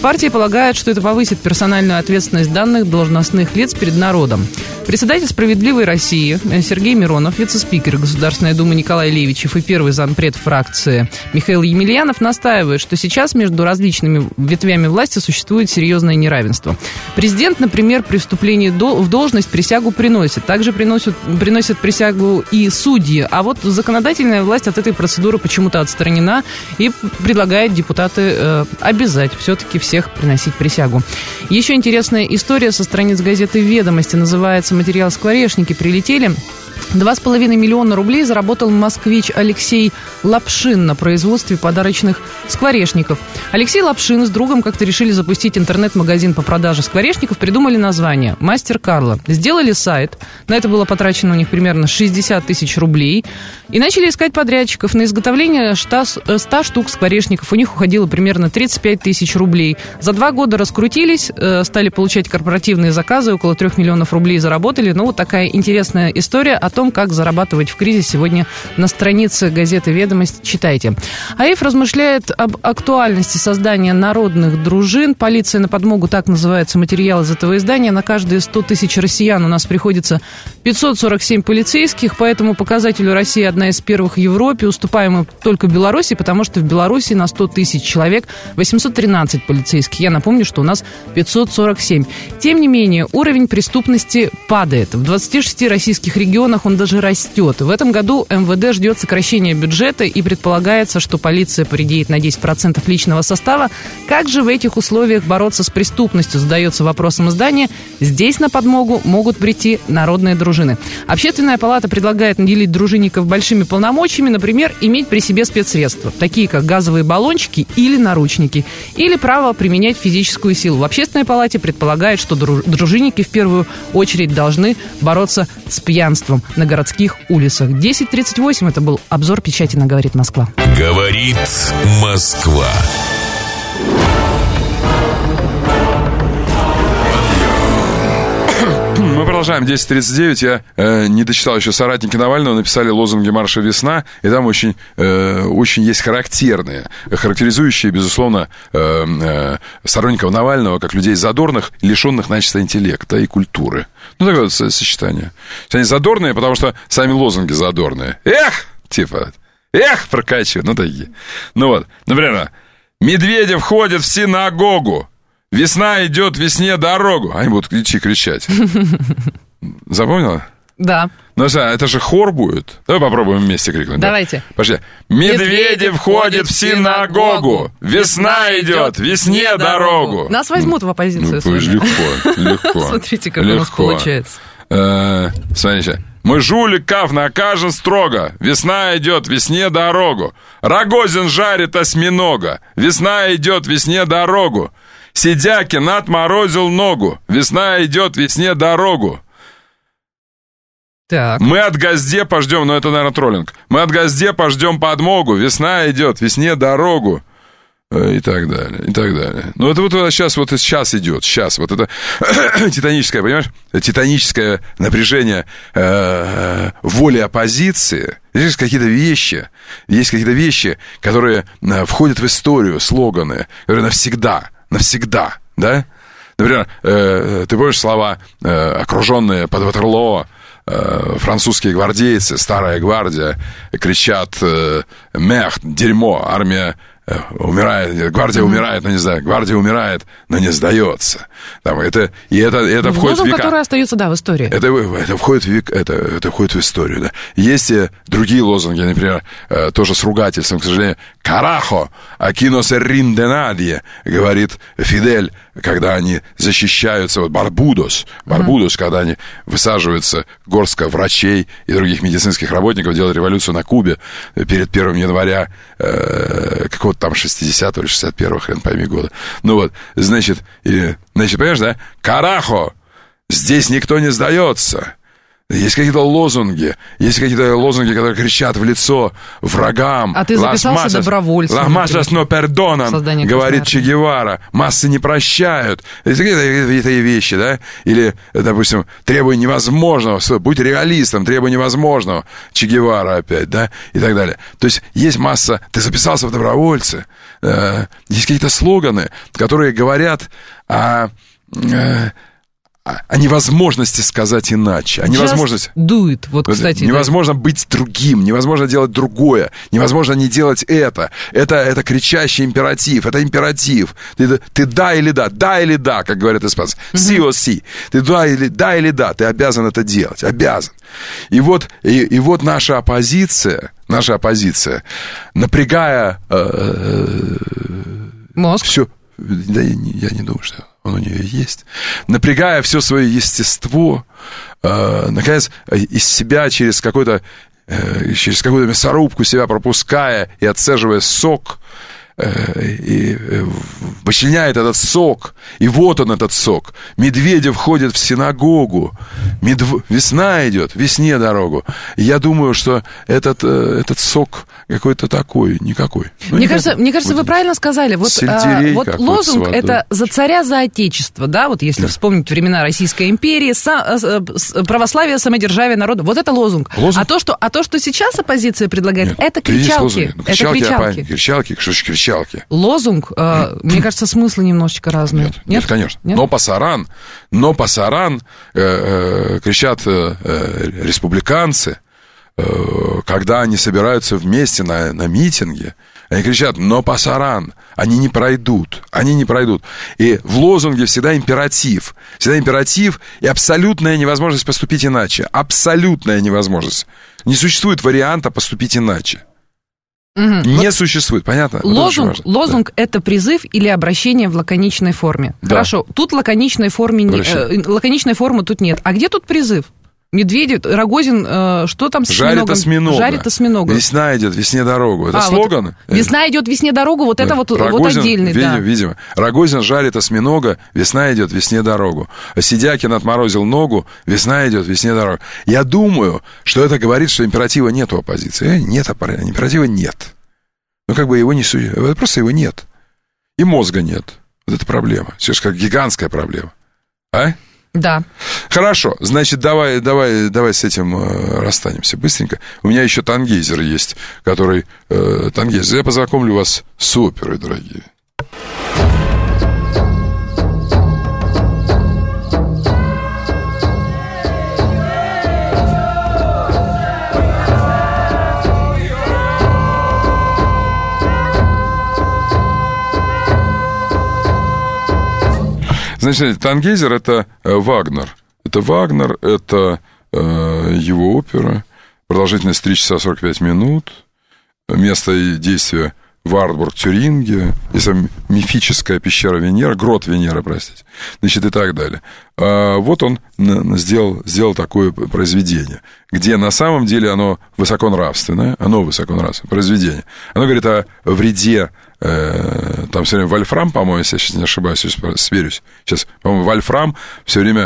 Speaker 3: Партии полагают, что это повысит персональную ответственность данных должностных лиц перед народом. Председатель «Справедливой России» Сергей Миронов, вице-спикер Государственной Думы Николай Левичев и первый зампред фракции Михаил Емельянов настаивают, что сейчас между различными ветвями власти существует серьезное неравенство. Президент, например, при вступлении в должность присягу приносит. Также приносят, приносят присягу и судьи. А вот законодательная власть от этой процедуры почему-то отстранена и предлагает депутаты э, обязать все-таки всех приносить присягу. Еще интересная история со страниц газеты «Ведомости». Называется материал «Скворечники прилетели». Два с половиной миллиона рублей заработал москвич Алексей Лапшин на производстве подарочных скворечников. Алексей Лапшин с другом как-то решили запустить интернет-магазин по продаже скворечников, придумали название «Мастер Карло». Сделали сайт, на это было потрачено у них примерно шестьдесят тысяч рублей, и начали искать подрядчиков. На изготовление ста штук скворечников у них уходило примерно тридцать пять тысяч рублей. За два года раскрутились, стали получать корпоративные заказы, около трех миллионов рублей заработали. Ну, вот такая интересная история о том, как зарабатывать в кризис, сегодня на странице газеты «Ведомость» читайте. АИФ размышляет об актуальности создания народных дружин. «Полиция на подмогу» — так называется материал из этого издания. На каждые сто тысяч россиян у нас приходится пятьсот сорок семь полицейских. По этому показателю Россия одна из первых в Европе. Уступаем мы только Беларуси, потому что в Беларуси на сто тысяч человек восемьсот тринадцать полицейских. Я напомню, что у нас пятьсот сорок семь. Тем не менее, уровень преступности падает. В двадцати шести российских регионах он даже растет. В этом году МВД ждет сокращения бюджета и предполагается, что полиция поредеет на десять процентов личного состава. Как же в этих условиях бороться с преступностью, задается вопросом издания. Здесь на подмогу могут прийти народные дружины. Общественная палата предлагает наделить дружинников большими полномочиями, например, иметь при себе спецсредства, такие как газовые баллончики или наручники, или право применять физическую силу. В общественной палате предполагают, что дружинники в первую очередь должны бороться с пьянством на городских улицах. десять тридцать восемь, это был обзор печати на «Говорит Москва».
Speaker 8: Говорит Москва.
Speaker 2: Мы продолжаем. десять тридцать девять. Я э, не дочитал еще. Соратники Навального написали лозунги марша «Весна», и там очень, э, очень есть характерные, характеризующие, безусловно, э, э, сторонников Навального как людей задорных, лишенных начисто интеллекта и культуры. Ну, такое вот сочетание. Они задорные, потому что сами лозунги задорные. Эх! Типа, эх, прокачивают. Ну, такие. Ну, вот. Например, Медведев ходит в синагогу. Весна идет, весне дорогу. Они будут кричи, кричать. Запомнила?
Speaker 3: Да.
Speaker 2: Ну, это же хор будет. Давай попробуем вместе крикнуть.
Speaker 3: Давайте.
Speaker 2: Пошли. Медведев ходит в синагогу. Весна идет, весне дорогу.
Speaker 3: Нас возьмут в оппозицию.
Speaker 2: Ну, легко, легко.
Speaker 3: Смотрите, как у нас получается.
Speaker 2: Смотрите. Мы жуликов накажем строго. Весна идет, весне дорогу. Рогозин жарит осьминога. Весна идет, весне дорогу. Сидякин отморозил ногу. Весна идет, весне дорогу.
Speaker 3: Так.
Speaker 2: Мы от Газдепа ждем, ну это, наверное, троллинг. Мы от Газдепа ждем подмогу. Весна идет, весне дорогу. И так далее, и так далее. Ну, это вот сейчас, вот сейчас идет, сейчас. Вот это титаническое, понимаешь? Титаническое напряжение э, воли оппозиции. Есть какие-то вещи, есть какие-то вещи, которые входят в историю, слоганы, которые навсегда, навсегда, да? Например, э, ты помнишь слова, э, окруженные под Ватерлоо, э, французские гвардейцы, старая гвардия, кричат «Мех, дерьмо, армия умирает, гвардия умирает, но не знаю, гвардия умирает, но не сдается». Там, это, и это, это
Speaker 3: ну,
Speaker 2: входит в века.
Speaker 3: Который остается, да, в историю.
Speaker 2: Это, это, входит в век, это, это входит в историю, да. Есть и другие лозунги, например, тоже с ругательством, к сожалению. «Карахо, акино серрин де надье», говорит Фидель, когда они защищаются, вот Барбудос, Барбудос, mm-hmm. когда они высаживаются, горстка врачей и других медицинских работников, делают революцию на Кубе перед первым января э, какого-то там шестидесятого или шестьдесят первого, хрен пойми года. Ну вот, значит, и, значит, понимаешь, да? «Карахо, здесь никто не сдается». Есть какие-то лозунги, есть какие-то лозунги, которые кричат в лицо врагам.
Speaker 3: А ты записался добровольцем.
Speaker 2: «Las masas no perdonan», говорит Че Гевара. Массы не прощают. Это какие-то вещи, да? Или, допустим, «требуй невозможного», «будь реалистом», «требуй невозможного», Че Гевара опять, да? И так далее. То есть есть масса... Ты записался в добровольцы, э, есть какие-то слоганы, которые говорят о... Э, о невозможности сказать иначе, о невозможности...
Speaker 3: do it, вот, кстати.
Speaker 2: Невозможно да. быть другим, невозможно делать другое, невозможно не делать это. Это, это кричащий императив, это императив. Ты, ты да или да, да или да, как говорят испанцы. Си о си. Ты да или, да или да, ты обязан это делать, обязан. И вот, и, и вот наша оппозиция, наша оппозиция, напрягая... Э,
Speaker 3: мозг?
Speaker 2: Все, да, я не, я не думаю, что... он у нее есть, напрягая все свое естество, э, наконец, из себя через какой-то, э, через какую-то мясорубку себя пропуская и отцеживая сок, э, и э, вычленяет этот сок, и вот он, этот сок. Медведев ходит в синагогу, медв... весна идет, весне дорогу. И я думаю, что этот, э, этот сок какой-то такой, никакой. Ну,
Speaker 3: мне, кажется, мне кажется, вы правильно сказали. Вот, а, вот лозунг это «За царя, за отечество», да, вот если да. вспомнить времена Российской империи, са, православие, самодержавие народа, вот это лозунг. лозунг? А, то, что, а то, что сейчас оппозиция предлагает, Нет, это кричалки.
Speaker 2: Ну,
Speaker 3: это
Speaker 2: кричалки,
Speaker 3: кричалки.
Speaker 2: А, кричалки, что же кричалки?
Speaker 3: Лозунг, э, мне кажется, смыслы немножечко разные.
Speaker 2: Нет, нет? нет конечно. Нет? Но пасаран, но пасаран э, э, кричат э, э, республиканцы, когда они собираются вместе на, на митинге, они кричат «но пасаран», они не пройдут, они не пройдут. И в лозунге всегда императив, всегда императив и абсолютная невозможность поступить иначе, абсолютная невозможность. Не существует варианта поступить иначе. Угу. Не вот существует, понятно?
Speaker 3: Лозунг, вот лозунг да. это призыв или обращение в лаконичной форме. Да. Хорошо, тут лаконичной формы, не, э, лаконичной формы тут нет. А где тут призыв? Медведев, Рогозин, э, что там с
Speaker 2: Жарит осьминога.
Speaker 3: Жарит осьминога.
Speaker 2: Весна идет, весне дорогу. Это а, слоган?
Speaker 3: Вот, весна идет, весне дорогу, вот да. это вот, Рогозин, вот отдельный,
Speaker 2: видимо,
Speaker 3: да.
Speaker 2: Видимо. Рогозин жарит осьминога, весна идет, весне дорогу. Сидякин отморозил ногу, весна идет, весне дорогу. Я думаю, что это говорит, что императива нет у оппозиции. Нет, императива нет. Ну, как бы его не существует. Просто его нет. И мозга нет. Вот это проблема. Все же как гигантская проблема. А?
Speaker 3: Да.
Speaker 2: Хорошо, значит, давай, давай, давай с этим э, расстанемся быстренько. У меня еще тангейзер есть, который... Э, тангейзер. Я познакомлю вас с оперой, дорогие. Значит, тангейзер — это Вагнер. Это Вагнер, это э, его опера. Продолжительность три часа сорок пять минут. Место действия Вартбург, Тюрингия. Есть мифическая пещера Венеры, грот Венеры, простите. Значит, и так далее. А вот он сделал, сделал такое произведение, где на самом деле оно высоконравственное, оно высоконравственное произведение. Оно говорит о вреде. Там все время вольфрам, по-моему, если я сейчас не ошибаюсь, сейчас сверюсь. Сейчас, по-моему, вольфрам все время,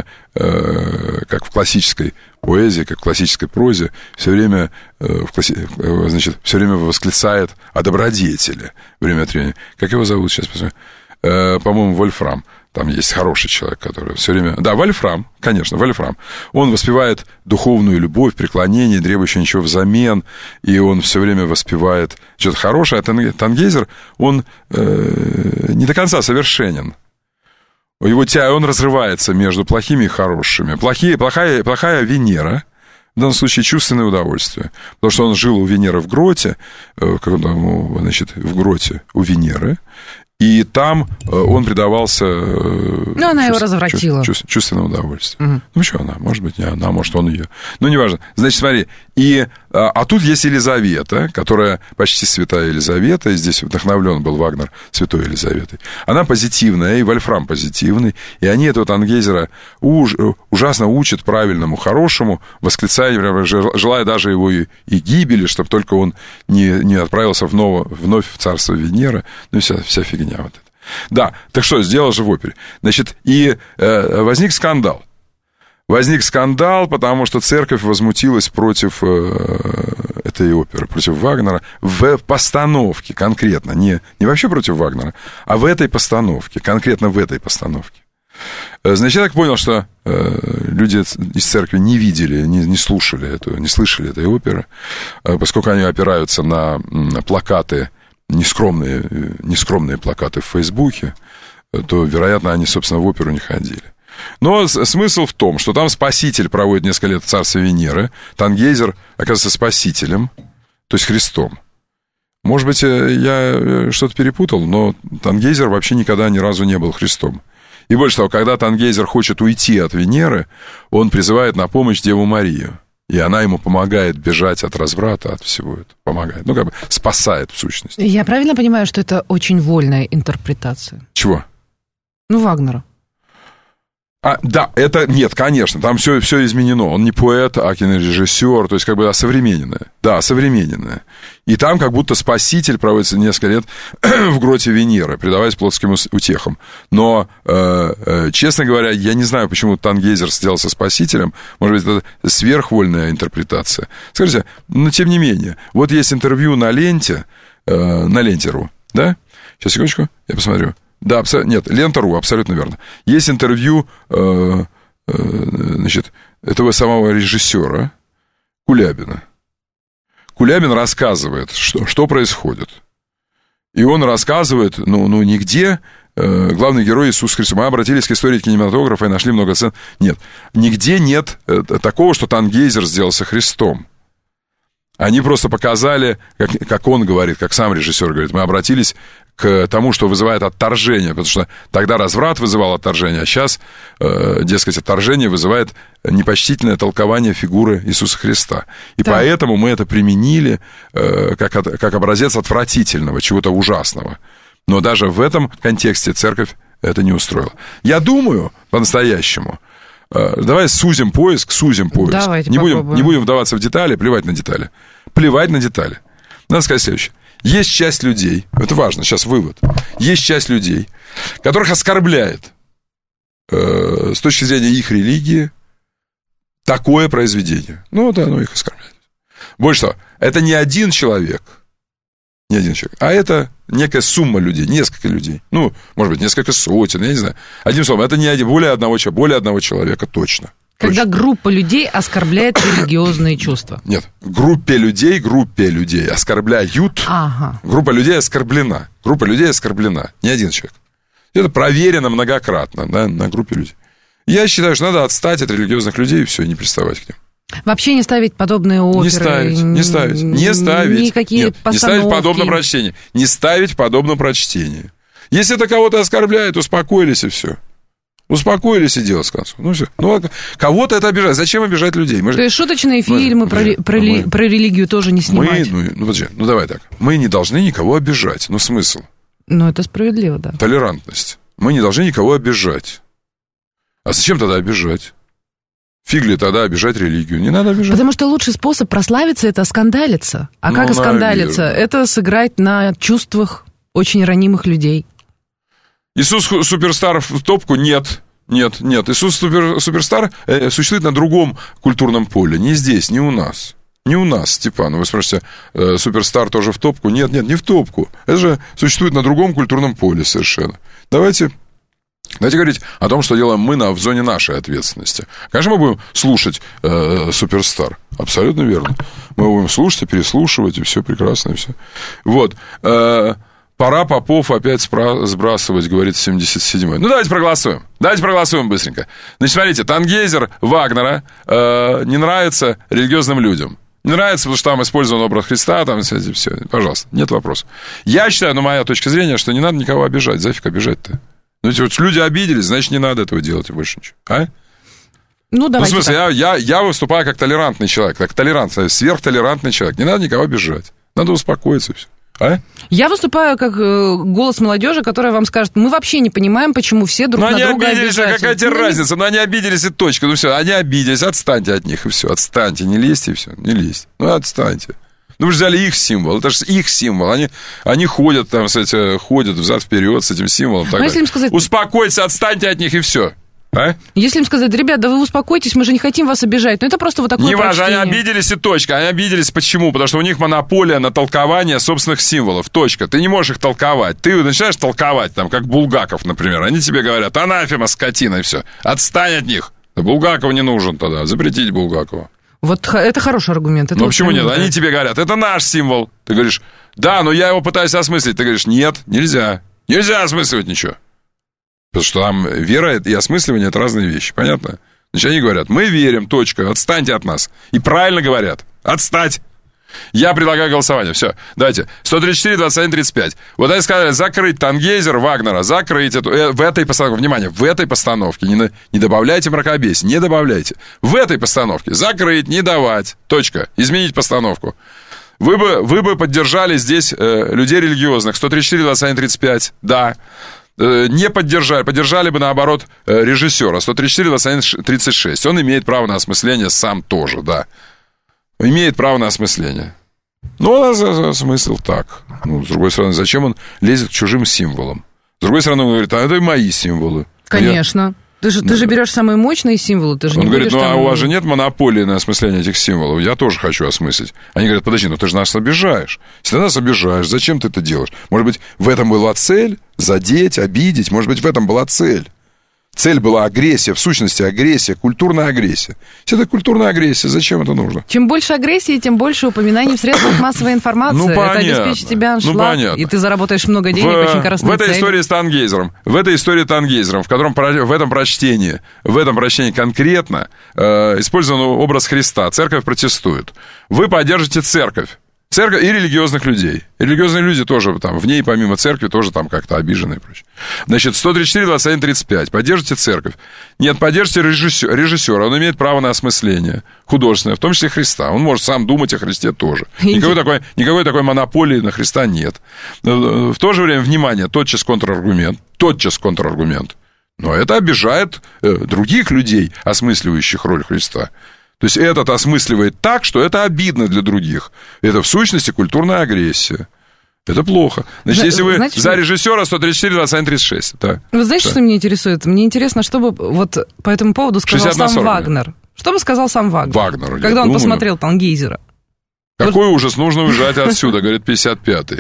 Speaker 2: как в классической поэзии, как в классической прозе, все время, значит, все время восклицает о добродетели время от времени. Как его зовут сейчас? По-моему, вольфрам. Там есть хороший человек, который все время... Да, вольфрам, конечно, вольфрам. Он воспевает духовную любовь, преклонение, требующее ничего взамен, и он все время воспевает что-то хорошее. А тангейзер, он э, не до конца совершенен. Его тя... Он разрывается между плохими и хорошими. Плохие, плохая, плохая Венера, в данном случае чувственное удовольствие. Потому что он жил у Венеры в гроте, значит, в гроте у Венеры, и там он предавался...
Speaker 3: Ну, она чувств, его развратила.
Speaker 2: Чувств, чувственному удовольствию. Угу. Ну, что она? Может быть, не она, может, он ее. Ну, неважно. Значит, смотри, и, а, а тут есть Елизавета, которая почти святая Елизавета, и здесь вдохновлен был Вагнер святой Елизаветой. Она позитивная, и вольфрам позитивный, и они этого тангейзера уж, ужасно учат правильному, хорошему, восклицая, желая даже его и, и гибели, чтобы только он не, не отправился вновь, вновь в царство Венеры, ну, и вся, вся фигня. Вот это. Да, так что, сделал же в опере. Значит, и э, возник скандал. Возник скандал, потому что церковь возмутилась против э, этой оперы, против Вагнера в постановке конкретно. Не, не вообще против Вагнера, а в этой постановке, конкретно в этой постановке. Значит, я так понял, что э, люди из церкви не видели, не, не слушали эту, не слышали этой оперы, э, поскольку они опираются на, на плакаты нескромные, нескромные плакаты в Фейсбуке, то, вероятно, они, собственно, в оперу не ходили. Но смысл в том, что там спаситель проводит несколько лет в царстве Венеры, Тангейзер оказывается спасителем, то есть Христом. Может быть, я что-то перепутал, но Тангейзер вообще никогда ни разу не был Христом. И больше того, когда Тангейзер хочет уйти от Венеры, он призывает на помощь Деву Марию. И она ему помогает бежать от разврата, от всего этого. Помогает. Ну, как бы спасает, в сущности.
Speaker 3: Я правильно понимаю, что это очень вольная интерпретация?
Speaker 2: Чего?
Speaker 3: Ну, Вагнера.
Speaker 2: А, да, это, нет, конечно, там все, все изменено. Он не поэт, а кинорежиссер, то есть как бы осовремененное. Да, осовремененное. И там как будто спаситель проводится несколько лет в гроте Венеры, предаваясь плотским утехам. Но, э, э, честно говоря, я не знаю, почему Тангейзер сделался спасителем. Может быть, это сверхвольная интерпретация. Скажите, но тем не менее, вот есть интервью на ленте, э, на ленте.ру, да? Сейчас, секундочку, я посмотрю. Да, абсо... нет, Лента.ру, абсолютно верно. Есть интервью, э, э, значит, этого самого режиссера Кулябина. Кулябин рассказывает, что, что происходит. И он рассказывает, ну, ну нигде, э, главный герой Иисус Христос. Мы обратились к истории кинематографа и нашли много сцен. Нет, нигде нет э, такого, что Тангейзер сделался Христом. Они просто показали, как, как он говорит, как сам режиссер говорит, мы обратились к тому, что вызывает отторжение, потому что тогда разврат вызывал отторжение, а сейчас, э, дескать, отторжение вызывает непочтительное толкование фигуры Иисуса Христа. И да. Поэтому мы это применили э, как, как образец отвратительного, чего-то ужасного. Но даже в этом контексте церковь это не устроила. Я думаю, по-настоящему, э, давай сузим поиск, сузим поиск.
Speaker 3: Давайте
Speaker 2: не будем, не будем вдаваться в детали, плевать на детали. Плевать на детали. Надо сказать следующее. Есть часть людей, это важно, сейчас вывод, есть часть людей, которых оскорбляет э, с точки зрения их религии такое произведение. Ну да, оно их оскорбляет. Больше того, это не один человек, не один человек, а это некая сумма людей, несколько людей. Ну, может быть, несколько сотен, я не знаю. Одним словом, это не один, более одного человека, более одного человека точно.
Speaker 3: Когда Точно. группа людей оскорбляет религиозные чувства.
Speaker 2: Нет, группе людей, группе людей оскорбляют.
Speaker 3: Ага.
Speaker 2: Группа людей оскорблена. Группа людей оскорблена. Не один человек. Это проверено многократно, да, на группе людей. Я считаю, что надо отстать от религиозных людей и все, не приставать к ним.
Speaker 3: Вообще не ставить подобные оперы.
Speaker 2: Не ставить, не ставить, не ставить.
Speaker 3: Никакие
Speaker 2: Нет,
Speaker 3: постановки.
Speaker 2: Не ставить в подобном прочтении. Не ставить в подобном прочтении. Если это кого-то оскорбляет, успокоились и все. Успокоились и дело с концом. Ну, все. Ну, кого-то это обижает. Зачем обижать людей? Мы
Speaker 3: То есть шуточные фильмы мы, про, мы, про, мы, про религию тоже не снимать?
Speaker 2: Мы, ну, ну, подожди, ну, давай так. Мы не должны никого обижать. Ну, смысл?
Speaker 3: Ну, это справедливо, да.
Speaker 2: Толерантность. Мы не должны никого обижать. А зачем тогда обижать? Фиг ли тогда обижать религию? Не надо обижать.
Speaker 3: Потому что лучший способ прославиться – это оскандалиться. А
Speaker 2: ну,
Speaker 3: как оскандалиться? Наверное. Это сыграть на чувствах очень ранимых людей.
Speaker 2: Иисус Суперстар в топку? Нет. Нет, нет. Иисус супер, Суперстар э, существует на другом культурном поле. Не здесь, не у нас. Не у нас, Степан. Вы спрашиваете, э, Суперстар тоже в топку? Нет, нет, не в топку. Это же существует на другом культурном поле совершенно. Давайте, давайте говорить о том, что делаем мы на, в зоне нашей ответственности. Конечно, мы будем слушать э, Суперстар. Абсолютно верно. Мы будем слушать и переслушивать, и все прекрасно, и все. Вот. Э, Пора Попов опять спра- сбрасывать, говорит семьдесят седьмой. Ну, давайте проголосуем. Давайте проголосуем быстренько. Значит, смотрите, Тангейзер Вагнера э, не нравится религиозным людям. Не нравится, потому что там использован образ Христа, там все, все. Пожалуйста, нет вопросов. Я считаю, ну, моя точка зрения, что не надо никого обижать. Зафиг обижать-то. Ну, вот люди обиделись, значит, не надо этого делать и больше ничего. А?
Speaker 3: Ну, давайте.
Speaker 2: Ну, в смысле, я, я, я выступаю как толерантный человек, как толерантный, сверхтолерантный человек. Не надо никого обижать. Надо успокоиться и все. А?
Speaker 3: Я выступаю как э, голос молодежи, которая вам скажет, мы вообще не понимаем, почему все друг
Speaker 2: но
Speaker 3: на друга
Speaker 2: обиделись,
Speaker 3: обижаются.
Speaker 2: Какая тебе ну, разница? Ну, они обиделись и точка. Ну, все, они обиделись, отстаньте от них и все. Отстаньте, не лезьте и все, не лезьте. Ну, отстаньте. Ну, вы же взяли их символ, это же их символ. Они, они ходят там, кстати, ходят взад-вперед с этим символом.
Speaker 3: А если им сказать...
Speaker 2: Успокойтесь, отстаньте от них и все. А?
Speaker 3: Если им сказать, ребят, да вы успокойтесь, мы же не хотим вас обижать. Ну, это просто вот такое
Speaker 2: Не важно,
Speaker 3: прочтение.
Speaker 2: Они обиделись и точка. Они обиделись почему? Потому что у них монополия на толкование собственных символов. Точка. Ты не можешь их толковать. Ты начинаешь толковать, там, как Булгаков, например. Они тебе говорят, анафема, скотина, и все. Отстань от них. Булгаков не нужен тогда. Запретить Булгакова.
Speaker 3: Вот это хороший аргумент. Это
Speaker 2: ну,
Speaker 3: вот
Speaker 2: почему нет?
Speaker 3: да.
Speaker 2: Они тебе говорят, это наш символ. Ты говоришь, Да, но я его пытаюсь осмыслить. Ты говоришь, нет, нельзя. Нельзя осмысливать ничего. Потому что там вера и осмысливание – это разные вещи, понятно? Значит, они говорят, мы верим, точка, отстаньте от нас. И правильно говорят, отстать. Я предлагаю голосование, все, давайте. сто тридцать четыре, двадцать один, тридцать пять. Вот они сказали, закрыть Тангейзер Вагнера, закрыть эту, э, в этой постановке, внимание, в этой постановке, не, на, не добавляйте мракобесие, не добавляйте. В этой постановке закрыть, не давать, точка, изменить постановку. Вы бы, вы бы поддержали здесь э, людей религиозных, сто тридцать четыре, двадцать один, тридцать пять, да. Э, не поддержали, поддержали бы, наоборот, э, режиссера, сто тридцать четыре, двадцать один, тридцать шесть. Он имеет право на осмысление сам тоже, да. Имеет право на осмысление. Ну, а смысл так. Ну, с другой стороны, зачем он лезет к чужим символам? С другой стороны, он говорит, а это и мои символы.
Speaker 3: Конечно. Ты же, ты же берешь самые мощные символы, ты же
Speaker 2: он
Speaker 3: не
Speaker 2: говорит, ну
Speaker 3: там...
Speaker 2: а у вас же нет монополии на осмысление этих символов, я тоже хочу осмыслить. Они говорят, подожди, ну ты же нас обижаешь. Если ты нас обижаешь, зачем ты это делаешь? Может быть, в этом была цель? Задеть, обидеть? Может быть, в этом была цель? Цель была агрессия, в сущности агрессия, культурная агрессия. Если это культурная агрессия, зачем это нужно?
Speaker 3: Чем больше агрессии, тем больше упоминаний в средствах массовой информации. Ну, это обеспечит тебя аншлаг, ну, понятно. И ты заработаешь много денег, в, очень корыстные
Speaker 2: В этой цели. истории с Тангейзером, в этой истории Тангейзером, в котором в этом прочтении, в этом прочтении конкретно э, использован образ Христа. Церковь протестует. Вы поддержите церковь. Церковь и религиозных людей. И религиозные люди тоже там, в ней, помимо церкви, тоже там как-то обижены и прочее. Значит, сто тридцать четыре, двадцать один, тридцать пять. Поддержите церковь. Нет, поддержите режиссера. режиссера. Он имеет право на осмысление художественное, в том числе Христа. Он может сам думать о Христе тоже. Никакой такой, никакой такой монополии на Христа нет. В то же время, внимание, тотчас контраргумент. Тотчас контраргумент. Но это обижает других людей, осмысливающих роль Христа. То есть этот осмысливает так, что это обидно для других. Это в сущности культурная агрессия. Это плохо. Значит, если вы знаете, за режиссера сто тридцать четыре, двадцать один, тридцать шесть. Да.
Speaker 3: Вы знаете, да. Что меня интересует? Мне интересно, что бы вот по этому поводу сказал сам сорок. Вагнер. Что бы сказал сам Вагнер?
Speaker 2: Вагнер,
Speaker 3: когда он думаю, посмотрел Тангейзера.
Speaker 2: Какой вот... ужас, нужно уезжать отсюда, говорит пятьдесят пятый.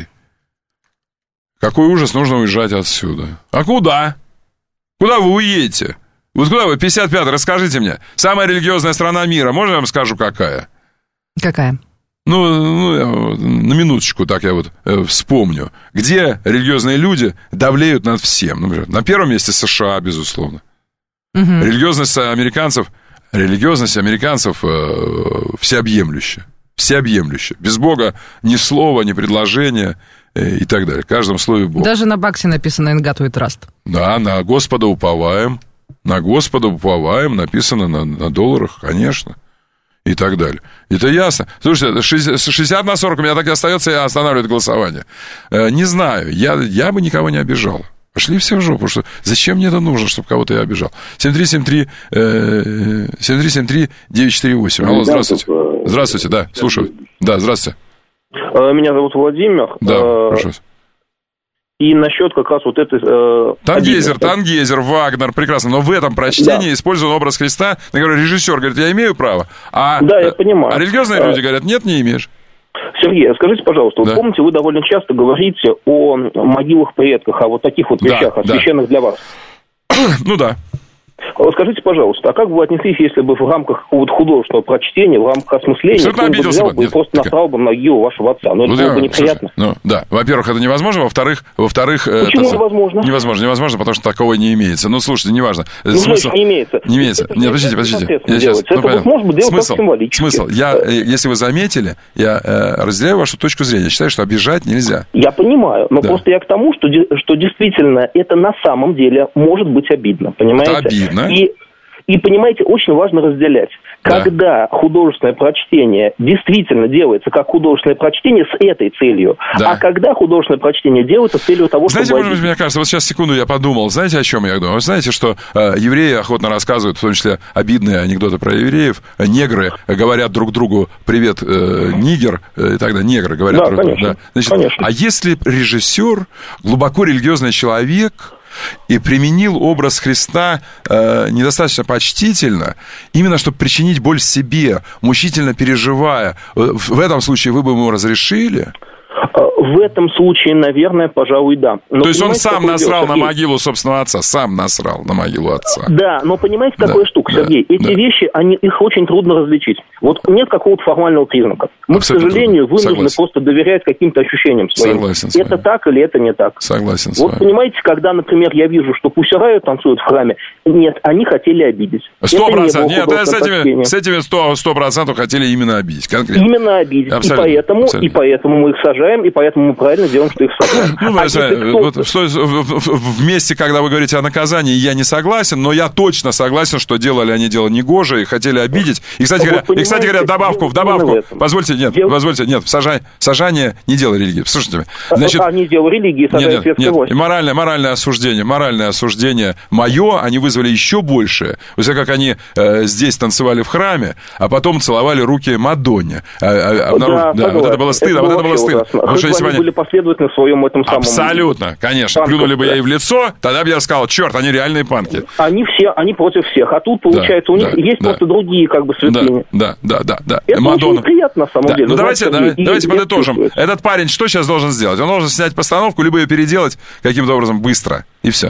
Speaker 2: Какой ужас, нужно уезжать отсюда. А куда? Куда вы уедете? Вот куда вы, пятьдесят пятый, расскажите мне. Самая религиозная страна мира, можно я вам скажу, какая?
Speaker 3: Какая?
Speaker 2: Ну, ну на минуточку, так я вот э, вспомню. Где религиозные люди давлеют над всем? Например, на первом месте США, безусловно. Угу. Религиозность американцев, религиозность американцев э, всеобъемлющая. Всеобъемлющая. Без Бога ни слова, ни предложения э, и так далее. В каждом слове Бог.
Speaker 3: Даже на баксе написано «In God we trust». Да,
Speaker 2: на Господа уповаем. На Господа уповаем, написано на, на долларах, конечно, и так далее. Это ясно. Слушайте, шестьдесят на сорок у меня так и остается, я останавливаю голосование. Не знаю, я, я бы никого не обижал. Пошли все в жопу, что зачем мне это нужно, чтобы кого-то я обижал? семь три семь три семь три девять четыре восемь. Алло, здравствуйте. Здравствуйте, да, слушаю. Да, здравствуйте.
Speaker 5: Меня зовут Владимир.
Speaker 2: Да, прошу вас.
Speaker 5: И насчет как раз вот этой... Э,
Speaker 2: Тангейзер, Тангейзер, Вагнер, прекрасно. Но в этом прочтении да. использован образ Христа. Я говорю, режиссер говорит, я имею право. А,
Speaker 5: да, я понимаю.
Speaker 2: А религиозные а... люди говорят, нет, не имеешь.
Speaker 5: Сергей, скажите, пожалуйста, да. вот помните, вы довольно часто говорите о могилах предках, о вот таких вот вещах, да, о священных да. для вас.
Speaker 2: Ну да.
Speaker 5: Скажите, пожалуйста, а как бы вы отнеслись, если бы в рамках какого-то художественного прочтения, в рамках осмысления, кто-нибудь взял бы и просто настал бы на могилу вашего отца? Ну, это ну, было бы неприятно.
Speaker 2: Слушай, ну, да, во-первых, это невозможно, во-вторых... во-вторых
Speaker 5: Почему это... невозможно?
Speaker 2: Невозможно, невозможно, потому что такого не имеется. Ну, слушайте, неважно.
Speaker 5: Ну, смысл... не имеется.
Speaker 2: Не имеется. Это, Нет, подождите, подождите. Я сейчас...
Speaker 5: Это ну, вот может быть делать
Speaker 2: смысл,
Speaker 5: как символически.
Speaker 2: Смысл. Я, если вы заметили, я э, разделяю вашу точку зрения. Я считаю, что обижать нельзя.
Speaker 5: Я понимаю, но да. просто я к тому, что, что действительно это на самом деле может быть обидно, понимаете?
Speaker 2: Это обидно.
Speaker 5: И... И, понимаете, очень важно разделять. Да. Когда художественное прочтение действительно делается как художественное прочтение с этой целью, да. а когда художественное прочтение делается с целью того,
Speaker 2: знаете,
Speaker 5: чтобы...
Speaker 2: Знаете, может быть, мне кажется, вот сейчас секунду я подумал, знаете, о чем я думаю? Вы знаете, что э, евреи охотно рассказывают, в том числе обидные анекдоты про евреев, негры говорят друг другу «привет, э, нигер», э, и тогда негры говорят
Speaker 5: да,
Speaker 2: друг другу.
Speaker 5: Да.
Speaker 2: Значит,
Speaker 5: конечно.
Speaker 2: А если режиссер, глубоко религиозный человек... и применил образ Христа э, недостаточно почтительно, именно чтобы причинить боль себе, мучительно переживая. В этом случае вы бы ему разрешили?
Speaker 5: В этом случае, наверное, пожалуй, да.
Speaker 2: Но то есть он сам насрал дело, на могилу собственного отца, сам насрал на могилу отца.
Speaker 5: Да, но понимаете, какая да, штука, Сергей? Да, Эти да. вещи, они, их очень трудно различить. Вот нет какого-то формального признака. Мы, абсолютно к сожалению, трудно. вынуждены Согласен. просто доверять каким-то ощущениям своим. Согласен это так или это не так.
Speaker 2: Согласен с
Speaker 5: Вот
Speaker 2: вами.
Speaker 5: понимаете, когда, например, я вижу, что Pussy Riot танцуют в храме, нет, они хотели обидеть.
Speaker 2: Сто процентов. Нет, с этими, с этими сто процентов хотели именно обидеть. Конкретно.
Speaker 5: Именно обидеть. Абсолютно. И поэтому, Абсолютно. и поэтому мы их сажаем, и поэтому мы правильно делаем, что их сажаем.
Speaker 2: Ну, а вот, в месте, когда вы говорите о наказании, я не согласен, но я точно согласен, что делали они дело негоже и хотели обидеть. И, кстати, говоря, и, кстати говоря, добавку, в добавку, позвольте, нет, Дел... позвольте, нет, сажа... сажание не дело религии. Слушайте,
Speaker 5: значит... А, не дело религии, сажают
Speaker 2: нет, нет, нет. И моральное, моральное осуждение, моральное осуждение мое, они вызвали еще большее. Вы знаете, как они э, здесь танцевали в храме, а потом целовали руки Мадонне. А, а, обнаруж... да, да, вот это было стыдно, это вот это было стыдно.
Speaker 5: Потому что если они были последовательны в своем этом самом...
Speaker 2: Абсолютно, конечно. Панков, Плюнули бы да. ей в лицо, тогда бы я сказал, черт, они реальные панки.
Speaker 5: Они все, они против всех. А тут, получается, да, у них да, есть да. просто другие как бы святыни.
Speaker 2: Да, да, да, да.
Speaker 5: Это Мадонна. Очень приятно, на самом
Speaker 2: да.
Speaker 5: деле.
Speaker 2: Ну, давайте, давай, давайте подытожим. Этот парень что сейчас должен сделать? Он должен снять постановку, либо ее переделать каким-то образом быстро, и все.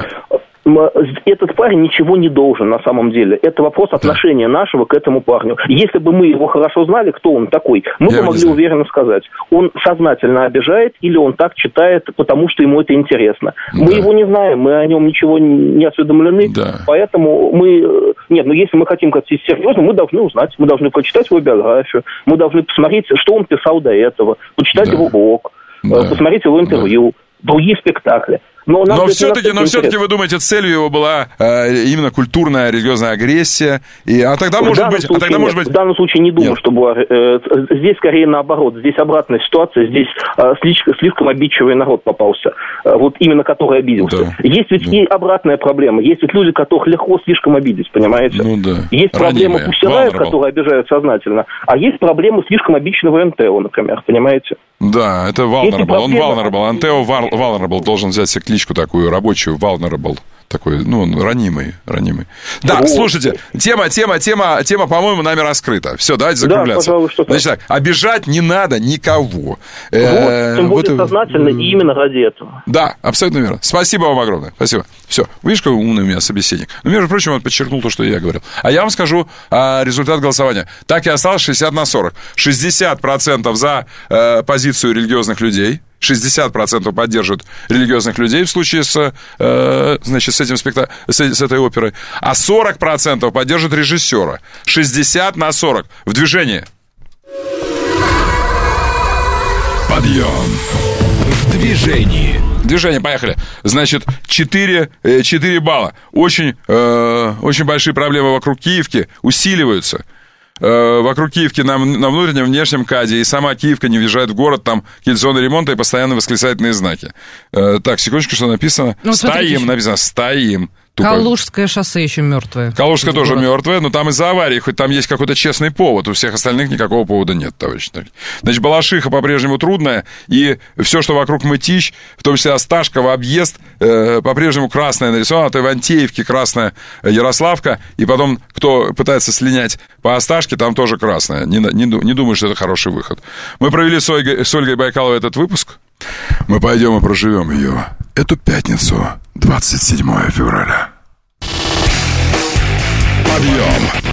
Speaker 5: Этот парень ничего не должен на самом деле. Это вопрос отношения да. нашего к этому парню. Если бы мы его хорошо знали, кто он такой, мы Я бы могли уверенно сказать, он сознательно обижает или он так читает, потому что ему это интересно. Да. Мы его не знаем, мы о нем ничего не осведомлены, да. поэтому мы... Нет, ну если мы хотим как-то серьезно, мы должны узнать, мы должны прочитать его биографию, мы должны посмотреть, что он писал до этого, почитать да. его блог, да. посмотреть его интервью, да. другие спектакли. Но,
Speaker 2: но все-таки, но все-таки вы думаете, целью его была э, именно культурная религиозная агрессия, и, а тогда может быть, а тогда может быть.
Speaker 5: В данном случае не думаю, нет. что была. Э, здесь скорее наоборот, здесь обратная ситуация, здесь э, слишком, слишком обидчивый народ попался, э, вот именно который обиделся. Да. Есть ведь да. и обратная проблема, есть ведь люди, которых легко слишком обидеть, понимаете?
Speaker 2: Ну да.
Speaker 5: Есть проблема Pussy Riot, которые обижают сознательно, а есть проблема слишком обидчивого эн тэ о, например, понимаете?
Speaker 2: Да, это vulnerable, он vulnerable, эн тэ о vulnerable должен взять себе кличку такую рабочую, vulnerable, такой, ну, ранимый, ранимый. Да, вот. Слушайте, тема, тема, тема, тема, по-моему, нами раскрыта. Все, давайте закругляться. Да, пожалуй, Значит так, обижать не надо никого.
Speaker 5: Вот, тем более вот, сознательно и именно ради этого.
Speaker 2: Да, абсолютно верно. Спасибо вам огромное. Спасибо. Все. Видишь, какой умный у меня собеседник. Ну, между прочим, он подчеркнул то, что я говорил. А я вам скажу а, результат голосования. Так и осталось шестьдесят на сорок. шестьдесят процентов за э, позицию религиозных людей. шестьдесят процентов поддерживают религиозных людей в случае с, э, значит, с, этим спектак... с, с этой оперой, а сорок процентов поддерживают режиссера. шестьдесят на сорок. В движении.
Speaker 8: Подъем. В движении.
Speaker 2: Движение, поехали. Значит, четыре, четыре балла. Очень, э, очень большие проблемы вокруг Киевки усиливаются. Вокруг Киевки на, на внутреннем, внешнем КАДе, и сама Киевка не въезжает в город, там какие-то зоны ремонта и постоянно восклицательные знаки. Так, секундочку, что написано? Ну, стоим, написано, стоим. Тупо.
Speaker 3: Калужское шоссе еще мертвое.
Speaker 2: Калужское тоже мертвое, но там из-за аварии, хоть там есть какой-то честный повод, у всех остальных никакого повода нет, товарищи. Значит, Балашиха по-прежнему трудная, и все, что вокруг Мытищ, в том числе Осташково, объезд, э, по-прежнему красное нарисовано, то Ивантеевки красная Ярославка, и потом, кто пытается слинять по Осташке, там тоже красное. Не, не, не думаю, что это хороший выход. Мы провели с Ольгой, с Ольгой Байкаловой этот выпуск. Мы пойдем и проживем ее эту пятницу, двадцать седьмое февраля. Подъем!